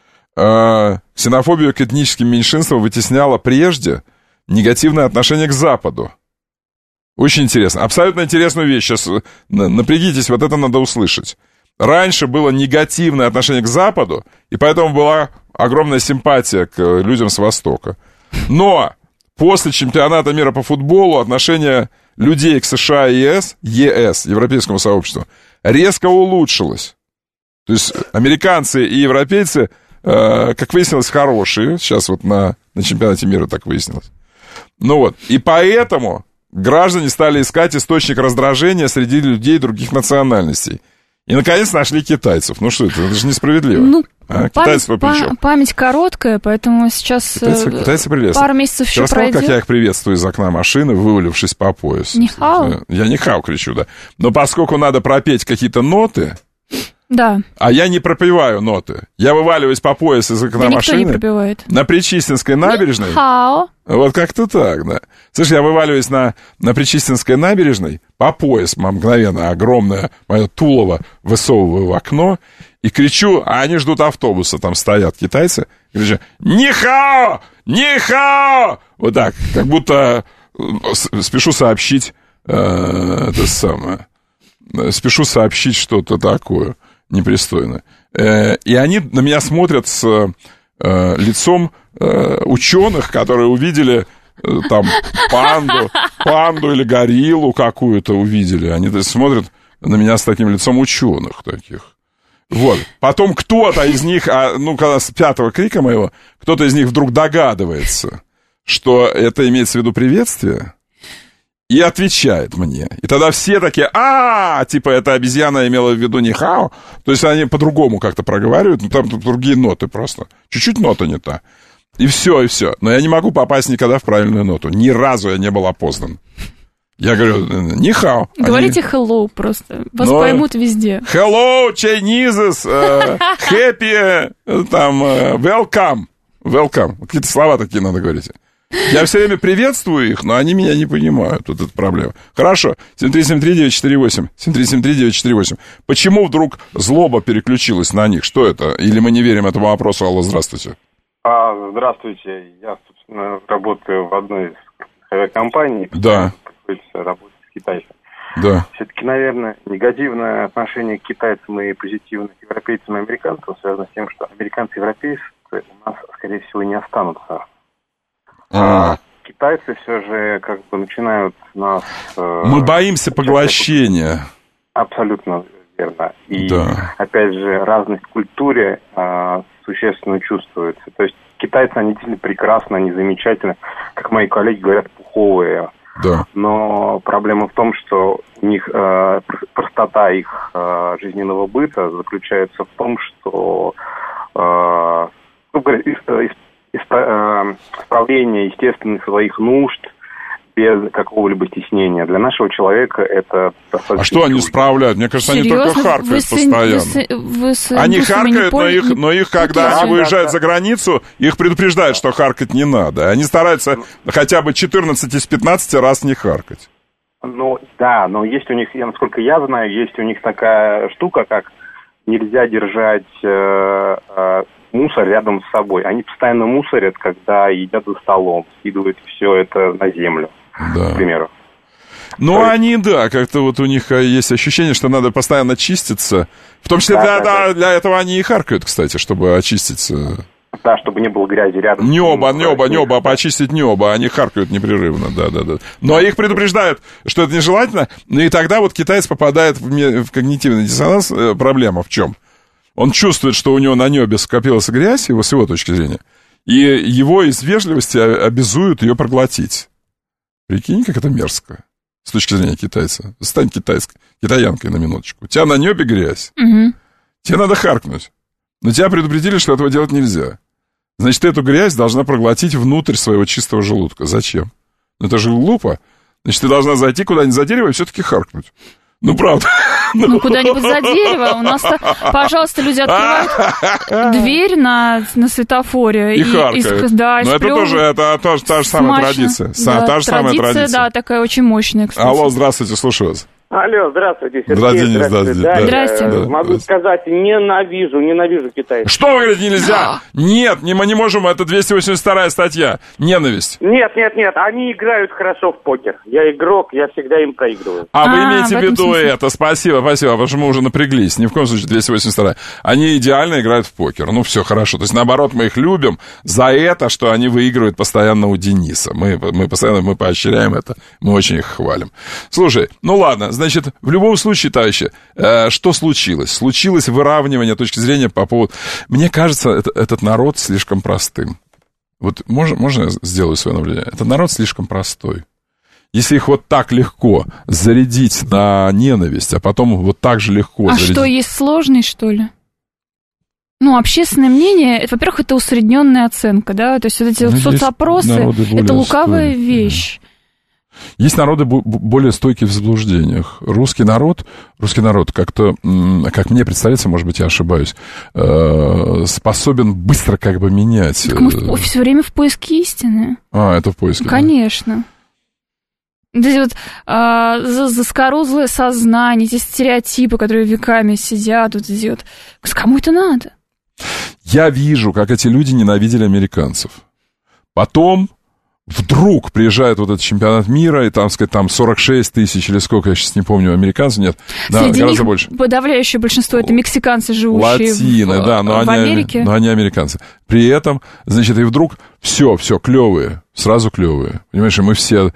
Ксенофобию к этническим меньшинствам вытесняло прежде негативное отношение к Западу. Очень интересно. Абсолютно интересную вещь. Сейчас напрягитесь, вот это надо услышать. Раньше было негативное отношение к Западу, и поэтому была огромная симпатия к людям с Востока. Но после чемпионата мира по футболу отношение людей к США и ЕС, Европейскому сообществу, резко улучшилось. То есть американцы и европейцы, как выяснилось, хорошие. Сейчас вот на чемпионате мира так выяснилось. Ну вот, и поэтому... Граждане стали искать источник раздражения среди людей других национальностей. И, наконец, нашли китайцев. Ну что это же несправедливо. Ну, память короткая, поэтому сейчас китайцы пару месяцев еще пройдет. Как я их приветствую из окна машины, вывалившись по пояс. Нихао? Я нихао кричу, да. Но поскольку надо пропеть какие-то ноты... Да. А я не пропеваю ноты. Я вываливаюсь по пояс из окна машины. Никто не пропевает. На Причистинской набережной. Нихао. Вот как-то так, да. Слушай, я вываливаюсь на Причистинской набережной, по пояс мгновенно огромное мое тулово высовываю в окно и кричу, а они ждут автобуса, там стоят китайцы, кричу: «Нихао! Нихао!» Вот так, как будто спешу сообщить спешу сообщить что-то такое непристойное. И они на меня смотрят с лицом ученых, которые увидели там панду или гориллу какую-то увидели. Они смотрят на меня с таким лицом ученых таких. Вот. Потом кто-то из них, когда с пятого крика моего, кто-то из них вдруг догадывается, что это имеется в виду приветствие, и отвечает мне. И тогда все такие: типа, эта обезьяна имела в виду нихао. То есть они по-другому как-то проговаривают, но там другие ноты просто. Чуть-чуть нота не та. И все. Но я не могу попасть никогда в правильную ноту. Ни разу я не был опознан. Я говорю: нихао. Говорите hello просто. Вас поймут везде. Hello, Chinese, happy, там, welcome. Какие-то слова такие надо говорить. Я все время приветствую их, но они меня не понимают. Вот эта проблема. Хорошо. 7373948. 7373948. Почему вдруг злоба переключилась на них? Что это? Или мы не верим этому вопросу? Алло, здравствуйте. Здравствуйте. Я, собственно, работаю в одной из авиакомпаний. Да. Работаю с китайцами. Да. Все-таки, наверное, негативное отношение к китайцам и позитивное к европейцам и американцам связано с тем, что американцы и европейцы у нас, скорее всего, не останутся. Китайцы все же как бы начинают нас... Мы боимся поглощения. Абсолютно верно. И, опять же, разность в культуре существенно чувствуется. То есть китайцы, они действительно прекрасны, они замечательны. Как мои коллеги говорят, пуховые. Да. Но проблема в том, что у них простота их жизненного быта заключается в том, что исправление естественных своих нужд без какого-либо стеснения. Для нашего человека это достаточно... А что они справляют? Мне кажется, серьезно? Они только харкают постоянно. Они харкают, но их, когда они выезжают за границу, их предупреждают, что харкать не надо. Они стараются хотя бы 14 из 15 раз не харкать. Ну, да, но есть у них, насколько я знаю, есть у них такая штука, как нельзя держать... мусор рядом с собой. Они постоянно мусорят, когда едят за столом, скидывают все это на землю, к примеру. Ну, они, как-то вот у них есть ощущение, что надо постоянно чиститься. В том числе для этого они и харкают, кстати, чтобы очиститься. Да, чтобы не было грязи рядом. Небо, почистить небо, они харкают непрерывно, да. Но их предупреждают, что это нежелательно, ну и тогда вот китаец попадает в когнитивный диссонанс. Проблема в чем? Он чувствует, что у него на небе скопилась грязь, с его точки зрения, и его из вежливости обязуют ее проглотить. Прикинь, как это мерзко с точки зрения китайца. Стань китаянкой на минуточку. У тебя на небе грязь. Угу. Тебе надо харкнуть. Но тебя предупредили, что этого делать нельзя. Значит, ты эту грязь должна проглотить внутрь своего чистого желудка. Зачем? Ну, это же глупо. Значит, ты должна зайти куда-нибудь за дерево и все-таки харкнуть. Ну, правда. Ну, куда-нибудь за дерево. У нас, пожалуйста, люди открывают дверь на светофоре. И харкают. Но это тоже та же самая традиция. Та же самая традиция. Да, такая очень мощная, кстати. Алло, здравствуйте, слушаю вас. Алло, здравствуйте, Сергей. Здравствуйте. Могу сказать, ненавижу китайцев. Что вы говорите, нельзя? Нет, мы не можем, это 282-я статья. Ненависть. Нет, они играют хорошо в покер. Я игрок, я всегда им проигрываю. Вы имеете в виду это? Спасибо, потому что мы уже напряглись. Ни в коем случае 282-я. Они идеально играют в покер. Ну, все хорошо. То есть, наоборот, мы их любим за это, что они выигрывают постоянно у Дениса. Мы постоянно поощряем это. Мы очень их хвалим. Слушай, ну ладно. Значит, в любом случае, товарищи, что случилось? Случилось выравнивание точки зрения по поводу... Мне кажется, этот народ слишком простым. Вот можно я сделаю свое наблюдение? Этот народ слишком простой. Если их вот так легко зарядить на ненависть, а потом вот так же легко зарядить... А что, есть сложный, что ли? Ну, общественное мнение, это, во-первых, это усредненная оценка, да? То есть вот эти соцопросы, это лукавая вещь. Есть народы более стойкие в заблуждениях. Русский народ как-то, как мне представляется, может быть, я ошибаюсь, способен быстро как бы менять. Так мы все время в поиске истины. Это в поиске. Конечно. Да? Эти вот заскорузлое сознание, эти стереотипы, которые веками сидят, вот эти вот. Кому это надо? Я вижу, как эти люди ненавидели американцев. Потом вдруг приезжает вот этот чемпионат мира, и там, сказать, там 46 тысяч или сколько, я сейчас не помню, американцев нет. Среди них больше. Подавляющее большинство это мексиканцы, живущие латины, в Америке. Но они американцы. При этом, значит, и вдруг все клевые, сразу клевые. Понимаешь, и мы все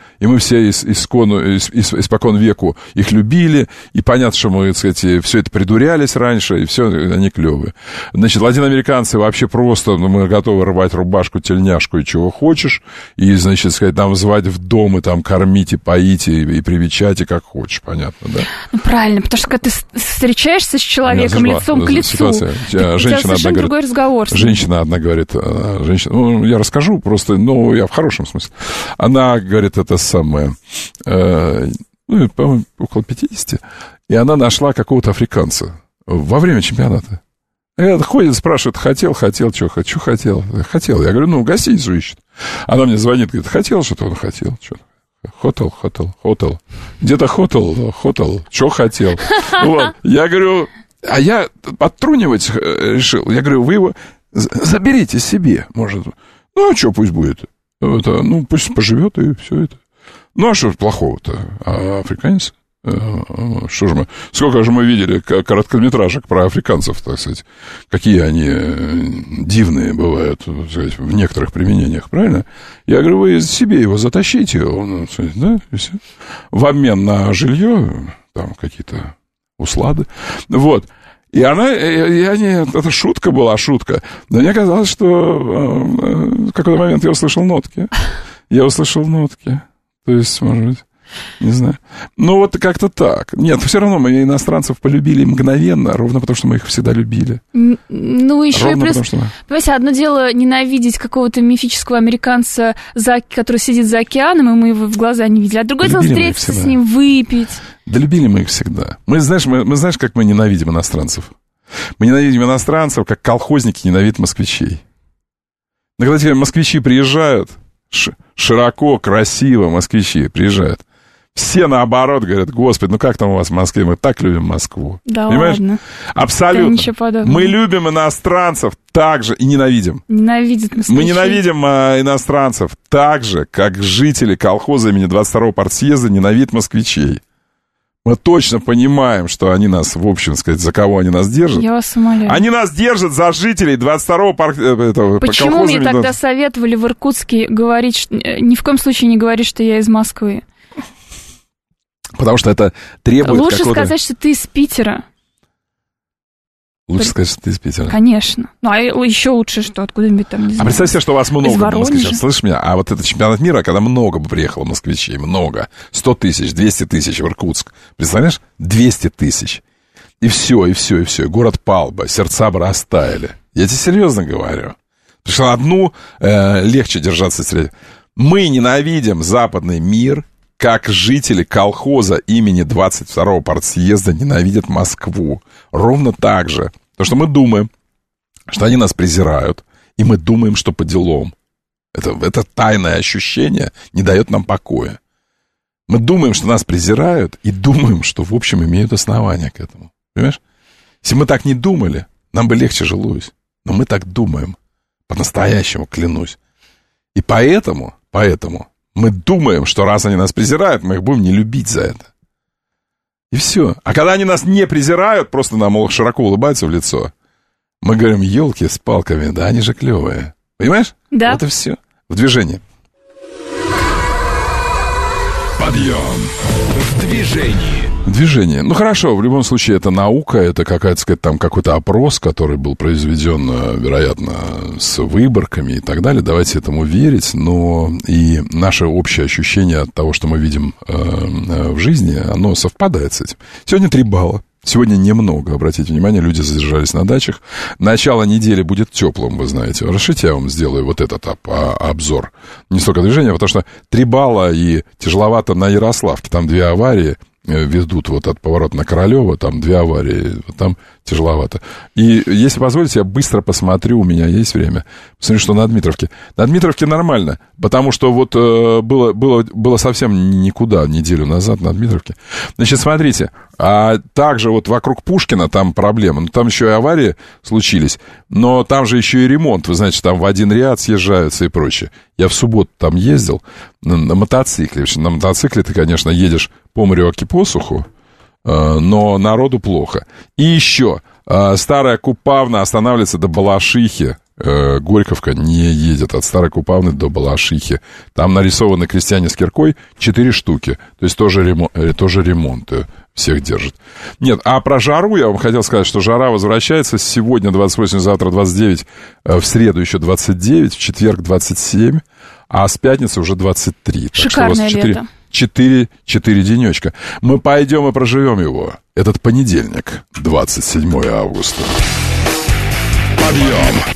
испокон веку их любили, и понятно, что мы, так сказать, все это придурялись раньше, и все, они клевые. Значит, латиноамериканцы вообще просто, мы готовы рвать рубашку, тельняшку и чего хочешь, и, значит, сказать, там звать в дом, и там кормить, и поить, и привечать, и как хочешь, понятно, да? Ну, правильно, потому что когда ты встречаешься с человеком лицом к лицу, у тебя совершенно другой разговор. Женщина одна говорит, я расскажу просто, я в хорошем смысле. Она говорит это самое, по-моему, около 50, и она нашла какого-то африканца во время чемпионата. И ходит, спрашивает, хотел, что хотел? Хотел. Я говорю, гостиницу ищет. Она мне звонит, говорит, хотел что-то? Он хотел, что-то. Хотел. Где-то хотел. Что хотел? Вот. Я говорю, а я подтрунивать решил. Я говорю, вы его заберите себе, может. Ну, а что пусть будет? Это, ну, пусть поживет и все это. Ну, а что плохого-то? А африканец? Что же мы... Сколько же мы видели короткометражек про африканцев, так сказать. Какие они дивные бывают, так сказать, в некоторых применениях, правильно? Я говорю, вы себе его затащите, он, да, и все. В обмен на жилье, там какие-то услады. Вот. И это шутка была, шутка. Но мне казалось, что в какой-то момент я услышал нотки. То есть, может быть... Не знаю. Ну, вот как-то так. Нет, все равно мы иностранцев полюбили мгновенно, ровно потому, что мы их всегда любили. Ну, еще ровно и плюс... Понимаете, одно дело ненавидеть какого-то мифического американца, который сидит за океаном, и мы его в глаза не видели. А другое дело встретиться с ним, выпить. Да любили мы их всегда. Мы знаешь, как мы ненавидим иностранцев? Мы ненавидим иностранцев, как колхозники ненавидят москвичей. Но когда тебе москвичи приезжают, широко, красиво москвичи приезжают, все наоборот говорят, господи, ну как там у вас в Москве, мы так любим Москву. Да, понимаешь? Ладно. Абсолютно. Мы любим иностранцев так же и ненавидим. Ненавидят москвичей. Мы ненавидим иностранцев так же, как жители колхоза имени 22-го партсъезда ненавидят москвичей. Мы точно понимаем, что они нас, в общем сказать, за кого они нас держат. Я вас умоляю. Они нас держат за жителей 22-го колхоза. Почему мне тогда советовали в Иркутске говорить, что... ни в коем случае не говорить, что я из Москвы? Потому что это требует лучше какого-то... сказать, что ты из Питера. Лучше сказать, что ты из Питера. Конечно. Ну, а еще лучше, что откуда-нибудь там, не знаю. А представь себе, что у вас много москвичей. Слышишь меня? А вот это чемпионат мира, когда много бы приехало москвичей, много. 100 тысяч, 200 тысяч в Иркутск. Представляешь? 200 тысяч. И все. И город пал бы, сердца бы растаяли. Я тебе серьезно говорю. Потому что одну легче держаться среди... Мы ненавидим западный мир, как жители колхоза имени 22-го партсъезда ненавидят Москву. Ровно так же. Потому что мы думаем, что они нас презирают, и мы думаем, что по делам. Это тайное ощущение не дает нам покоя. Мы думаем, что нас презирают, и думаем, что, в общем, имеют основания к этому. Понимаешь? Если мы так не думали, нам бы легче жилось. Но мы так думаем. По-настоящему, клянусь. И поэтому мы думаем, что раз они нас презирают, мы их будем не любить за это. И все. А когда они нас не презирают, просто нам широко улыбаются в лицо, мы говорим, елки с палками, да они же клевые. Понимаешь? Да. Вот и все. В движении. Подъем в движении. Движение. Ну, хорошо, в любом случае, это наука, это какой-то опрос, который был произведен, вероятно, с выборками и так далее. Давайте этому верить, но и наше общее ощущение от того, что мы видим в жизни, оно совпадает с этим. Сегодня 3 балла. Сегодня немного, обратите внимание, люди задержались на дачах. Начало недели будет теплым, вы знаете. Решите, я вам сделаю вот этот обзор. Не столько движения, потому что 3 балла и тяжеловато на Ярославке. Там 2 аварии ведут вот от поворота на Королева, там 2 аварии, там тяжеловато. И, если позволите, я быстро посмотрю, у меня есть время, посмотрю, что на Дмитровке. На Дмитровке нормально, потому что вот было совсем никуда неделю назад на Дмитровке. Значит, смотрите, а также вот вокруг Пушкина там проблемы, ну, там еще и аварии случились, но там же еще и ремонт, вы знаете, там в один ряд съезжаются и прочее. Я в субботу там ездил на мотоцикле. На мотоцикле ты, конечно, едешь по морю посуху, но народу плохо. И еще, Старая Купавна останавливается до Балашихи. Горьковка не едет от Старой Купавны до Балашихи. Там нарисованы крестьяне с киркой 4 штуки. То есть тоже ремонт всех держит. Нет, а про жару я вам хотел сказать, что жара возвращается. Сегодня 28, завтра 29, в среду еще 29, в четверг 27, а с пятницы уже 23. Шикарное лето. 4 денечка. Мы пойдем и проживем его. Этот понедельник, 27 августа. Подъем!